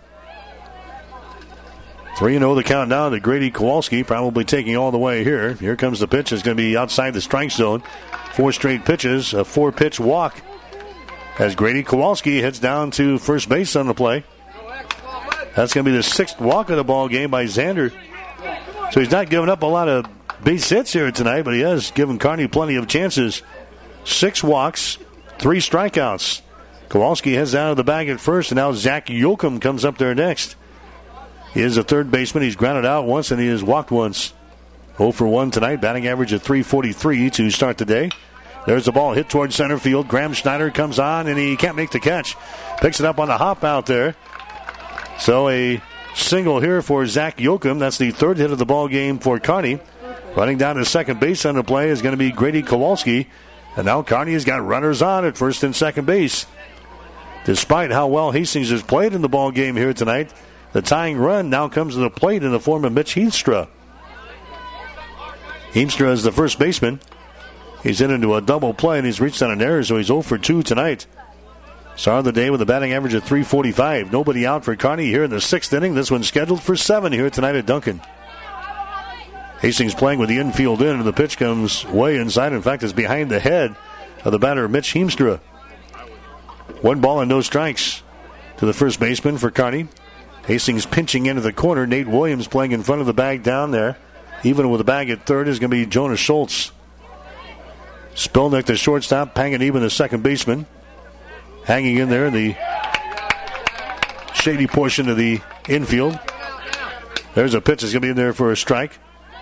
[SPEAKER 1] 3-0 the count now to Grady Kowalski, probably taking all the way here. Here comes the pitch. It's going to be outside the strike zone. 4 straight pitches, a 4-pitch walk. As Grady Kowalski heads down to first base on the play. That's going to be the 6th walk of the ball game by Xander. So he's not giving up a lot of base hits here tonight, but he has given Kearney plenty of chances. 6 walks, 3 strikeouts. Kowalski heads down to the bag at first, and now Zach Yoakum comes up there next. He is a third baseman. He's grounded out once, and he has walked once. 0 for 1 tonight, batting average of .343 to start the day. There's the ball hit towards center field. Graham Schneider comes on, and he can't make the catch. Picks it up on the hop out there. So a single here for Zach Yoakum. That's the 3rd hit of the ball game for Kearney. Running down to second base on the play is going to be Grady Kowalski. And now Kearney has got runners on at first and second base. Despite how well Hastings has played in the ball game here tonight, the tying run now comes to the plate in the form of Mitch Heemstra. Heemstra is the first baseman. He's into a double play, and he's reached on an error, so he's 0 for 2 tonight. Started the day with a batting average of .345. Nobody out for Kearney here in the 6th inning. This one's scheduled for 7 here tonight at Duncan. Hastings playing with the infield in, and the pitch comes way inside. In fact, it's behind the head of the batter, Mitch Heemstra. 1 ball and no strikes to the first baseman for Kearney. Hastings pinching into the corner. Nate Williams playing in front of the bag down there. Even with the bag at third is going to be Jonas Schultz. Spilnick, the shortstop. Panganiban, the second baseman. Hanging in there in the shady portion of the infield. There's a pitch that's going to be in there for a strike.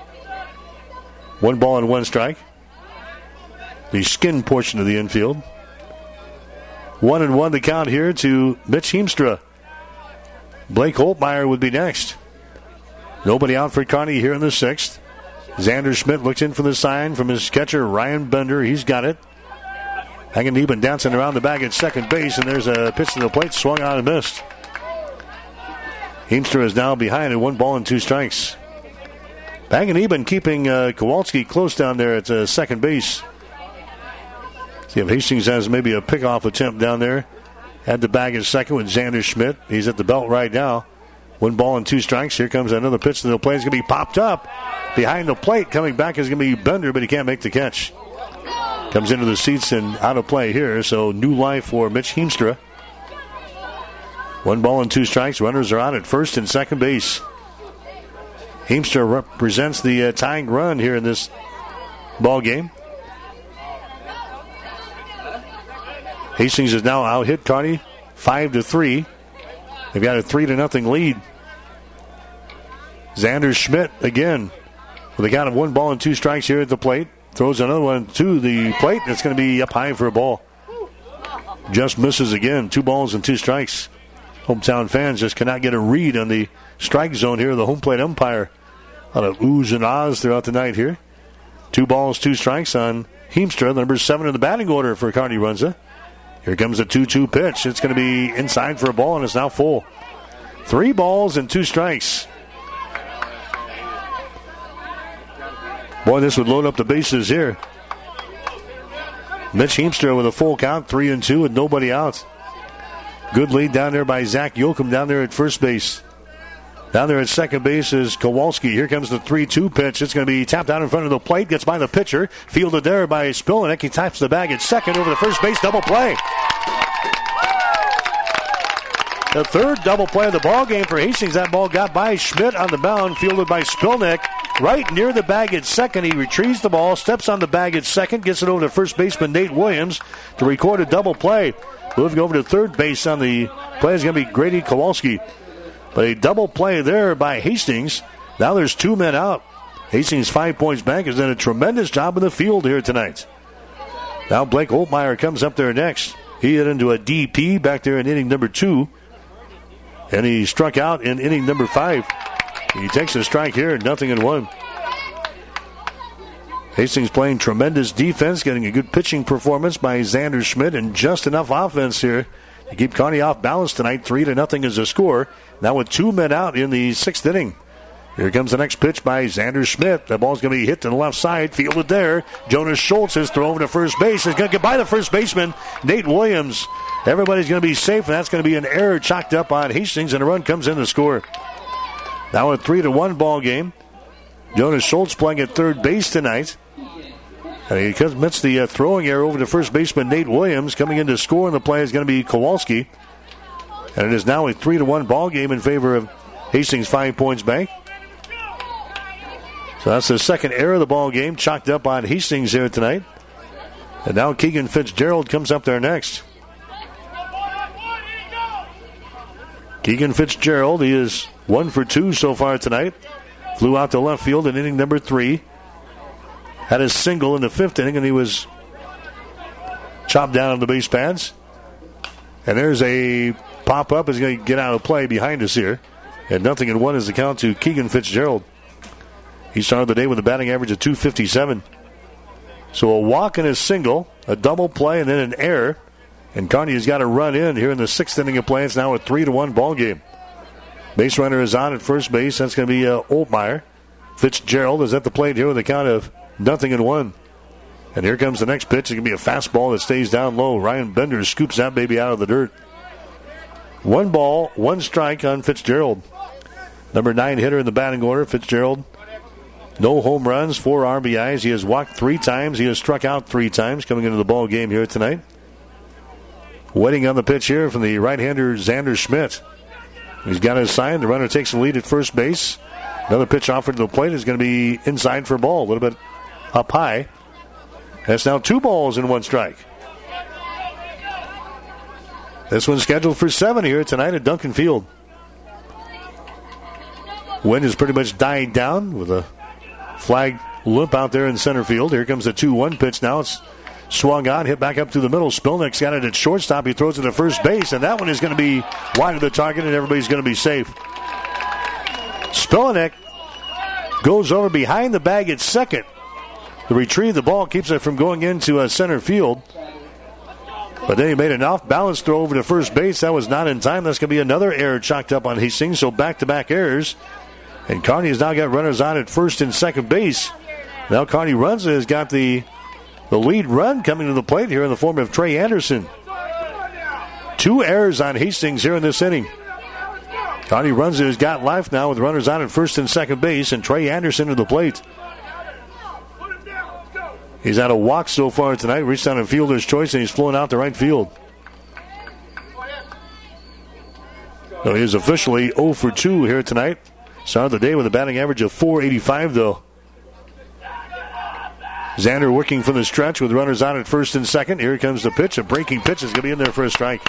[SPEAKER 1] 1 ball and 1 strike. The skin portion of the infield. 1-1 the count here to Mitch Heemstra. Blake Holtmeyer would be next. Nobody out for Kearney here in the 6th. Xander Schmidt looks in for the sign from his catcher, Ryan Bender. He's got it. Panganiban dancing around the bag at second base, and there's a pitch to the plate, swung on and missed. Heemstra is now behind at 1 ball and 2 strikes. Panganiban keeping Kowalski close down there at second base. See if Hastings has maybe a pickoff attempt down there. Had the bag at second with Xander Schmidt. He's at the belt right now. 1 ball and 2 strikes. Here comes another pitch to the plate. It's going to be popped up. Behind the plate, coming back is going to be Bender, but he can't make the catch. Comes into the seats and out of play here. So new life for Mitch Heemstra. 1 ball and 2 strikes. Runners are on at first and second base. Heemstra represents the tying run here in this ball game. Hastings has now out-hit Kearney 5-3. They've got a 3-0 lead. Xander Schmidt again with a count of 1 ball and 2 strikes here at the plate. Throws another one to the plate. It's going to be up high for a ball. Just misses again. 2 balls and 2 strikes. Hometown fans just cannot get a read on the strike zone here. The home plate umpire. A lot of oohs and ahs throughout the night here. 2 balls, 2 strikes on Heemstra, number 7 in the batting order for Kearney Runza. Here comes a 2-2 pitch. It's going to be inside for a ball, and it's now full. 3 balls and 2 strikes. Boy, this would load up the bases here. Mitch Heemstra with a full count, 3-2 with nobody out. Good lead down there by Zach Yoakum down there at first base. Down there at second base is Kowalski. Here comes the 3-2 pitch. It's going to be tapped out in front of the plate. Gets by the pitcher. Fielded there by Spilnick. He taps the bag at second over the first base. Double play. The 3rd double play of the ball game for Hastings. That ball got by Schmidt on the mound. Fielded by Spilnick. Right near the bag at second. He retrieves the ball. Steps on the bag at second. Gets it over to first baseman Nate Williams to record a double play. Moving over to third base on the play is going to be Grady Kowalski. But a double play there by Hastings. Now there's 2 men out. Hastings 5 Points Bank has done a tremendous job in the field here tonight. Now Blake Holtmeyer comes up there next. He hit into a DP back there in inning number 2. And he struck out in inning number 5. He takes a strike here, 0-1. Hastings playing tremendous defense, getting a good pitching performance by Xander Schmidt, and just enough offense here to keep Kearney off balance tonight. 3-0 is the score. Now with 2 men out in the 6th inning. Here comes the next pitch by Xander Schmidt. The ball's going to be hit to the left side, fielded there. Jonas Schultz is thrown to first base. He's going to get by the first baseman, Nate Williams. Everybody's going to be safe, and that's going to be an error chalked up on Hastings, and a run comes in to score. Now a 3-1 ball game. Jonas Schultz playing at third base tonight. And he commits the throwing error over to first baseman Nate Williams. Coming in to score in the play is going to be Kowalski. And it is now a 3-1 ball game in favor of Hastings 5 Points Bank. So that's the second error of the ball game, chalked up on Hastings here tonight. And now Keegan Fitzgerald comes up there next. Keegan Fitzgerald, he is 1 for 2 so far tonight. Flew out to left field in inning number 3. Had a single in the 5th inning, and he was chopped down on the base pads. And there's a pop-up. He's going to get out of play behind us here. And 0-1 is the count to Keegan Fitzgerald. He started the day with a batting average of .257. So a walk and a single, a double play, and then an error. And Kearney has got a run in here in the 6th inning of play. It's now a 3-1 ball game. Base runner is on at first base. That's going to be Oltmeyer. Fitzgerald is at the plate here with a count of 0-1. And here comes the next pitch. It's going to be a fastball that stays down low. Ryan Bender scoops that baby out of the dirt. 1 ball, 1 strike on Fitzgerald. Number 9 hitter in the batting order, Fitzgerald. No home runs, 4 RBIs. He has walked 3 times. He has struck out 3 times coming into the ball game here tonight. Waiting on the pitch here from the right-hander Xander Schmidt. He's got his sign. The runner takes the lead at first base. Another pitch offered to the plate is going to be inside for a ball, a little bit up high. That's now 2 balls and 1 strike. This one's scheduled for 7 here tonight at Duncan Field. Wind is pretty much dying down with a flag limp out there in center field. Here comes the 2-1 pitch now. It's swung on, hit back up to the middle. Spilnick's got it at shortstop. He throws it to first base, and that one is going to be wide of the target, and everybody's going to be safe. Spilnick goes over behind the bag at second. The retrieve the ball keeps it from going into center field. But then he made an off-balance throw over to first base. That was not in time. That's going to be another error chalked up on Hastings. So back-to-back errors. And Kearney has now got runners on at first and second base. Now Kearney Runza has got the lead run coming to the plate here in the form of Trey Anderson. 2 errors on Hastings here in this inning. Kearney Runza has got life now with runners on at first and second base, and Trey Anderson to the plate. He's had a walk so far tonight, reached on a fielder's choice, and he's flown out to right field. So he is officially 0 for 2 here tonight. Started the day with a batting average of .485, though. Xander working from the stretch with runners on at first and second. Here comes the pitch. A breaking pitch is going to be in there for a strike.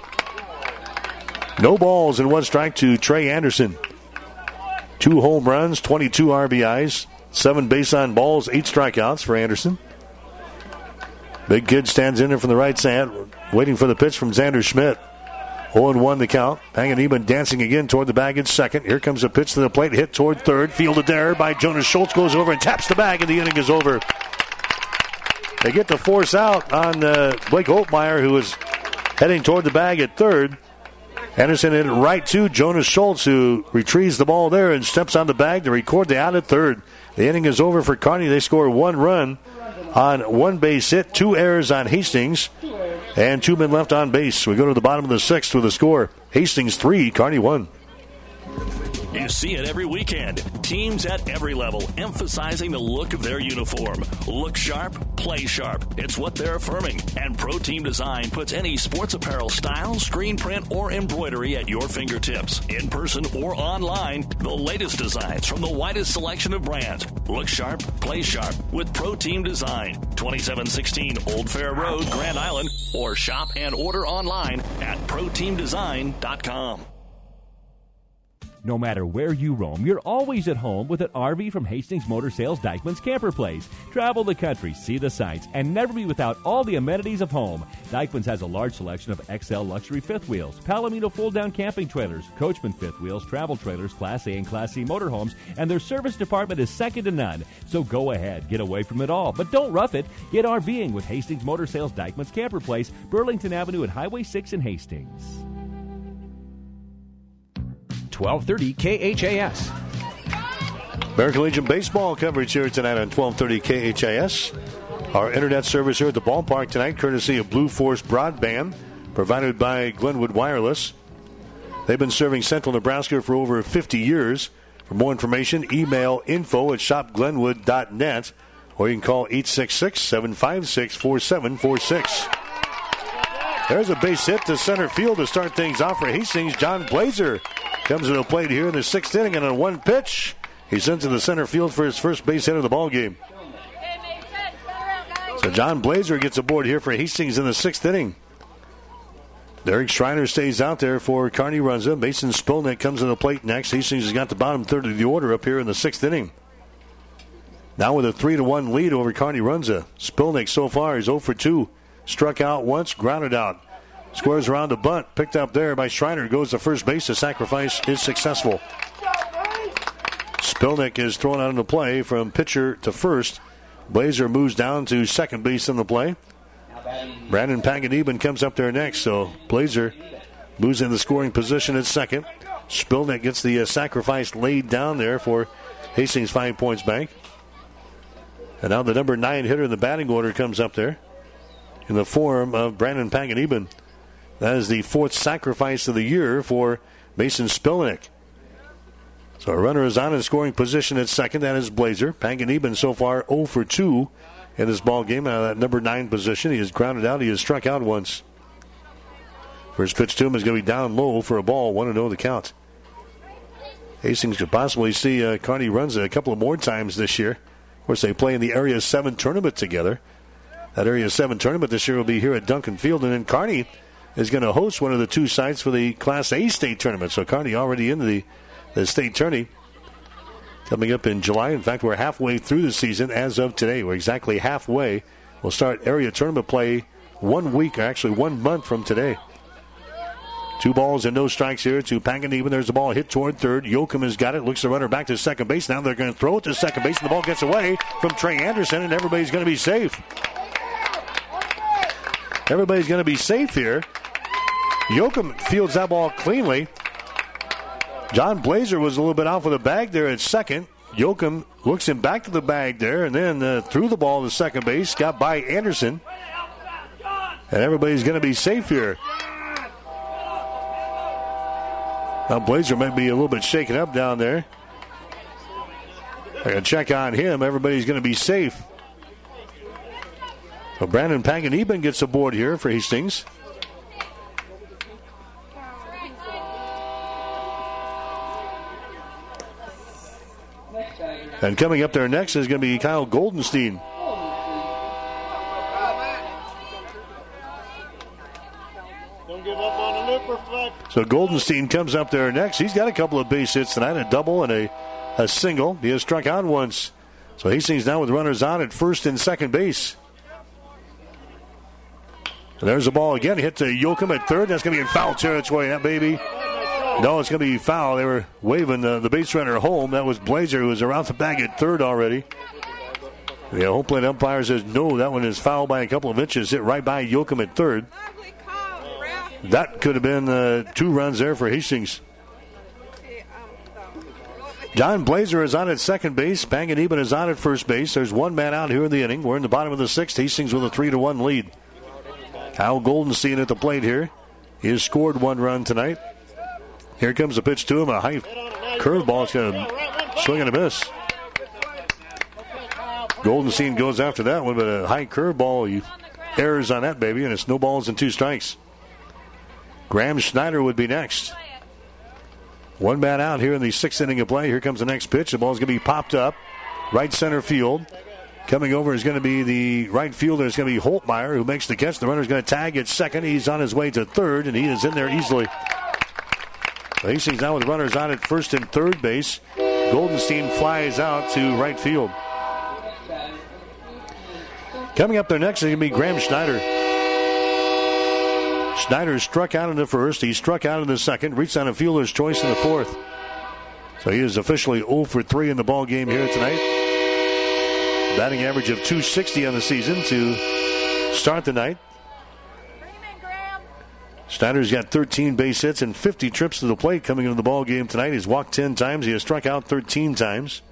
[SPEAKER 1] No balls and 1 strike to Trey Anderson. 2 home runs, 22 RBIs, 7 base on balls, 8 strikeouts for Anderson. Big kid stands in there from the right side, waiting for the pitch from Xander Schmidt. 0-1 the count. Panganiban dancing again toward the bag at second. Here comes a pitch to the plate, hit toward third. Fielded there by Jonas Schultz, goes over and taps the bag, and the inning is over. They get the force out on Blake Oltmeyer, who is heading toward the bag at third. Anderson hit it right to Jonas Schultz, who retrieves the ball there and steps on the bag to record the out at third. The inning is over for Kearney. They score 1 run on 1 base hit, 2 errors on Hastings, and 2 men left on base. We go to the bottom of the 6th with a score. Hastings 3, Kearney 1.
[SPEAKER 17] You see it every weekend. Teams at every level emphasizing the look of their uniform. Look sharp, play sharp. It's what they're affirming. And Pro Team Design puts any sports apparel style, screen print, or embroidery at your fingertips. In person or online, the latest designs from the widest selection of brands. Look sharp, play sharp with Pro Team Design. 2716 Old Fair Road, Grand Island. Or shop and order online at ProTeamDesign.com.
[SPEAKER 9] No matter where you roam, you're always at home with an RV from Hastings Motor Sales Dykeman's Camper Place. Travel the country, see the sights, and never be without all the amenities of home. Dykeman's has a large selection of XL luxury fifth wheels, Palomino fold-down camping trailers, Coachman fifth wheels, travel trailers, Class A and Class C motorhomes, and their service department is second to none. So go ahead, get away from it all, but don't rough it. Get RVing with Hastings Motor Sales Dykeman's Camper Place, Burlington Avenue and Highway 6 in Hastings.
[SPEAKER 11] 1230 KHAS.
[SPEAKER 1] American Legion baseball coverage here tonight on 1230 KHAS. Our internet service here at the ballpark tonight, courtesy of Blue Force Broadband, provided by Glenwood Wireless. They've been serving Central Nebraska for over 50 years. For more information, email info@shopglenwood.net, or you can call 866-756-4746. There's a base hit to center field to start things off for Hastings. John Blazer comes to the plate here in the sixth inning, and on one pitch, he sends to the center field for his first base hit of the ball game. So John Blazer gets aboard here for Hastings in the sixth inning. Derek Schreiner stays out there for Kearney Runza. Mason Spilnick comes to the plate next. Hastings has got the bottom third of the order up here in the sixth inning. Now with a 3-1 lead over Kearney Runza. Spilnick so far is 0 for 2. Struck out once, grounded out. Squares around the bunt, picked up there by Schreiner. Goes to first base. The sacrifice is successful. Spilnick is thrown out into play from pitcher to first. Blazer moves down to second base in the play. Brandon Paganeben comes up there next. So Blazer moves in the scoring position at second. Spilnick gets the sacrifice laid down there for Hastings 5 Points Bank. And now the number 9 hitter in the batting order comes up there in the form of Brandon Paganeben. That is the fourth sacrifice of the year for Mason Spilnick. So a runner is on in scoring position at second. That is Blazer. Paganeben so far 0 for 2 in this ball game out of that number 9 position. He has grounded out. He has struck out once. First pitch to him is going to be down low for a ball. 1-0 the count. Hastings could possibly see Kearney Runza a couple of more times this year. Of course, they play in the Area 7 tournament together. That Area 7 tournament this year will be here at Duncan Field. And then Kearney is going to host one of the two sites for the Class A state tournament. So Kearney already into the state tourney coming up in July. In fact, we're halfway through the season as of today. We're exactly halfway. We'll start area tournament play 1 week, or actually 1 month from today. 2 balls and no strikes here to Paganeben. There's the ball hit toward third. Yoakum has got it. Looks the runner back to second base. Now they're going to throw it to second base, and the ball gets away from Trey Anderson, and everybody's going to be safe. Everybody's going to be safe here. Yoakum fields that ball cleanly. John Blazer was a little bit off with a bag there at second. Yoakum looks him back to the bag there and then threw the ball to second base. Got by Anderson. And everybody's going to be safe here. Now Blazer might be a little bit shaken up down there. I got to check on him. Everybody's going to be safe. So Brandon Paganeben gets aboard here for Hastings. And coming up there next is going to be Kyle Goldenstein. So Goldenstein comes up there next. He's got a couple of base hits tonight, a double and a single. He has struck out once. So Hastings now with runners on at first and second base. And there's the ball again. Hit to Yoakum at third. That's going to be in foul territory, that baby. No, it's going to be foul. They were waving the base runner home. That was Blazer, who was around the bag at third already. The home plate umpire says no, that one is foul by a couple of inches. Hit right by Yoakum at third. That could have been 2 runs there for Hastings. John Blazer is on at second base. Paganeben is on at first base. There's 1 man out here in the inning. We're in the bottom of the 6th. Hastings with a 3-1 lead. Kyle Goldenstein at the plate here. He has scored 1 run tonight. Here comes the pitch to him. A high curveball. It's going to swing and a miss. Goldenstein goes after that one, but a high curveball. He errors on that baby, and it's no balls and 2 strikes. Graham Schneider would be next. 1 man out here in the 6th inning of play. Here comes the next pitch. The ball is going to be popped up. Right center field. Coming over is going to be the right fielder. It's going to be Holtmeyer, who makes the catch. The runner is going to tag at second. He's on his way to third, and he is in there easily. Hastings now with runners on at first and third base. Goldenstein flies out to right field. Coming up there next is going to be Graham Schneider. Schneider struck out in the first. He struck out in the second. Reached on a fielder's choice in the fourth. So he is officially 0 for 3 in the ball game here tonight. Batting average of .260 on the season to start the night. Schneider's got 13 base hits and 50 trips to the plate coming into the ball game tonight. He's walked 10 times. He has struck out 13 times.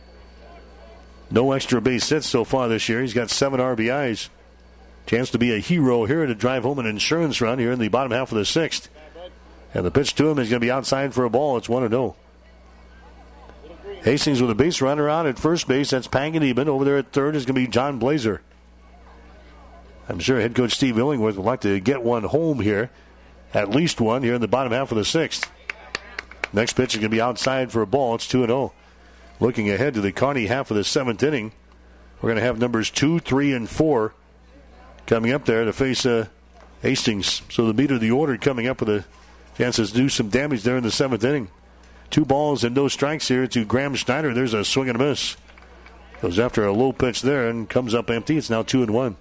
[SPEAKER 1] No extra base hits so far this year. He's got 7 RBIs. Chance to be a hero here to drive home an insurance run here in the bottom half of the sixth. And the pitch to him is going to be outside for a ball. It's 1-0. Hastings with a base runner on at first base. That's Panganiban. Over there at third is going to be John Blazer. I'm sure head coach Steve Illingworth would like to get one home here. At least one here in the bottom half of the sixth. Next pitch is going to be outside for a ball. It's 2-0. Looking ahead to the Kearney half of the seventh inning, we're going to have numbers 2, 3, and 4 coming up there to face Hastings. So the meat of the order coming up with a chance to do some damage there in the seventh inning. 2 balls and no strikes here to Graham Schneider. There's a swing and a miss. Goes after a low pitch there and comes up empty. It's now 2-1.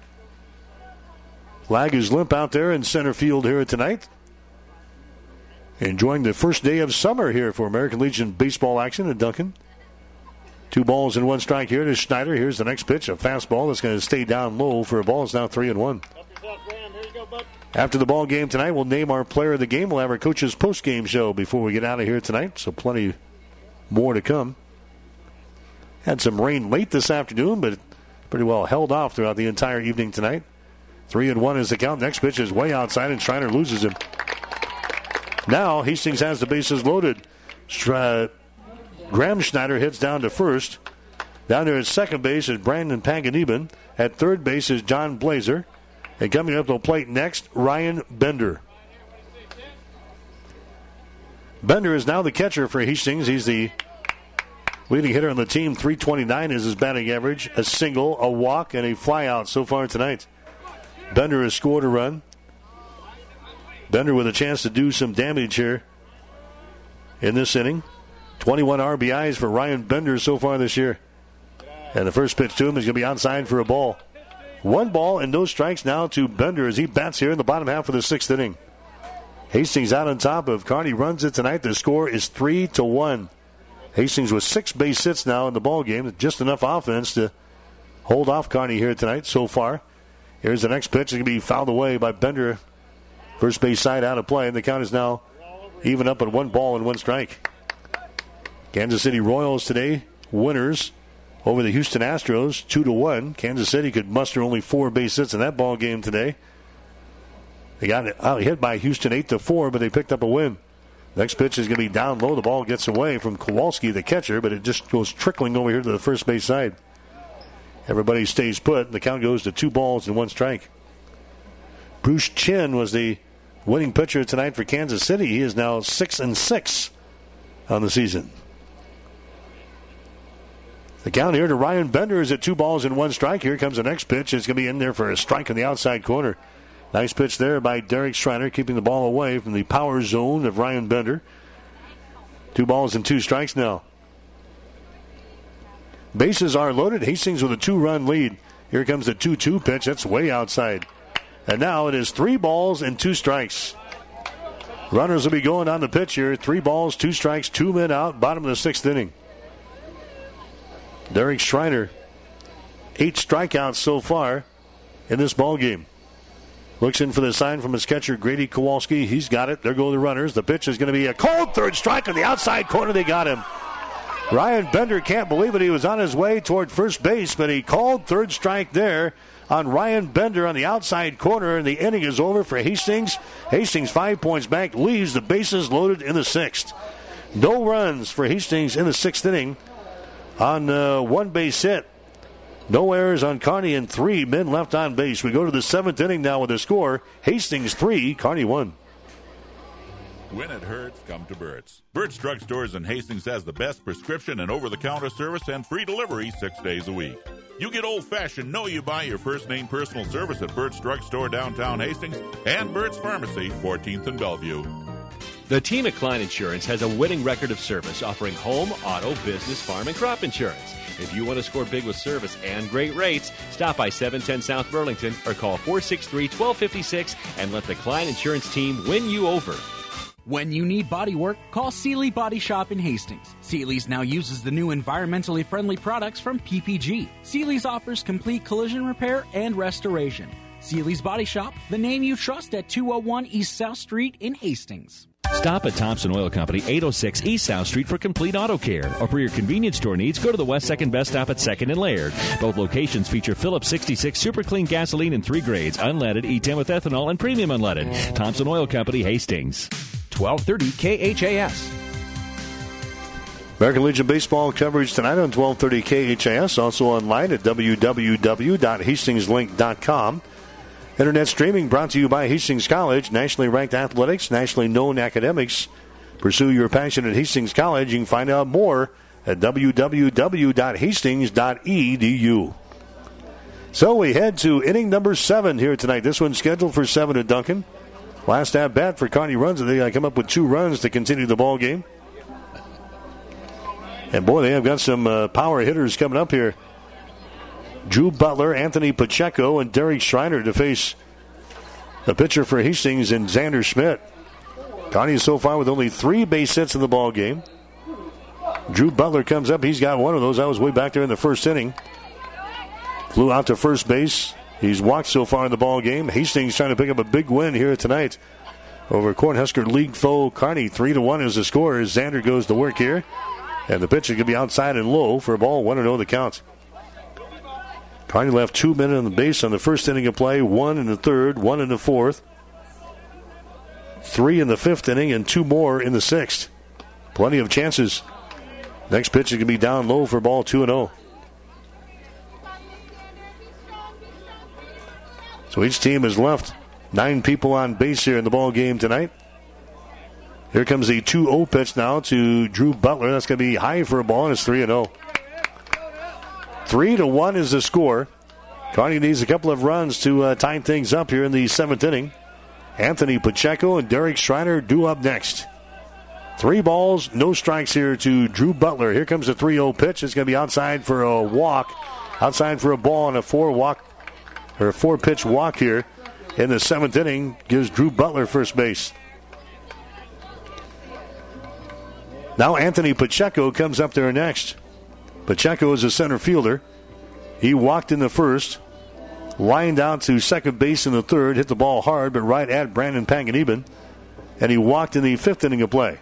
[SPEAKER 1] Flag is limp out there in center field here tonight. Enjoying the first day of summer here for American Legion baseball action at Duncan. 2 balls and 1 strike here to Schneider. Here's the next pitch, a fastball that's going to stay down low for a ball. It's now 3-1. After the ball game tonight, we'll name our player of the game. We'll have our coach's post-game show before we get out of here tonight, so plenty more to come. Had some rain late this afternoon, but pretty well held off throughout the entire evening tonight. 3-1 is the count. Next pitch is way outside, and Schneider loses him. Now Hastings has the bases loaded. Graham Schneider hits down to first. Down there at second base is Brandon Panganiban. At third base is John Blazer. And coming up to the plate next, Ryan Bender. Bender is now the catcher for Hastings. He's the leading hitter on the team. .329 is his batting average. A single, a walk, and a flyout so far tonight. Bender has scored a run. Bender with a chance to do some damage here in this inning. 21 RBIs for Ryan Bender so far this year. And the first pitch to him is going to be outside for a ball. 1 ball and no strikes now to Bender as he bats here in the bottom half of the sixth inning. Hastings out on top of Kearney runs it tonight. The score is 3-1. Hastings with 6 base hits now in the ball game. Just enough offense to hold off Kearney here tonight so far. Here's the next pitch. It's going to be fouled away by Bender. First base side out of play, and the count is now even up at 1 ball and 1 strike. Kansas City Royals today winners over the Houston Astros 2-1. Kansas City could muster only 4 base hits in that ball game today. They got hit by Houston 8-4, but they picked up a win. Next pitch is going to be down low. The ball gets away from Kowalski, the catcher, but it just goes trickling over here to the first base side. Everybody stays put, and the count goes to 2 balls and 1 strike. Bruce Chin was the winning pitcher tonight for Kansas City. He is now 6-6 on the season. The count here to Ryan Bender is at 2 balls and 1 strike. Here comes the next pitch. It's going to be in there for a strike in the outside corner. Nice pitch there by Derek Schreiner, keeping the ball away from the power zone of Ryan Bender. 2 balls and 2 strikes now. Bases are loaded. Hastings with a 2-run lead. Here comes the 2-2 pitch. That's way outside. And now it is 3 balls and 2 strikes. Runners will be going on the pitch here. 3 balls, 2 strikes, 2 men out. Bottom of the 6th inning. Derek Schreiner, 8 strikeouts so far in this ball game. Looks in for the sign from his catcher, Grady Kowalski. He's got it. There go the runners. The pitch is going to be a cold third strike on the outside corner. They got him. Ryan Bender can't believe it. He was on his way toward first base, but he called third strike there on Ryan Bender on the outside corner, and the inning is over for Hastings. Hastings 5 points back, leaves the bases loaded in the 6th. No runs for Hastings in the 6th inning on 1 base hit. No errors on Kearney and 3 men left on base. We go to the 7th inning now with a score. Hastings 3, Kearney 1.
[SPEAKER 3] When it hurts, come to Burt's. Burt's Drug Stores in Hastings has the best prescription and over-the-counter service and free delivery 6 days a week. You get old-fashioned, know you buy your first name personal service at Burt's Drug Store downtown Hastings and Burt's Pharmacy, 14th and Bellevue.
[SPEAKER 8] The team at Klein Insurance has a winning record of service offering home, auto, business, farm, and crop insurance. If you want to score big with service and great rates, stop by 710 South Burlington or call 463-1256 and let the Klein Insurance team win you over.
[SPEAKER 10] When you need body work, call Seeley Body Shop in Hastings. Seeley's now uses the new environmentally friendly products from PPG. Seeley's offers complete collision repair and restoration. Seeley's Body Shop, the name you trust at 201 East South Street in Hastings.
[SPEAKER 9] Stop at Thompson Oil Company, 806 East South Street for complete auto care. Or for your convenience store needs, go to the West 2nd Best Stop at 2nd and Laird. Both locations feature Phillips 66 Super Clean gasoline in 3 grades, unleaded, E10 with ethanol, and premium unleaded. Thompson Oil Company, Hastings.
[SPEAKER 11] 1230 KHAS.
[SPEAKER 1] American Legion Baseball coverage tonight on 1230 KHAS. Also online at www.hastingslink.com. Internet streaming brought to you by Hastings College. Nationally ranked athletics, nationally known academics. Pursue your passion at Hastings College. You can find out more at www.hastings.edu. So we head to inning number 7 here tonight. This one's scheduled for 7 at Duncan. Last at bat for Kearney Runza. They come up with 2 runs to continue the ball game. And boy, they have got some power hitters coming up here. Drew Butler, Anthony Pacheco, and Derek Schreiner to face the pitcher for Hastings and Xander Schmidt. Kearney so far with only 3 base hits in the ball game. Drew Butler comes up. He's got one of those. That was way back there in the first inning. Flew out to first base. He's walked so far in the ball game. Hastings trying to pick up a big win here tonight over Cornhusker League foe Kearney. 3-1 is the score as Xander goes to work here. And the pitch is going to be outside and low for a ball. 1-0 the count. Kearney left 2 men on the base on the first inning of play. 1 in the third, 1 in the fourth, 3 in the fifth inning, and 2 more in the sixth. Plenty of chances. Next pitch is going to be down low for ball 2-0. So each team has left 9 people on base here in the ball game tonight. Here comes the 2-0 pitch now to Drew Butler. That's going to be high for a ball, and it's 3-0. 3-1 is the score. Kearney needs a couple of runs to tie things up here in the 7th inning. Anthony Pacheco and Derek Schreiner due up next. 3 balls, no strikes here to Drew Butler. Here comes the 3-0 pitch. It's going to be outside for a walk. Outside for a ball and a 4-pitch walk here in the 7th inning. Gives Drew Butler first base. Now Anthony Pacheco comes up there next. Pacheco is a center fielder. He walked in the first, lined out to second base in the third, hit the ball hard, but right at Brandon Panganiban, and he walked in the 5th inning of play.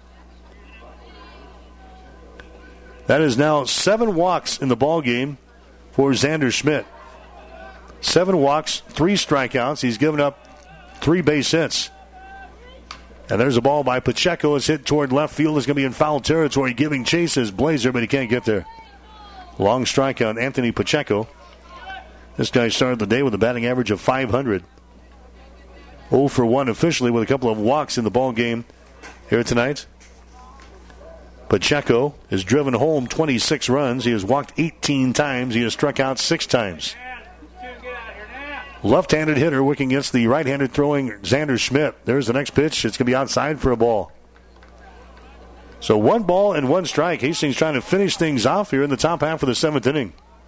[SPEAKER 1] That is now 7 walks in the ball game for Xander Schmidt. 7 walks, 3 strikeouts. He's given up 3 base hits. And there's a ball by Pacheco. It's hit toward left field. It's going to be in foul territory, giving chase as Blazer, but he can't get there. Long strike on Anthony Pacheco. This guy started the day with a batting average of .500. 0 for 1 officially with a couple of walks in the ball game here tonight. Pacheco has driven home 26 runs. He has walked 18 times. He has struck out 6 times. Left-handed hitter working against the right-handed throwing Xander Schmidt. There's the next pitch. It's going to be outside for a ball. So 1 ball and 1 strike. Hastings trying to finish things off here in the top half of the 7th inning.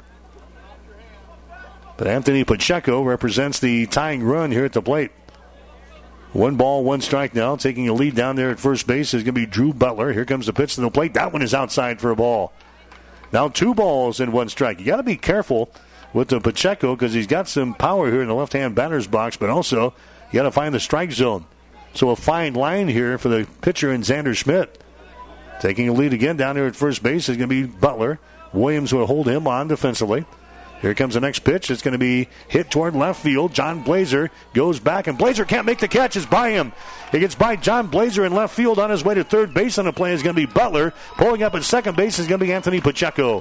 [SPEAKER 1] But Anthony Pacheco represents the tying run here at the plate. 1 ball, 1 strike now. Taking a lead down there at first base is going to be Drew Butler. Here comes the pitch to the plate. That one is outside for a ball. Now 2 balls and 1 strike. You got to be careful with the Pacheco because he's got some power here in the left-hand batter's box, but also you got to find the strike zone. So a fine line here for the pitcher in Xander Schmidt. Taking a lead again down there at first base is going to be Butler. Williams will hold him on defensively. Here comes the next pitch. It's going to be hit toward left field. John Blazer goes back, and Blazer can't make the catch. It's by him. He gets by John Blazer in left field. On his way to third base on the play is going to be Butler. Pulling up at second base is going to be Anthony Pacheco.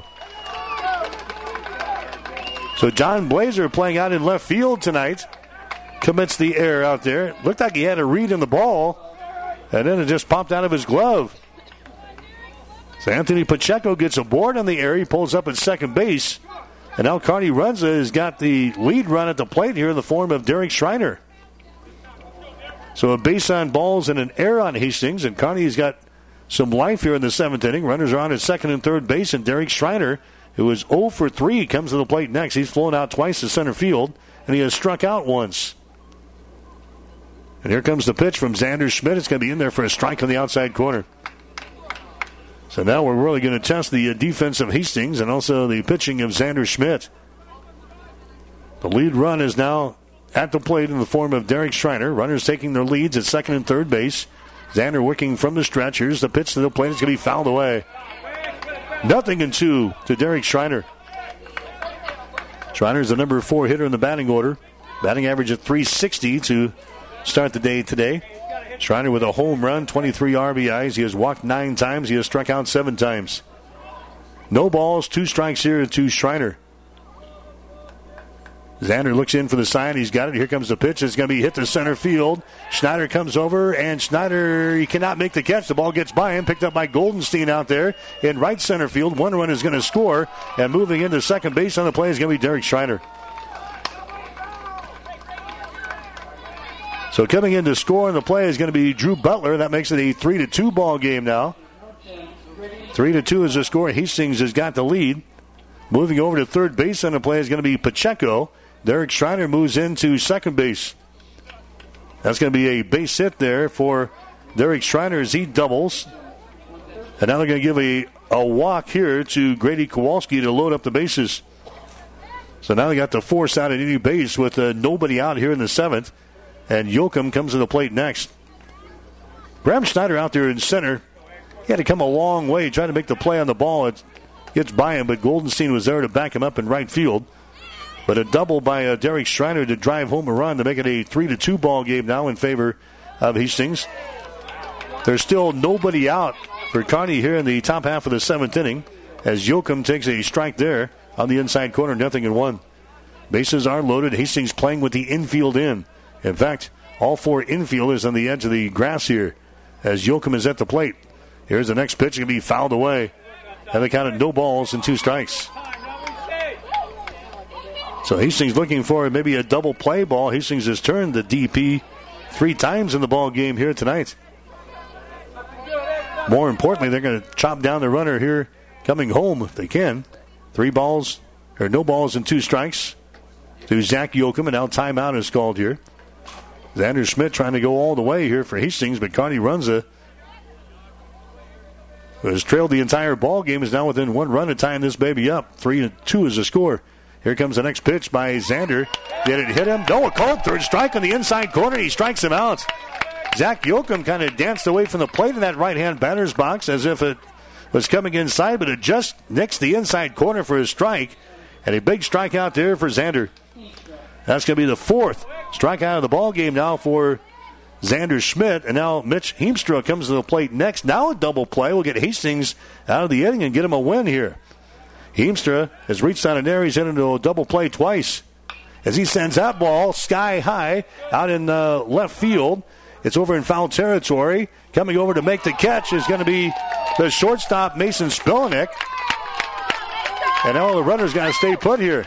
[SPEAKER 1] So John Blazer playing out in left field tonight. Commits the error out there. Looked like he had a read in the ball, and then it just popped out of his glove. So Anthony Pacheco gets aboard on the error. He pulls up at second base. And now Kearney Runza has got the lead run at the plate here in the form of Derek Schreiner. So a base on balls and an error on Hastings, and Kearney's got some life here in the 7th inning. Runners are on at second and third base, and Derek Schreiner, who is 0 for 3, comes to the plate next. He's flown out twice to center field, and he has struck out once. And here comes the pitch from Xander Schmidt. It's going to be in there for a strike on the outside corner. So now we're really going to test the defense of Hastings and also the pitching of Xander Schmidt. The lead run is now at the plate in the form of Derek Schreiner. Runners taking their leads at second and third base. Xander working from the stretch. Here's the pitch to the plate. It's going to be fouled away. 0-2 to Derek Schreiner. Schreiner's the number 4 hitter in the batting order. Batting average at .360 to start the day today. Schreiner with a home run, 23 RBIs. He has walked 9 times. He has struck out 7 times. No balls, 2 strikes here to Schreiner. Xander looks in for the sign. He's got it. Here comes the pitch. It's going to be hit to center field. Schneider comes over, and Schneider, he cannot make the catch. The ball gets by him, picked up by Goldenstein out there in right center field. 1 run is going to score, and moving into second base on the play is going to be Derek Schreiner. So coming in to score on the play is going to be Drew Butler. That makes it a 3-2 ball game now. 3-2 is the score. Hastings has got the lead. Moving over to third base on the play is going to be Pacheco. Derek Schreiner moves into second base. That's going to be a base hit there for Derek Schreiner as he doubles. And now they're going to give a walk here to Grady Kowalski to load up the bases. So now they got the force out at any base with nobody out here in the 7th. And Yoakum comes to the plate next. Graham Schneider out there in center. He had to come a long way trying to make the play on the ball. It gets by him, but Goldenstein was there to back him up in right field. But a double by Derek Schreiner to drive home a run to make it a 3-2 ball game now in favor of Hastings. There's still nobody out for Kearney here in the top half of the 7th inning as Yoakum takes a strike there on the inside corner, 0-1. Bases are loaded. Hastings playing with the infield in. In fact, all 4 infielders on the edge of the grass here as Yoakum is at the plate. Here's the next pitch. Going to be fouled away. And they counted no balls and 2 strikes. So Hastings looking for maybe a double play ball. Hastings has turned the DP 3 times in the ball game here tonight. More importantly, they're going to chop down the runner here coming home if they can. 3 balls, or no balls and 2 strikes to Zach Yoakum, and now timeout is called here. Xander Schmidt trying to go all the way here for Hastings, but Kearney Runza, who has trailed the entire ball game, is now within 1 run to tying this baby up. 3-2 is the score. Here comes the next pitch by Xander. Did it hit him? No, a called third strike on the inside corner. He strikes him out. Zach Yoakum kind of danced away from the plate in that right-hand batter's box as if it was coming inside, but it just nicks the inside corner for his strike. And a big strikeout there for Xander. That's going to be the 4th strikeout of the ball game now for Xander Schmidt. And now Mitch Heemstra comes to the plate next. Now a double play will get Hastings out of the inning and get him a win here. Heemstra has reached out in there. He's into a double play twice as he sends that ball sky high out in left field. It's over in foul territory. Coming over to make the catch is going to be the shortstop, Mason Spillenick. And now the runner's got to stay put here.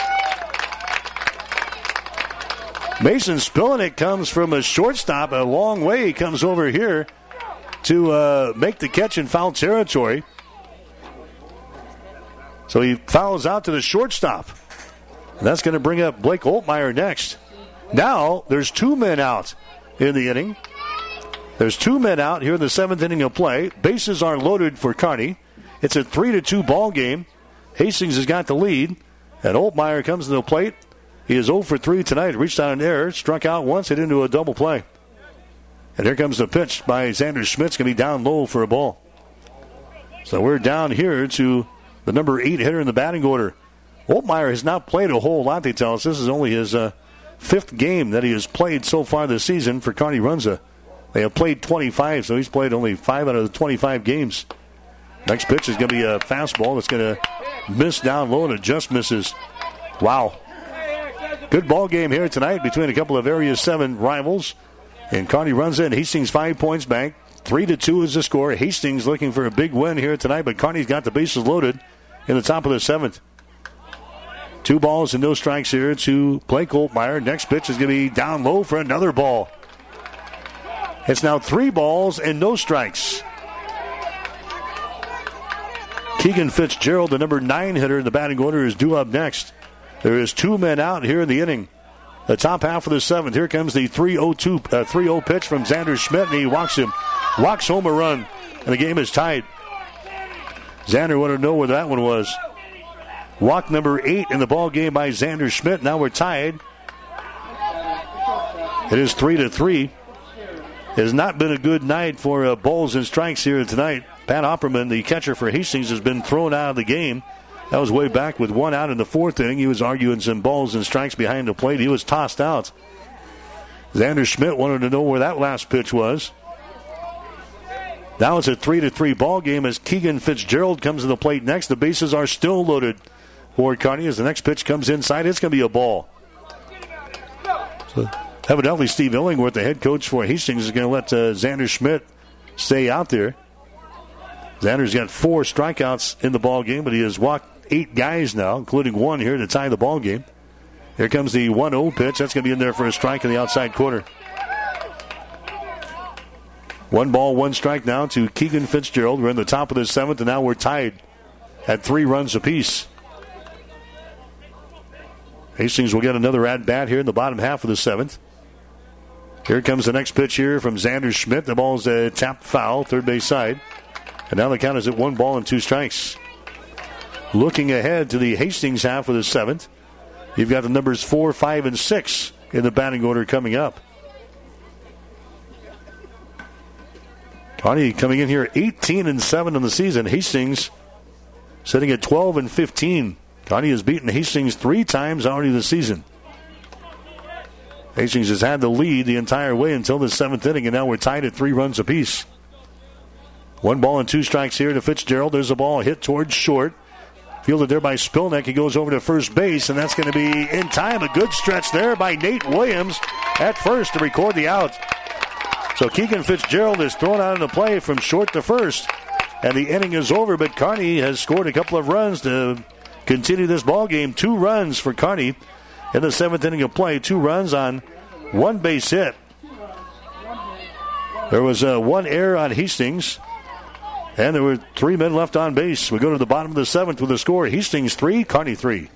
[SPEAKER 1] Mason Spillenick comes from a shortstop a long way. He comes over here to make the catch in foul territory. So he fouls out to the shortstop. And that's going to bring up Blake Oltmeyer next. Now there's 2 men out in the inning. There's 2 men out here in the 7th inning of play. Bases are loaded for Kearney. It's a 3-2 ball game. Hastings has got the lead. And Oltmeyer comes to the plate. He is 0 for 3 tonight. Reached out an error. Struck out once. Hit into a double play. And here comes the pitch by Xander Schmidt. It's going to be down low for a ball. So we're down here to the number 8 hitter in the batting order. Oltmeyer has not played a whole lot, they tell us. This is only his 5th game that he has played so far this season for Kearney Runza. They have played 25, so he's played only 5 out of the 25 games. Next pitch is going to be a fastball that's going to miss down low, and it just misses. Wow. Good ball game here tonight between a couple of Area 7 rivals. And Kearney Runza and Hastings 5 points back. 3-2 is the score. Hastings looking for a big win here tonight, but Kearney's got the bases loaded in the top of the 7th. 2 balls and no strikes here to Blake Oltmeyer. Next pitch is going to be down low for another ball. It's now 3 balls and no strikes. Keegan Fitzgerald, the number 9 hitter in the batting order, is due up next. There is 2 men out here in the inning. The top half of the 7th. Here comes the 3-0 pitch from Xander Schmidt, and he walks home a run, and the game is tied. Xander wanted to know where that one was. Walk number 8 in the ball game by Xander Schmidt. Now we're tied. It is 3-3. It has not been a good night for balls and strikes here tonight. Pat Opperman, the catcher for Hastings, has been thrown out of the game. That was way back with 1 out in the 4th inning. He was arguing some balls and strikes behind the plate. He was tossed out. Xander Schmidt wanted to know where that last pitch was. Now it's a 3-3 ball game as Keegan Fitzgerald comes to the plate next. The bases are still loaded for Kearney as the next pitch comes inside. It's going to be a ball. So evidently, Steve Illingworth, the head coach for Hastings, is going to let Xander Schmidt stay out there. Xander's got 4 strikeouts in the ball game, but he has walked 8 guys now, including 1 here to tie the ball game. Here comes the 1-0 pitch. That's going to be in there for a strike in the outside corner. 1 ball, 1 strike now to Keegan Fitzgerald. We're in the top of the 7th, and now we're tied at 3 runs apiece. Hastings will get another at-bat here in the bottom half of the 7th. Here comes the next pitch here from Xander Schmidt. The ball's tapped foul, third base side. And now the count is at 1 ball and 2 strikes. Looking ahead to the Hastings half of the 7th, you've got the numbers 4, 5, and 6 in the batting order coming up. Kearney coming in here 18-7 in the season. Hastings sitting at 12-15. Kearney has beaten Hastings 3 times already this season. Hastings has had the lead the entire way until the 7th inning, and now we're tied at 3 runs apiece. 1 ball and 2 strikes here to Fitzgerald. There's a ball hit towards short. Fielded there by Spilneck. He goes over to first base, and that's going to be in time. A good stretch there by Nate Williams at first to record the out. So Keegan Fitzgerald is thrown out of the play from short to first, and the inning is over, but Kearney has scored a couple of runs to continue this ball game. 2 runs for Kearney in the 7th inning of play. 2 runs on 1 base hit. There was 1 error on Hastings, and there were 3 men left on base. We go to the bottom of the 7th with a score. Hastings 3, Kearney 3.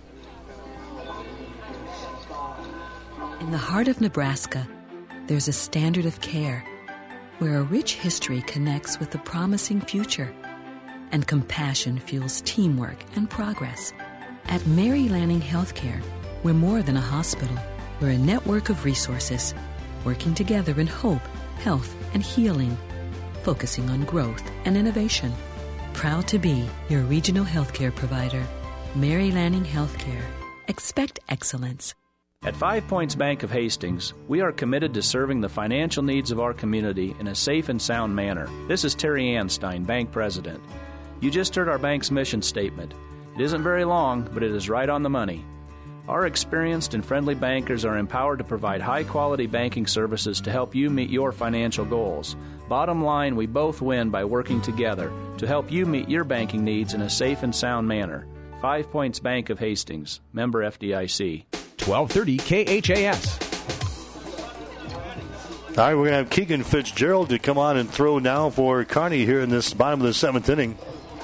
[SPEAKER 7] In the heart of Nebraska, there's a standard of care where a rich history connects with the promising future, and compassion fuels teamwork and progress. At Mary Lanning Healthcare, we're more than a hospital. We're a network of resources working together in hope, health, and healing, focusing on growth and innovation. Proud to be your regional healthcare provider. Mary Lanning Healthcare. Expect excellence.
[SPEAKER 5] At 5 Points Bank of Hastings, we are committed to serving the financial needs of our community in a safe and sound manner. This is Terry Anstein, Bank President. You just heard our bank's mission statement. It isn't very long, but it is right on the money. Our experienced and friendly bankers are empowered to provide high-quality banking services to help you meet your financial goals. Bottom line, we both win by working together to help you meet your banking needs in a safe and sound manner. 5 Points Bank of Hastings, member FDIC.
[SPEAKER 11] 1230 KHAS.
[SPEAKER 1] All right, we're going to have Keegan Fitzgerald to come on and throw now for Kearney here in this bottom of the 7th inning.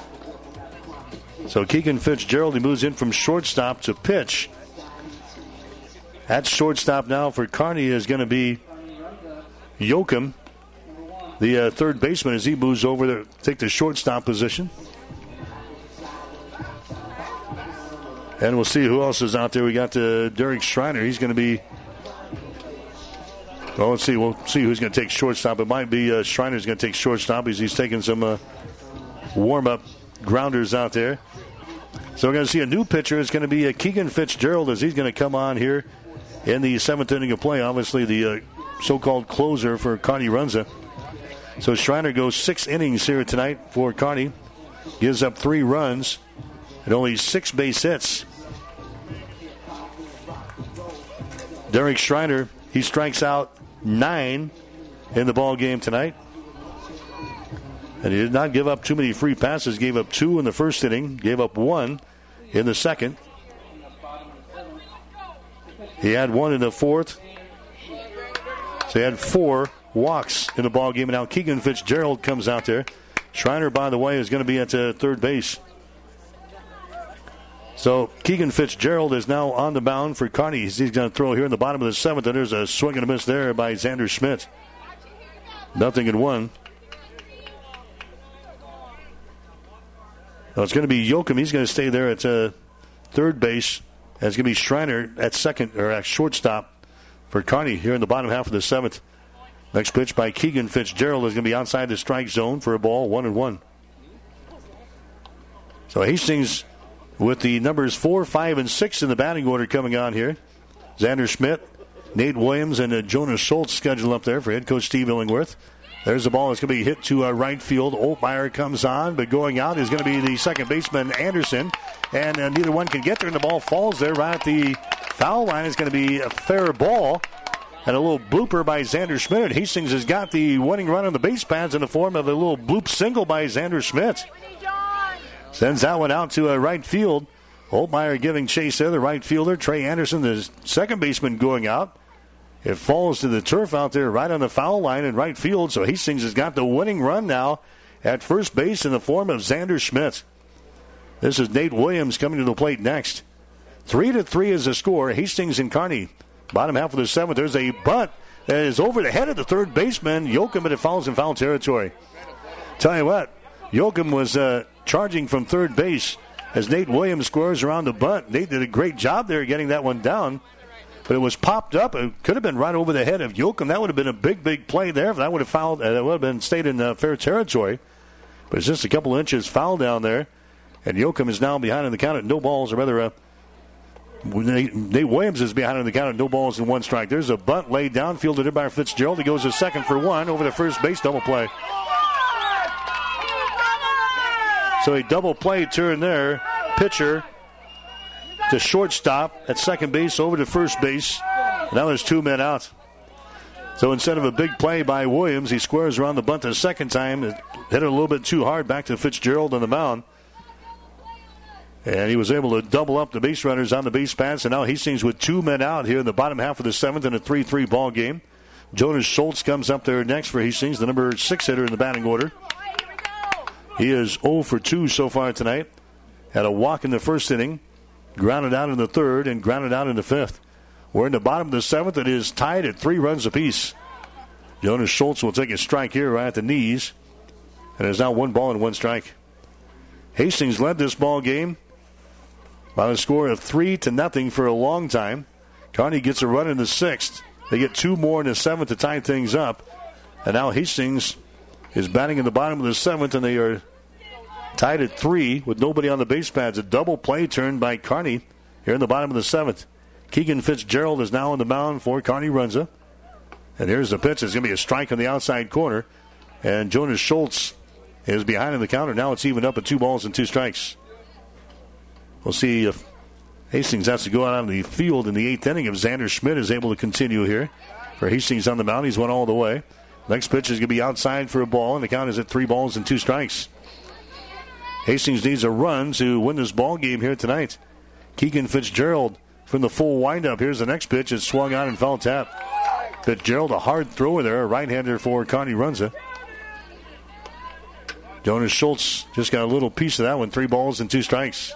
[SPEAKER 1] So Keegan Fitzgerald, he moves in from shortstop to pitch. At shortstop now for Kearney is going to be Yoakum, the third baseman, as he moves over to take the shortstop position. And we'll see who else is out there. We got Derek Schreiner. He's going to be... Well, let's see. We'll see who's going to take shortstop. It might be Schreiner's going to take shortstop because he's taking some warm-up grounders out there. So we're going to see a new pitcher. It's going to be Keegan Fitzgerald as he's going to come on here in the 7th inning of play. Obviously the so-called closer for Kearney Runza. So Schreiner goes 6 innings here tonight for Kearney. Gives up 3 runs and only 6 base hits. Derek Schreiner, he strikes out 9 in the ball game tonight. And he did not give up too many free passes. Gave up 2 in the first inning. Gave up 1 in the second. He had 1 in the 4th. So he had 4 walks in the ball game. And now Keegan Fitzgerald comes out there. Schreiner, by the way, is going to be at third base. So Keegan Fitzgerald is now on the mound for Kearney. He's going to throw here in the bottom of the 7th, and there's a swing and a miss there by Xander Schmidt. 0-1. Well, it's going to be Yoakum. He's going to stay there at third base. And it's going to be Schreiner at second or at shortstop for Kearney here in the bottom half of the 7th. Next pitch by Keegan Fitzgerald is going to be outside the strike zone for a ball, 1-1. So Hastings with the numbers 4, 5, and 6 in the batting order coming on here. Xander Schmidt, Nate Williams, and Jonas Schultz scheduled up there for head coach Steve Illingworth. There's the ball. It's going to be hit to right field. Oltmeyer comes on, but going out is going to be the second baseman, Anderson. And neither one can get there, and the ball falls there right at the foul line. It's going to be a fair ball. And a little blooper by Xander Schmidt. Hastings has got the winning run on the base paths in the form of a little bloop single by Xander Schmidt. Sends that one out to right field. Oltmeyer giving chase there, the right fielder. Trey Anderson, the second baseman, going out. It falls to the turf out there right on the foul line in right field. So Hastings has got the winning run now at first base in the form of Xander Schmidt. This is Nate Williams coming to the plate next. 3-3 is the score. Hastings and Kearney. Bottom half of the 7th. There's a bunt that is over the head of the third baseman, Yoakum, but it falls in foul territory. Tell you what, Yoakum was charging from third base as Nate Williams squares around the bunt. Nate did a great job there getting that one down. But it was popped up. It could have been right over the head of Yoakum. That would have been a big, big play there. If that would have fouled, that would have been stayed in fair territory. But it's just a couple inches foul down there. And Yoakum is now behind in the count at no balls, or rather, Nate Williams is behind in the count at no balls and 1 strike. There's a bunt laid down, fielded by Fitzgerald. He goes to second for 1 over the first base double play. So a double play turn there. Pitcher to shortstop at second base over to first base. Now there's 2 men out. So instead of a big play by Williams, he squares around the bunt the second time. It hit it a little bit too hard back to Fitzgerald on the mound. And he was able to double up the base runners on the base paths. And now Hastings with 2 men out here in the bottom half of the 7th in a 3-3 ball game. Jonas Schultz comes up there next for Hastings, the number 6 hitter in the batting order. He is 0 for 2 so far tonight. Had a walk in the first inning. Grounded out in the 3rd and grounded out in the 5th. We're in the bottom of the 7th. It is tied at 3 runs apiece. Jonas Schultz will take a strike here right at the knees. And there's now 1 ball and 1 strike. Hastings led this ball game by a score of 3-0 for a long time. Kearney gets a run in the 6th. They get 2 more in the 7th to tie things up. And now Hastings is batting in the bottom of the 7th, and they are tied at 3 with nobody on the base paths. A double play turn by Kearney here in the bottom of the 7th. Keegan Fitzgerald is now on the mound for Kearney Runza. And here's the pitch. It's going to be a strike on the outside corner. And Jonas Schultz is behind in the counter. Now it's even up at 2 balls and 2 strikes. We'll see if Hastings has to go out on the field in the 8th inning. If Xander Schmidt is able to continue here for Hastings on the mound, he's won all the way. Next pitch is going to be outside for a ball, and the count is at 3 balls and 2 strikes. Hastings needs a run to win this ball game here tonight. Keegan Fitzgerald from the full windup. Here's the next pitch. It's swung on and foul tap. Fitzgerald, a hard thrower there, a right-hander for Kearney Runza. Jonas Schultz just got a little piece of that one. 3 balls and 2 strikes.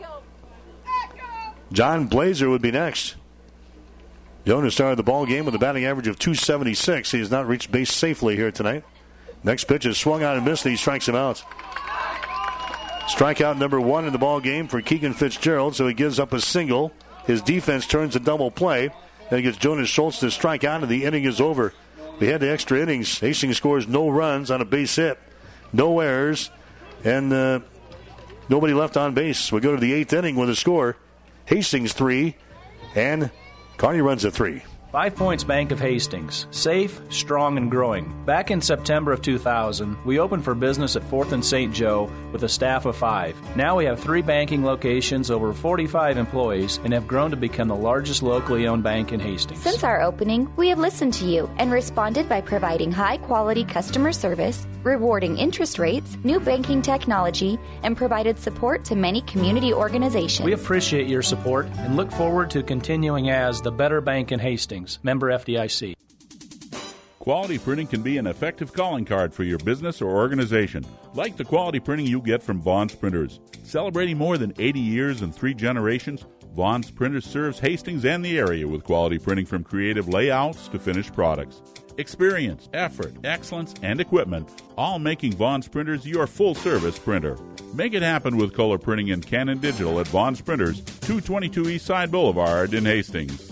[SPEAKER 1] John Blazer would be next. Jonas started the ball game with a batting average of .276. He has not reached base safely here tonight. Next pitch is swung on and missed. He strikes him out. Strikeout number 1 in the ball game for Keegan Fitzgerald, so he gives up a single. His defense turns a double play. Then he gets Jonas Schultz to strike out, and the inning is over. We had the extra innings. Hastings scores no runs on a base hit, no errors, and nobody left on base. We go to the 8th inning with a score. Hastings 3 and Kearney Runza 3.
[SPEAKER 5] 5 Points Bank of Hastings. Safe, strong, and growing. Back in September of 2000, we opened for business at 4th and St. Joe with a staff of 5. Now we have 3 banking locations, over 45 employees, and have grown to become the largest locally owned bank in Hastings.
[SPEAKER 6] Since our opening, we have listened to you and responded by providing high-quality customer service, rewarding interest rates, new banking technology, and provided support to many community organizations.
[SPEAKER 5] We appreciate your support and look forward to continuing as the better bank in Hastings. Member FDIC.
[SPEAKER 3] Quality printing can be an effective calling card for your business or organization, like the quality printing you get from Vaughn's Printers. Celebrating more than 80 years and 3 generations, Vaughn's Printers serves Hastings and the area with quality printing from creative layouts to finished products. Experience, effort, excellence, and equipment, all making Vaughn's Printers your full-service printer. Make it happen with color printing and Canon Digital at Vaughn's Printers, 222 Eastside Boulevard in Hastings.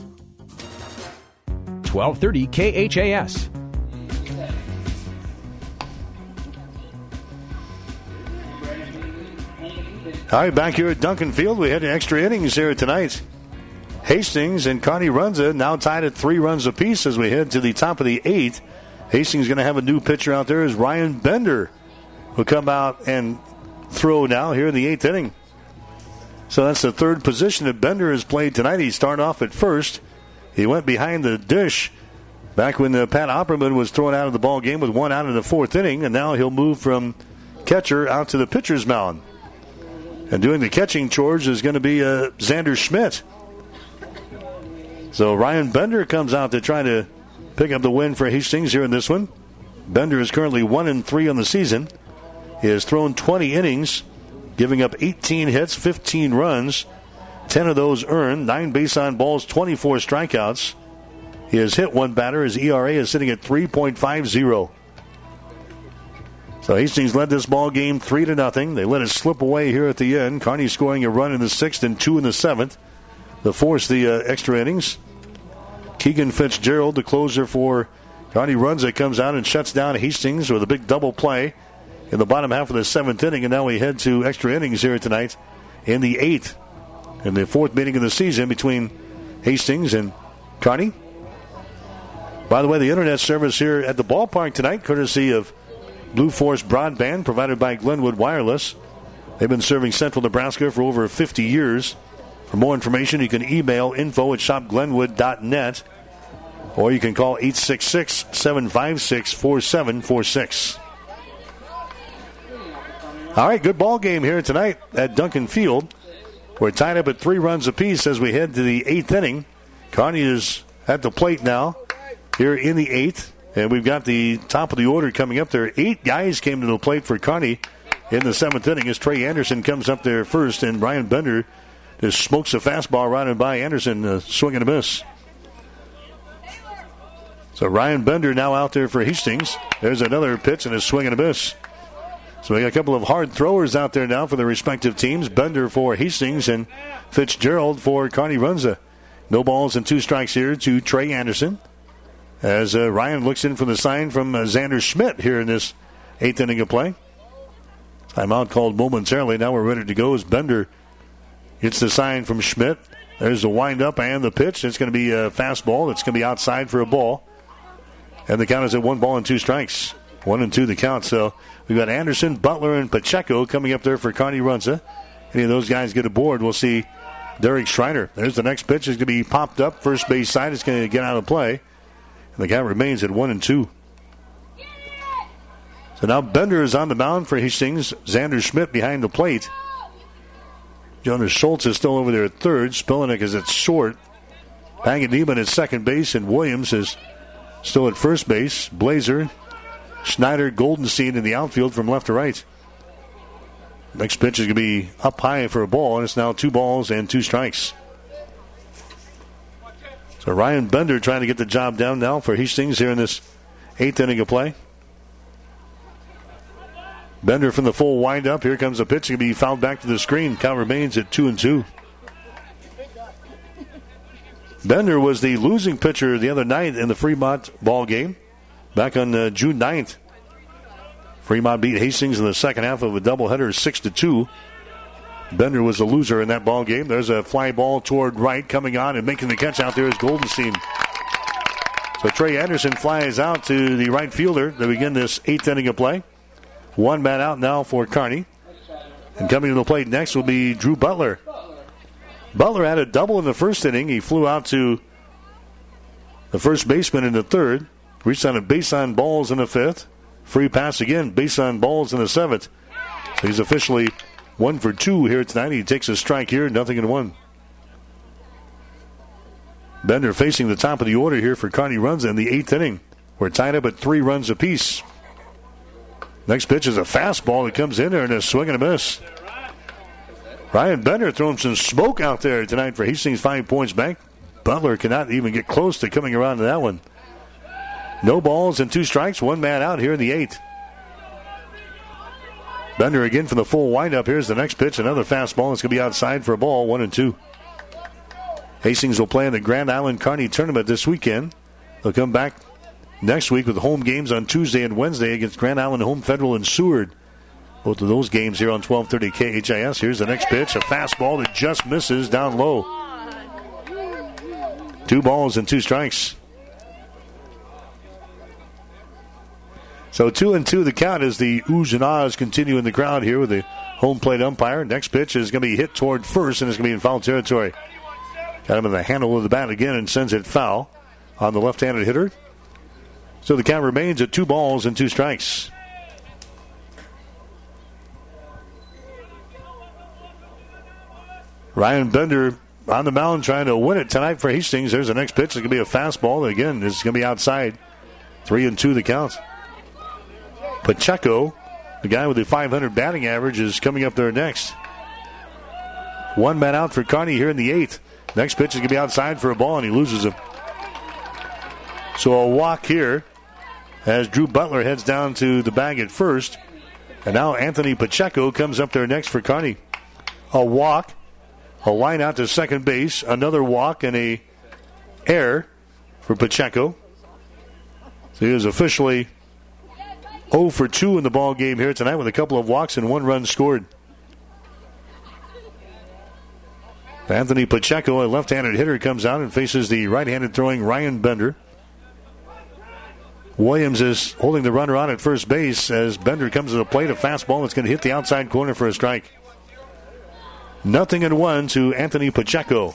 [SPEAKER 11] 1230 KHAS.
[SPEAKER 1] All right, back here at Duncan Field, we had extra innings here tonight. Hastings and Kearney Runza now tied at 3 runs apiece as we head to the top of the 8th. Hastings going to have a new pitcher out there as Ryan Bender will come out and throw now here in the 8th inning. So that's the third position that Bender has played tonight. He started off at first. He went behind the dish back when Pat Opperman was thrown out of the ball game with 1 out in the 4th inning, and now he'll move from catcher out to the pitcher's mound. And doing the catching chores is going to be Xander Schmidt. So Ryan Bender comes out to try to pick up the win for Hastings here in this one. Bender is currently 1-3 on the season. He has thrown 20 innings, giving up 18 hits, 15 runs, 10 of those earned, 9 base on balls, 24 strikeouts. He has hit 1 batter. His ERA is sitting at 3.50. So Hastings led this ball game 3-0. They let it slip away here at the end. Kearney scoring a run in the 6th and 2 in the 7th to force the extra innings. Keegan Fitzgerald, the closer for Kearney Runza, comes out and shuts down Hastings with a big double play in the bottom half of the 7th inning. And now we head to extra innings here tonight in the 8th. In the 4th meeting of the season between Hastings and Kearney. By the way, the internet service here at the ballpark tonight, courtesy of Blue Force Broadband, provided by Glenwood Wireless. They've been serving Central Nebraska for over 50 years. For more information, you can email info@shopglenwood.net, or you can call 866-756-4746. All right, good ball game here tonight at Duncan Field. We're tied up at 3 runs apiece as we head to the 8th inning. Kearney is at the plate now here in the 8th. And we've got the top of the order coming up there. 8 guys came to the plate for Kearney in the 7th inning as Trey Anderson comes up there first. And Ryan Bender just smokes a fastball right by Anderson, swing and a miss. So Ryan Bender now out there for Hastings. There's another pitch and a swing and a miss. So we got a couple of hard throwers out there now for the respective teams. Bender for Hastings and Fitzgerald for Kearney Runza. No balls and 2 strikes here to Trey Anderson. As Ryan looks in for the sign from Xander Schmidt here in this 8th inning of play. Timeout called momentarily. Now we're ready to go as Bender gets the sign from Schmidt. There's the windup and the pitch. It's going to be a fastball. It's going to be outside for a ball. And the count is at 1 ball and 2 strikes. 1-2 the count. So we've got Anderson, Butler, and Pacheco coming up there for Kearney Runza. Any of those guys get aboard, we'll see Derek Schreiner. There's the next pitch. It's going to be popped up. First base side. It's going to get out of play. And the count remains at 1-2. So now Bender is on the mound for Hastings. Xander Schmidt behind the plate. Jonas Schultz is still over there at third. Spillenek is at short. Paganiman at second base. And Williams is still at first base. Blazer, Schneider, Goldenstein in the outfield from left to right. Next pitch is going to be up high for a ball. And it's now 2 balls and 2 strikes. So Ryan Bender trying to get the job down now for Hastings here in this 8th inning of play. Bender from the full windup. Here comes a pitch. Going to be fouled back to the screen. Count remains at 2-2. Bender was the losing pitcher the other night in the Fremont ball game back on June 9th. Fremont beat Hastings in the second half of a doubleheader 6-2. Bender was the loser in that ball game. There's a fly ball toward right coming on and making the catch out there is Goldenstein. So Trey Anderson flies out to the right fielder to begin this 8th inning of play. 1 man out now for Kearney. And coming to the plate next will be Drew Butler. Butler had a double in the first inning. He flew out to the first baseman in the 3rd. Reached on a base on balls in the 5th. Free pass again, base on balls in the 7th. So he's officially 1 for 2 here tonight. He takes a strike here, 0-1. Bender facing the top of the order here for Kearney Runza in the 8th inning. We're tied up at 3 runs apiece. Next pitch is a fastball that comes in there and a swing and a miss. Ryan Bender throwing some smoke out there tonight for Hastings 5 Points Bank. Butler cannot even get close to coming around to that one. No balls and 2 strikes, 1 man out here in the 8th. Bender again for the full windup. Here's the next pitch, another fastball. It's going to be outside for a ball, 1-2. Hastings will play in the Grand Island Kearney tournament this weekend. They'll come back next week with home games on Tuesday and Wednesday against Grand Island, Home Federal, and Seward. Both of those games here on 1230 KHIS. Here's the next pitch, a fastball that just misses down low. 2 balls and 2 strikes. So 2-2 the count as the oohs and ahs continue in the crowd here with the home plate umpire. Next pitch is going to be hit toward first, and it's going to be in foul territory. Got him in the handle of the bat again and sends it foul on the left-handed hitter. So the count remains at 2 balls and 2 strikes. Ryan Bender on the mound trying to win it tonight for Hastings. There's the next pitch. It's going to be a fastball. Again, it's going to be outside. 3-2 the count. Pacheco, the guy with the .500 batting average, is coming up there next. 1 man out for Kearney here in the 8th. Next pitch is going to be outside for a ball, and he loses him. So a walk here as Drew Butler heads down to the bag at first. And now Anthony Pacheco comes up there next for Kearney. A walk, a line out to second base, another walk, and a error for Pacheco. So he is officially 0 for 2 in the ball game here tonight with a couple of walks and 1 run scored. Anthony Pacheco, a left-handed hitter, comes out and faces the right-handed throwing Ryan Bender. Williams is holding the runner on at first base as Bender comes to the plate. A fastball that's going to hit the outside corner for a strike. 0-1 to Anthony Pacheco.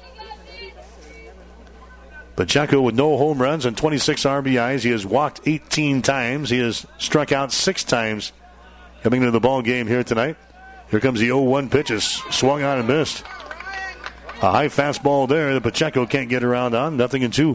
[SPEAKER 1] Pacheco with no home runs and 26 RBIs. He has walked 18 times. He has struck out 6 times coming into the ball game here tonight. Here comes the 0-1 pitch. Is swung on and missed. A high fastball there that Pacheco can't get around on. 0-2.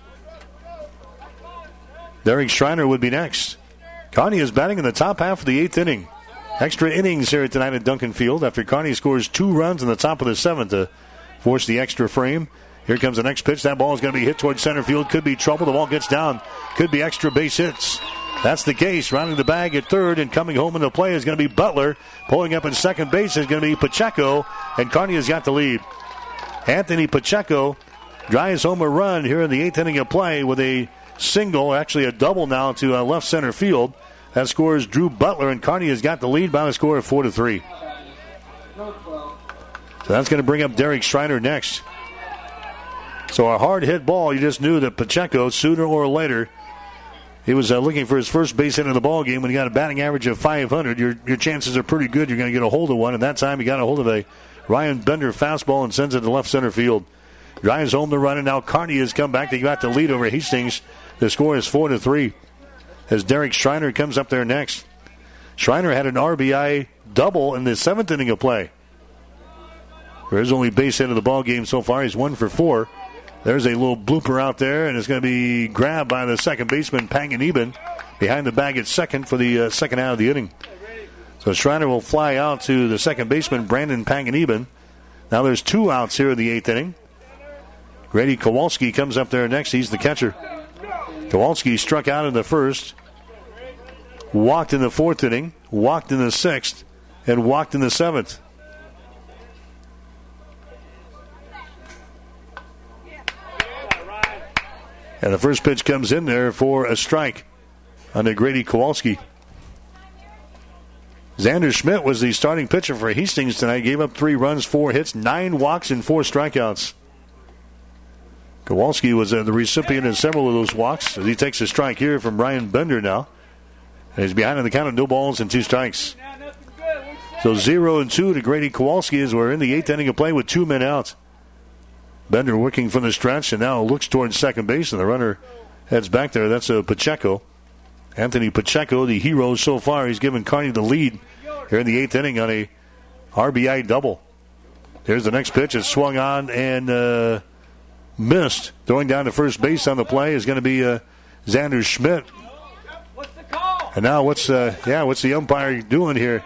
[SPEAKER 1] Derek Schreiner would be next. Kearney is batting in the top half of the 8th inning. Extra innings here tonight at Duncan Field after Kearney scores 2 runs in the top of the 7th to force the extra frame. Here comes the next pitch. That ball is going to be hit towards center field. Could be trouble. The ball gets down. Could be extra base hits. That's the case. Rounding the bag at third and coming home in the play is going to be Butler. Pulling up in second base is going to be Pacheco. And Kearney has got the lead. Anthony Pacheco drives home a run here in the 8th inning of play with a single, actually a double now to left center field. That scores Drew Butler, and Kearney has got the lead by a score of 4-3. So that's going to bring up Derek Schreiner next. So a hard hit ball, you just knew that Pacheco, sooner or later, he was looking for his first base hit in the ball game. When he got a batting average of .500, your chances are pretty good you're going to get a hold of one. And that time he got a hold of a Ryan Bender fastball and sends it to left center field. Drives home the run, and now Kearney has come back. They got the lead over Hastings. The score is 4-3 as Derek Schreiner comes up there next. Schreiner had an RBI double in the 7th inning of play. For his only base hit of the ball game so far, he's 1 for 4. There's a little blooper out there, and it's going to be grabbed by the second baseman, Panganiban, behind the bag at second for the second out of the inning. So Schreiner will fly out to the second baseman, Brandon Panganiban. Now there's 2 outs here in the 8th inning. Grady Kowalski comes up there next. He's the catcher. Kowalski struck out in the first, walked in the 4th inning, walked in the 6th, and walked in the 7th. And the first pitch comes in there for a strike on Grady Kowalski. Xander Schmidt was the starting pitcher for Hastings tonight. Gave up 3 runs, 4 hits, 9 walks, and 4 strikeouts. Kowalski was the recipient of several of those walks as he takes a strike here from Ryan Bender now. And he's behind on the count of no balls and 2 strikes. So 0-2 to Grady Kowalski as we're in the 8th inning of play with 2 men out. Bender working from the stretch and now looks towards second base, and the runner heads back there. That's Pacheco. Anthony Pacheco, the hero so far. He's given Kearney the lead here in the 8th inning on a RBI double. Here's the next pitch. It's swung on and missed. Throwing down to first base on the play is going to be Xander Schmidt. And now what's the umpire doing here?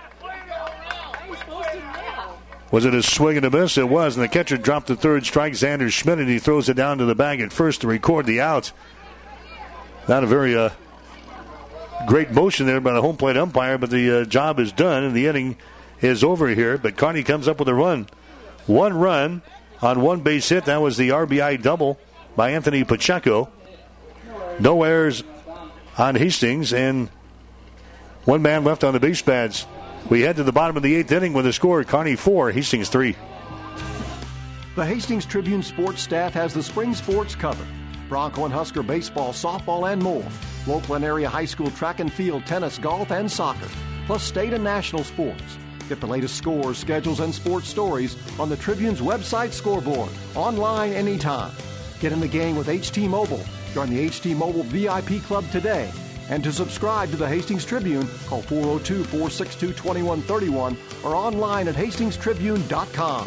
[SPEAKER 1] Was it a swing and a miss? It was, and the catcher dropped the third strike, Xander Schmidt, and he throws it down to the bag at first to record the out. Not a very great motion there by the home plate umpire, but the job is done, and the inning is over here. But Kearney comes up with a run. 1 run on 1 base hit. That was the RBI double by Anthony Pacheco. No errors on Hastings, and 1 man left on the base pads. We head to the bottom of the 8th inning with a score: Kearney 4, Hastings 3.
[SPEAKER 12] The Hastings Tribune sports staff has the spring sports covered. Bronco and Husker baseball, softball, and more. Local and area high school track and field, tennis, golf, and soccer. Plus state and national sports. Get the latest scores, schedules, and sports stories on the Tribune's website scoreboard. Online anytime. Get in the game with HT Mobile. Join the HT Mobile VIP Club today. And to subscribe to the Hastings Tribune, call 402-462-2131 or online at hastingstribune.com.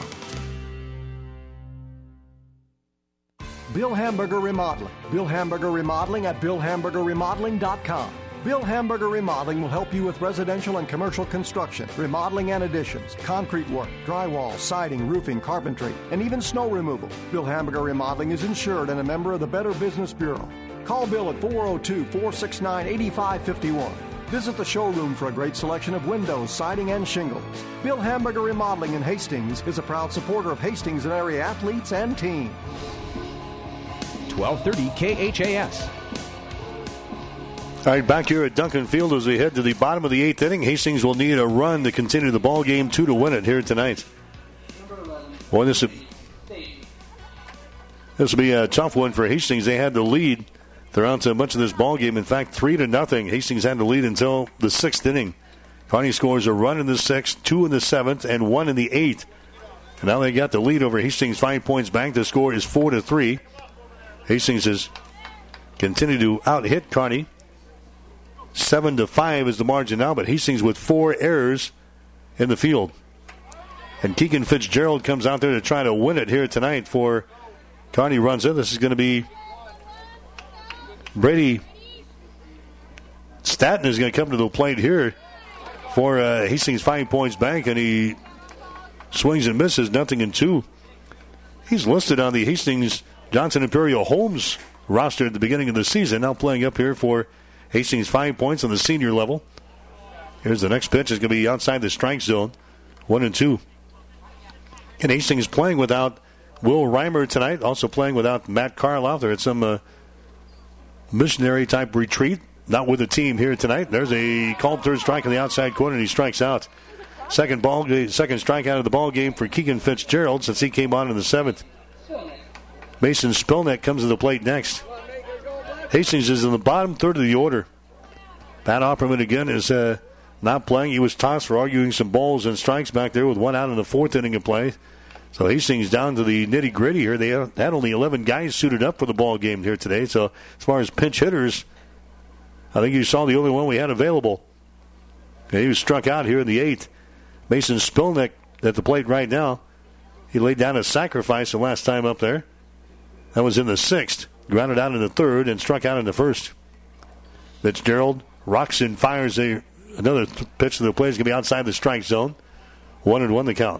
[SPEAKER 12] Bill Hamburger Remodeling. Bill Hamburger Remodeling at BillHamburgerRemodeling.com. Bill Hamburger Remodeling will help you with residential and commercial construction, remodeling and additions, concrete work, drywall, siding, roofing, carpentry, and even snow removal. Bill Hamburger Remodeling is insured and a member of the Better Business Bureau. Call Bill at 402-469-8551. Visit the showroom for a great selection of windows, siding, and shingles. Bill Hamburger Remodeling in Hastings is a proud supporter of Hastings and area athletes and teams.
[SPEAKER 11] 1230 KHAS.
[SPEAKER 1] All right, back here at Duncan Field as we head to the bottom of the 8th inning. Hastings will need a run to continue the ball game, 2 to win it here tonight. Boy, this will be a tough one for Hastings. They had the lead throughout much of this ball game. In fact, 3-0. Hastings had the lead until the 6th inning. Kearney scores a run in the 6th, 2 in the 7th, and 1 in the 8th. And now they got the lead over Hastings 5 points back. The score is 4-3. Hastings has continued to out-hit Kearney. 7-5 is the margin now, but Hastings with 4 errors in the field. And Keegan Fitzgerald comes out there to try to win it here tonight for Kearney runs in. This is going to be Brady Staton is going to come to the plate here for Hastings 5 points back, and he swings and misses, 0-2. He's listed on the Hastings Johnson Imperial Holmes roster at the beginning of the season, now playing up here for Hastings 5 points on the senior level. Here's the next pitch. It's going to be outside the strike zone, 1-2. And Hastings playing without Will Reimer tonight, also playing without Matt Carlisle. They're at some missionary-type retreat, not with the team here tonight. There's a called third strike in the outside corner, and he strikes out. Second strikeout of the ball game for Keegan Fitzgerald since he came on in the 7th. Mason Spilnek comes to the plate next. Hastings is in the bottom third of the order. Pat Opperman again is not playing. He was tossed for arguing some balls and strikes back there with 1 out in the 4th inning of play. So Hastings down to the nitty-gritty here. They had only 11 guys suited up for the ball game here today. So as far as pinch hitters, I think you saw the only one we had available. And he was struck out here in the 8th. Mason Spilnek at the plate right now. He laid down a sacrifice the last time up there. That was in the 6th. Grounded out in the 3rd and struck out in the 1st. Fitzgerald rocks and fires another pitch to the plate. It's going to be outside the strike zone. 1-1 the count.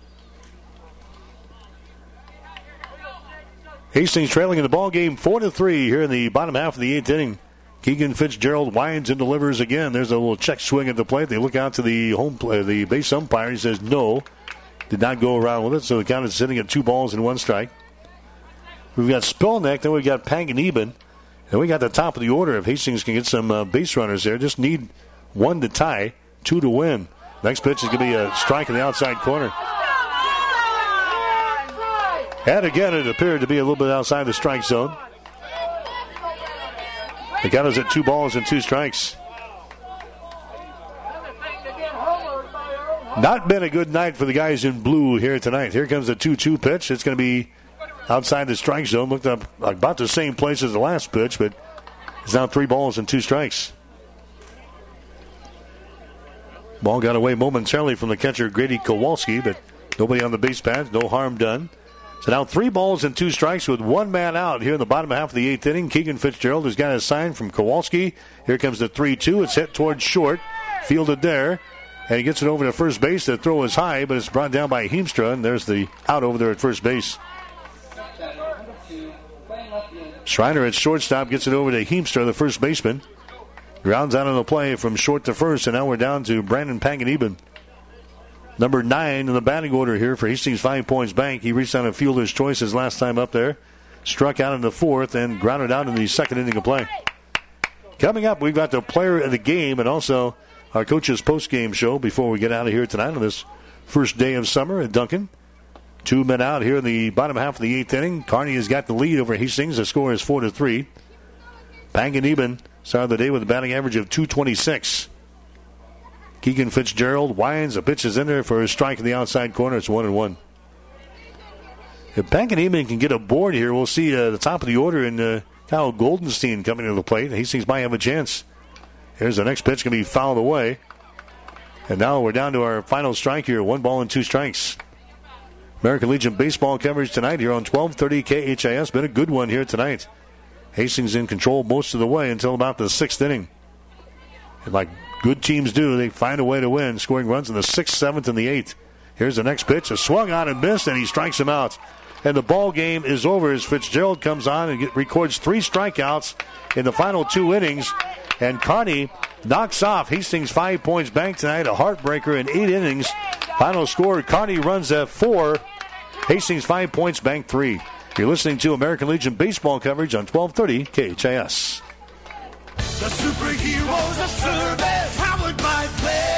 [SPEAKER 1] Hastings trailing in the ball game 4-3 here in the bottom half of the 8th inning. Keegan Fitzgerald winds and delivers again. There's a little check swing at the plate. They look out to the base umpire. He says no. Did not go around with it, so the count is sitting at 2 balls and 1 strike. We've got Spilnek, then we've got Panganiban, and we got the top of the order. If Hastings can get some base runners there, just need 1 to tie, 2 to win. Next pitch is going to be a strike in the outside corner. And again, it appeared to be a little bit outside the strike zone. The count is at 2 balls and 2 strikes. Not been a good night for the guys in blue here tonight. Here comes the 2-2 pitch. It's going to be outside the strike zone. Looked up about the same place as the last pitch, but it's now 3 balls and 2 strikes. Ball got away momentarily from the catcher, Grady Kowalski, but nobody on the base pads. No harm done. So now 3 balls and 2 strikes with 1 man out here in the bottom half of the 8th inning. Keegan Fitzgerald has got a sign from Kowalski. Here comes the 3-2. It's hit towards short. Fielded there. And he gets it over to first base. The throw is high, but it's brought down by Heemstra. And there's the out over there at first base. Schreiner at shortstop gets it over to Heemstra, the first baseman. Grounds out on the play from short to first. And now we're down to Brandon Panganiban. Number 9 in the batting order here for Hastings 5 Points Bank. He reached on a fielder's choice his last time up there. Struck out in the 4th and grounded out in the 2nd inning of play. Coming up, we've got the player of the game and also our coach's post-game show before we get out of here tonight on this first day of summer at Duncan. 2 men out here in the bottom half of the 8th inning. Kearney has got the lead over Hastings. The score is 4-3. Panganiban started the day with a batting average of .226. Keegan Fitzgerald winds. A pitch is in there for a strike in the outside corner. It's 1-1. If Panganiban can get a board here, we'll see the top of the order in Kyle Goldenstein coming to the plate. Hastings might have a chance. Here's the next pitch, going to be fouled away. And now we're down to our final strike here. 1 ball and 2 strikes. American Legion baseball coverage tonight here on 1230 KHIS. Been a good one here tonight. Hastings in control most of the way until about the 6th inning. And like good teams do, they find a way to win, scoring runs in the 6th, 7th, and the 8th. Here's the next pitch. A swung on and missed, and he strikes him out. And the ball game is over as Fitzgerald comes on and records 3 strikeouts in the final 2 innings. And Kearney knocks off Hastings 5 Points Bank tonight, a heartbreaker in 8 innings. Final score, Kearney runs at 4, Hastings 5 Points Bank 3. You're listening to American Legion baseball coverage on 1230 KHIS.
[SPEAKER 13] The superheroes of service, powered by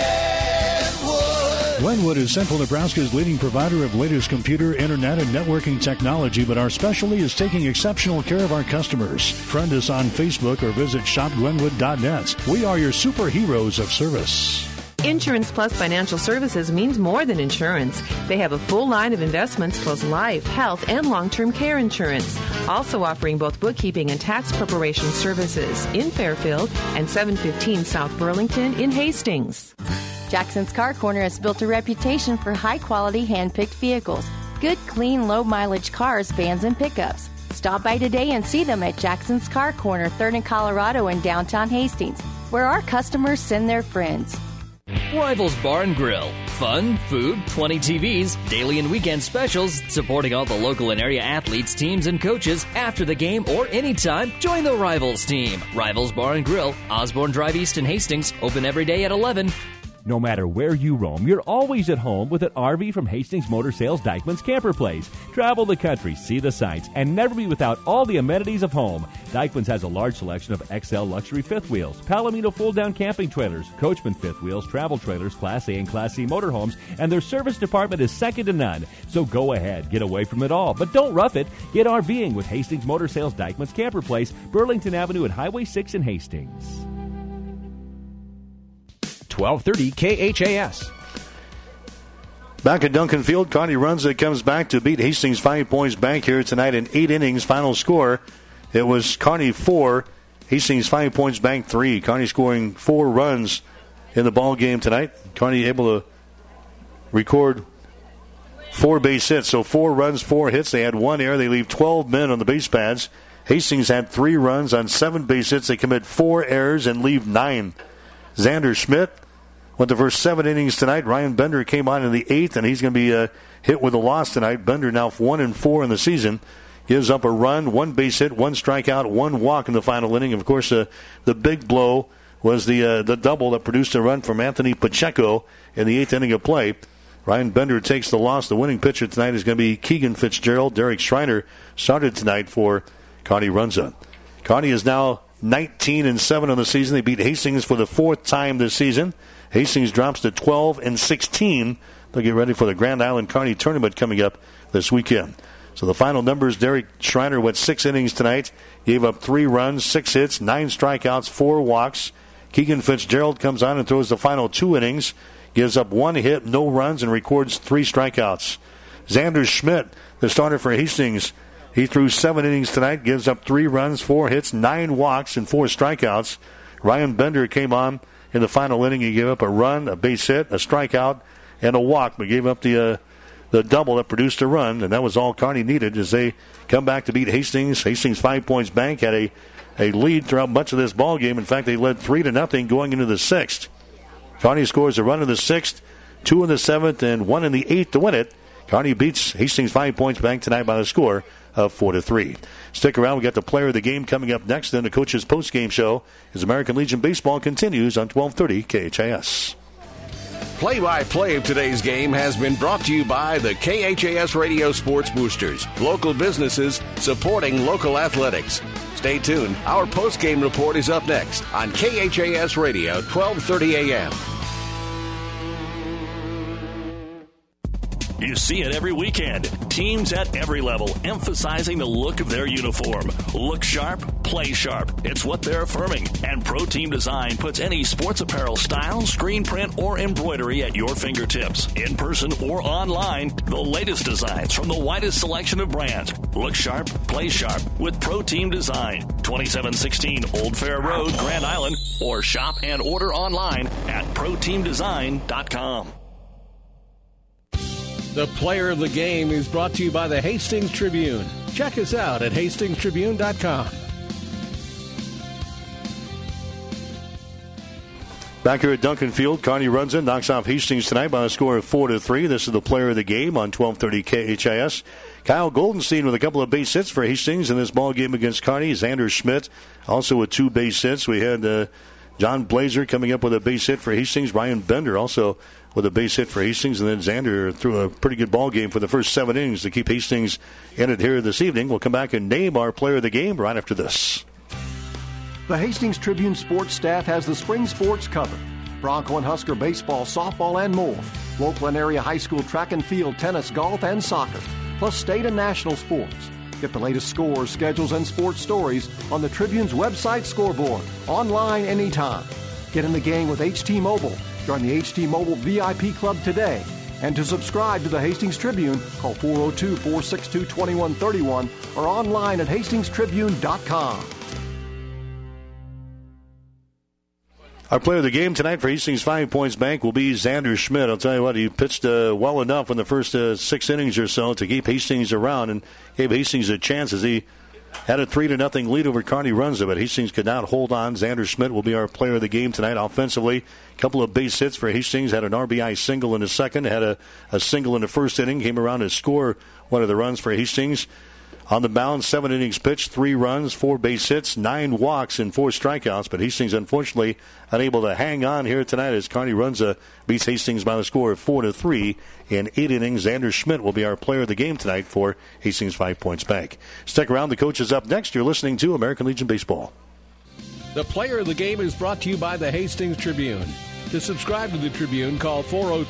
[SPEAKER 13] Glenwood.
[SPEAKER 1] Glenwood is Central Nebraska's leading provider of latest computer, internet, and networking technology, but our specialty is taking exceptional care of our customers. Friend us on Facebook or visit shopglenwood.net. We are your superheroes of service.
[SPEAKER 14] Insurance Plus Financial Services means more than insurance. They have a full line of investments plus life, health, and long-term care insurance. Also offering both bookkeeping and tax preparation services in Fairfield and 715 South Burlington in Hastings.
[SPEAKER 15] Jackson's Car Corner has built a reputation for high-quality hand-picked vehicles. Good, clean, low-mileage cars, vans, and pickups. Stop by today and see them at Jackson's Car Corner, 3rd and Colorado in downtown Hastings, where our customers send their friends.
[SPEAKER 16] Rivals Bar and Grill. Fun, food, 20 TVs, daily and weekend specials, supporting all the local and area athletes, teams, and coaches. After the game or anytime, join the Rivals team. Rivals Bar and Grill, Osborne Drive East in Hastings, open every day at 11.
[SPEAKER 9] No matter where you roam, you're always at home with an RV from Hastings Motor Sales Dykeman's Camper Place. Travel the country, see the sights, and never be without all the amenities of home. Dykeman's has a large selection of XL luxury fifth wheels, Palomino fold-down camping trailers, Coachman fifth wheels, travel trailers, Class A and Class C motorhomes, and their service department is second to none. So go ahead, get away from it all, but don't rough it. Get RVing with Hastings Motor Sales Dykeman's Camper Place, Burlington Avenue and Highway 6 in Hastings.
[SPEAKER 11] 1230 KHAS.
[SPEAKER 1] Back at Duncan Field, Kearney runs it, comes back to beat Hastings 5 Points Bank here tonight in 8 innings. Final score, it was Kearney 4, Hastings 5 Points Bank 3. Kearney scoring 4 runs in the ball game tonight. Kearney able to record 4 base hits, so 4 runs, 4 hits. They had 1 error. They leave 12 men on the base pads. Hastings had 3 runs on 7 base hits. They commit 4 errors and leave 9. Xander Schmidt went the first 7 innings tonight. Ryan Bender came on in the 8th, and he's going to be hit with a loss tonight. Bender now 1-4 in the season. Gives up a run, 1 base hit, 1 strikeout, 1 walk in the final inning. Of course, the big blow was the double that produced a run from Anthony Pacheco in the 8th inning of play. Ryan Bender takes the loss. The winning pitcher tonight is going to be Keegan Fitzgerald. Derek Schreiner started tonight for Kearney Runza. Kearney is now 19-7 on the season. They beat Hastings for the 4th time this season. Hastings drops to 12-16. They'll get ready for the Grand Island Kearney tournament coming up this weekend. So the final numbers, Derek Schreiner went 6 innings tonight, gave up 3 runs, 6 hits, 9 strikeouts, 4 walks. Keegan Fitzgerald comes on and throws the final 2 innings, gives up 1 hit, no runs, and records 3 strikeouts. Xander Schmidt, the starter for Hastings, he threw 7 innings tonight, gives up 3 runs, 4 hits, 9 walks, and 4 strikeouts. Ryan Bender came on in the final inning. He gave up a run, a base hit, a strikeout, and a walk, but gave up the the double that produced a run, and that was all Kearney needed as they come back to beat Hastings. Hastings 5 Points Bank had a lead throughout much of this ball game. In fact, they led 3-0 going into the 6th. Kearney scores a run in the 6th, 2 in the 7th, and 1 in the 8th to win it. Kearney beats Hastings 5 Points Bank tonight by the score of 4-3. Stick around. We got the player of the game coming up next. Then the coach's post-game show as American Legion baseball continues on 1230 KHAS.
[SPEAKER 4] Play-by-play of today's game has been brought to you by the KHAS Radio Sports Boosters, local businesses supporting local athletics. Stay tuned. Our post-game report is up next on KHAS Radio, 1230 a.m.
[SPEAKER 17] You see it every weekend. Teams at every level emphasizing the look of their uniform. Look sharp, play sharp. It's what they're affirming. And Pro Team Design puts any sports apparel style, screen print, or embroidery at your fingertips. In person or online, the latest designs from the widest selection of brands. Look sharp, play sharp with Pro Team Design. 2716 Old Fair Road, Grand Island. Or shop and order online at ProTeamDesign.com.
[SPEAKER 2] The player of the game is brought to you by the Hastings Tribune. Check us out at HastingsTribune.com.
[SPEAKER 1] Back here at Duncan Field, Kearney runs in, knocks off Hastings tonight by a score of 4-3. This is the player of the game on 1230 KHIS. Kyle Goldenstein with a couple of base hits for Hastings in this ball game against Kearney. Xander Schmidt also with 2 base hits. We had John Blazer coming up with a base hit for Hastings. Ryan Bender also with a base hit for Hastings. And then Xander threw a pretty good ball game for the first 7 innings to keep Hastings in it here this evening. We'll come back and name our player of the game right after this.
[SPEAKER 12] The Hastings Tribune sports staff has the spring sports covered. Bronco and Husker baseball, softball, and more. Local and area high school track and field, tennis, golf, and soccer. Plus state and national sports. Get the latest scores, schedules, and sports stories on the Tribune's website scoreboard. Online anytime. Get in the game with HT Mobile. Join the HT Mobile VIP Club today. And to subscribe to the Hastings Tribune, call 402-462-2131 or online at hastingstribune.com.
[SPEAKER 1] Our player of the game tonight for Hastings 5 Points Bank will be Xander Schmidt. I'll tell you what, he pitched well enough in the first 6 innings or so to keep Hastings around and gave Hastings a chance as he had a 3-0 lead over Kearney Runza, but Hastings could not hold on. Xander Schmidt will be our player of the game tonight. Offensively, a couple of base hits for Hastings. Had an RBI single in the second, had a single in the first inning, came around to score one of the runs for Hastings. On the mound, 7 innings pitched, 3 runs, 4 base hits, 9 walks, and 4 strikeouts. But Hastings, unfortunately, unable to hang on here tonight as Kearney Runza beats Hastings by the score of 4-3 in 8 innings. Xander Schmidt will be our player of the game tonight for Hastings 5 Points Bank. Stick around. The coach is up next. You're listening to American Legion Baseball.
[SPEAKER 2] The player of the game is brought to you by the Hastings Tribune. To subscribe to the Tribune, call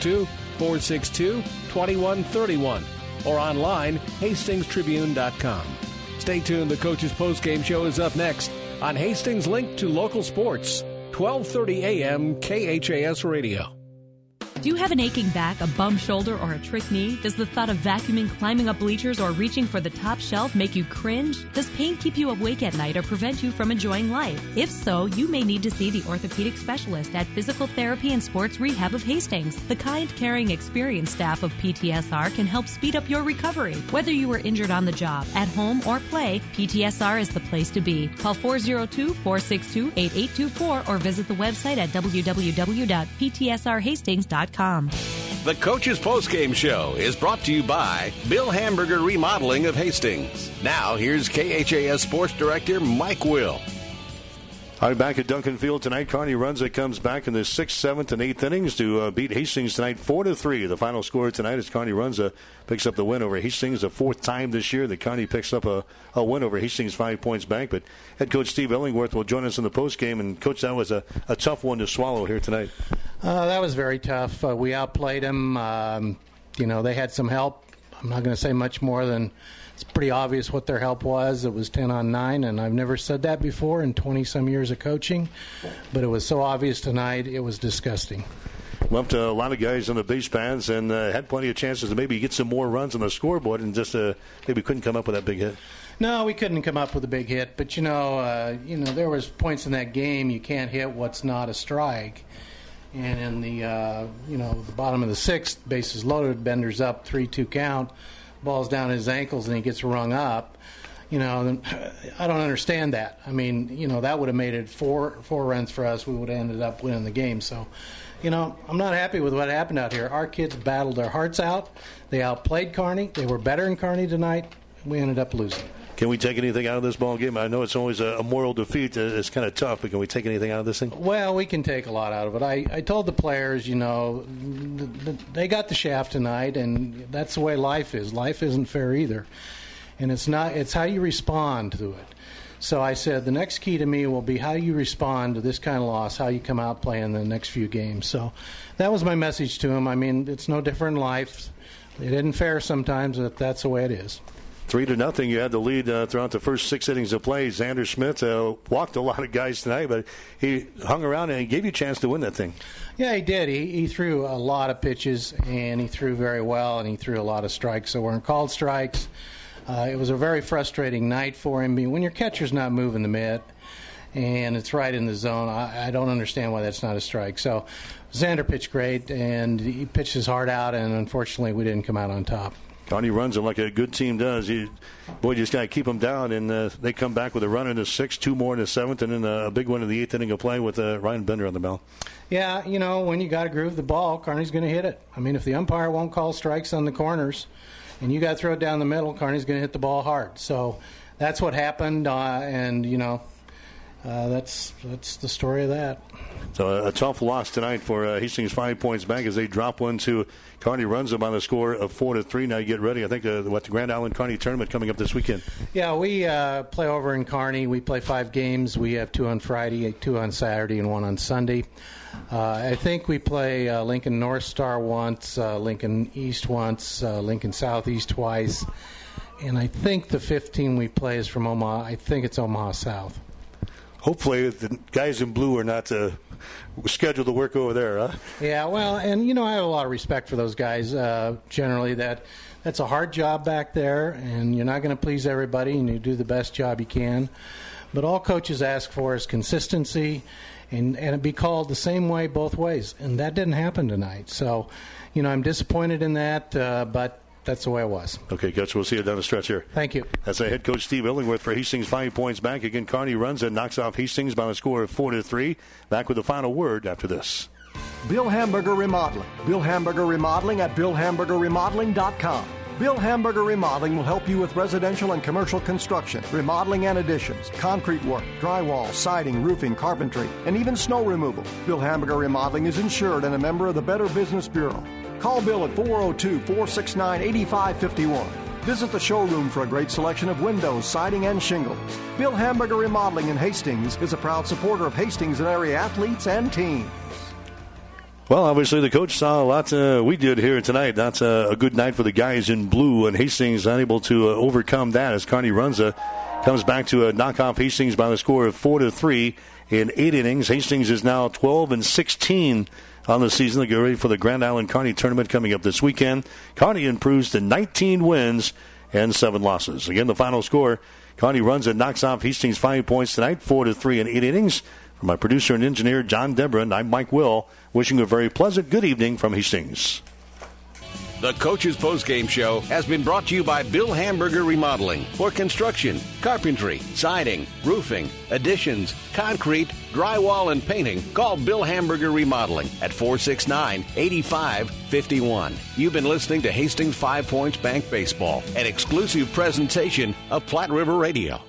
[SPEAKER 2] 402-462-2131. or online, hastingstribune.com. Stay tuned. The coach's postgame show is up next on Hastings' link to local sports, 1230 a.m. KHAS Radio.
[SPEAKER 20] Do you have an aching back, a bum shoulder, or a trick knee? Does the thought of vacuuming, climbing up bleachers, or reaching for the top shelf make you cringe? Does pain keep you awake at night or prevent you from enjoying life? If so, you may need to see the orthopedic specialist at Physical Therapy and Sports Rehab of Hastings. The kind, caring, experienced staff of PTSR can help speed up your recovery. Whether you were injured on the job, at home, or play, PTSR is the place to be. Call 402-462-8824 or visit the website at www.ptsrhastings.com.
[SPEAKER 4] The Coach's Postgame Show is brought to you by Bill Hamburger Remodeling of Hastings. Now, here's KHAS Sports Director Mike Will.
[SPEAKER 1] All right, back at Duncan Field tonight. Kearney Runza comes back in the 6th, 7th, and 8th innings to beat Hastings tonight 4-3. The final score tonight is Kearney Runza picks up the win over Hastings, the 4th time this year that Kearney picks up a win over Hastings 5 Points Bank. But head coach Steve Illingworth will join us in the postgame. And, Coach, that was a tough one to swallow here tonight.
[SPEAKER 22] That was very tough. We outplayed them. They had some help. I'm not going to say much more than it's pretty obvious what their help was. It was 10-on-9, and I've never said that before in 20-some years of coaching. But it was so obvious tonight, it was disgusting.
[SPEAKER 1] Left a lot of guys on the base paths and had plenty of chances to maybe get some more runs on the scoreboard and just maybe couldn't come up with that big hit.
[SPEAKER 22] No, we couldn't come up with a big hit. But, there was points in that game you can't hit what's not a strike. And in the the bottom of the sixth, bases loaded, Bender's up, 3-2 count, ball's down his ankles, and he gets rung up. I don't understand that. I mean, that would have made it four runs for us. We would have ended up winning the game. So, I'm not happy with what happened out here. Our kids battled their hearts out. They outplayed Kearney. They were better in Kearney tonight. We ended up losing.
[SPEAKER 1] Can we take anything out of this ball game? I know it's always a moral defeat. It's kind of tough, but can we take anything out of this thing?
[SPEAKER 22] Well, we can take a lot out of it. I told the players, they got the shaft tonight, and that's the way life is. Life isn't fair either. And it's how you respond to it. So I said the next key to me will be how you respond to this kind of loss, how you come out playing the next few games. So that was my message to them. I mean, it's no different in life. It isn't fair sometimes, but that's the way it is.
[SPEAKER 1] 3-0. You had the lead throughout the first 6 innings of play. Xander Smith walked a lot of guys tonight, but he hung around and he gave you a chance to win that thing.
[SPEAKER 22] Yeah, he did. He threw a lot of pitches, and he threw very well, and he threw a lot of strikes. So weren't called strikes. It was a very frustrating night for him. When your catcher's not moving the mitt and it's right in the zone, I don't understand why that's not a strike. So Xander pitched great, and he pitched his heart out, and unfortunately we didn't come out on top.
[SPEAKER 1] Kearney runs them like a good team does. You just got to keep them down, and they come back with a run in the 6th, 2 more in the 7th, and then a big one in the 8th inning of play with Ryan Bender on the mound.
[SPEAKER 22] Yeah, when you got to groove the ball, Kearney's going to hit it. I mean, if the umpire won't call strikes on the corners and you got to throw it down the middle, Kearney's going to hit the ball hard. So that's what happened, and that's the story of that.
[SPEAKER 1] So a tough loss tonight for Hastings 5 Points Bank as they drop one to Kearney. Runs them on a score of 4-3. Now you get ready. I think the Grand Island Kearney tournament coming up this weekend.
[SPEAKER 22] Yeah, we play over in Kearney. We play 5 games. We have 2 on Friday, 2 on Saturday, and 1 on Sunday. I think we play Lincoln North Star once, Lincoln East once, Lincoln Southeast twice, and I think the 5th team we play is from Omaha. I think it's Omaha South.
[SPEAKER 1] Hopefully the guys in blue are not scheduled to work over there, huh?
[SPEAKER 22] Yeah, well, and, I have a lot of respect for those guys. Generally, that's a hard job back there, and you're not going to please everybody, and you do the best job you can. But all coaches ask for is consistency and it be called the same way both ways, and that didn't happen tonight. So, I'm disappointed in that, but that's the way it was.
[SPEAKER 1] Okay, Coach, we'll see you down the stretch here.
[SPEAKER 22] Thank you.
[SPEAKER 1] That's head coach Steve Illingworth for Hastings 5 Points Bank. Again, Kearney runs and knocks off Hastings by a score of 4-3. Back with the final word after this.
[SPEAKER 12] Bill Hamburger Remodeling. Bill Hamburger Remodeling at BillHamburgerRemodeling.com. Bill Hamburger Remodeling will help you with residential and commercial construction, remodeling and additions, concrete work, drywall, siding, roofing, carpentry, and even snow removal. Bill Hamburger Remodeling is insured and a member of the Better Business Bureau. Call Bill at 402-469-8551. Visit the showroom for a great selection of windows, siding, and shingles. Bill Hamburger Remodeling in Hastings is a proud supporter of Hastings and area athletes and teams.
[SPEAKER 1] Well, obviously the coach saw a lot we did here tonight. That's a good night for the guys in blue, and Hastings unable to overcome that as Kearney Runza comes back to knock off Hastings by the score of 4-3 in 8 innings. Hastings is now 12-16 on the season. They get ready for the Grand Island Kearney tournament coming up this weekend. Kearney improves to 19 wins and 7 losses. Again, the final score, Kearney Runza knocks off Hastings 5 points tonight, 4-3 in 8 innings. For my producer and engineer, John Debron, I'm Mike Will, wishing you a very pleasant good evening from Hastings.
[SPEAKER 4] The Coach's Postgame Show has been brought to you by Bill Hamburger Remodeling for construction, carpentry, siding, roofing, additions, concrete, drywall, and painting. Call Bill Hamburger Remodeling at 469-8551. You've been listening to Hastings 5 Points Bank Baseball, an exclusive presentation of Platte River Radio.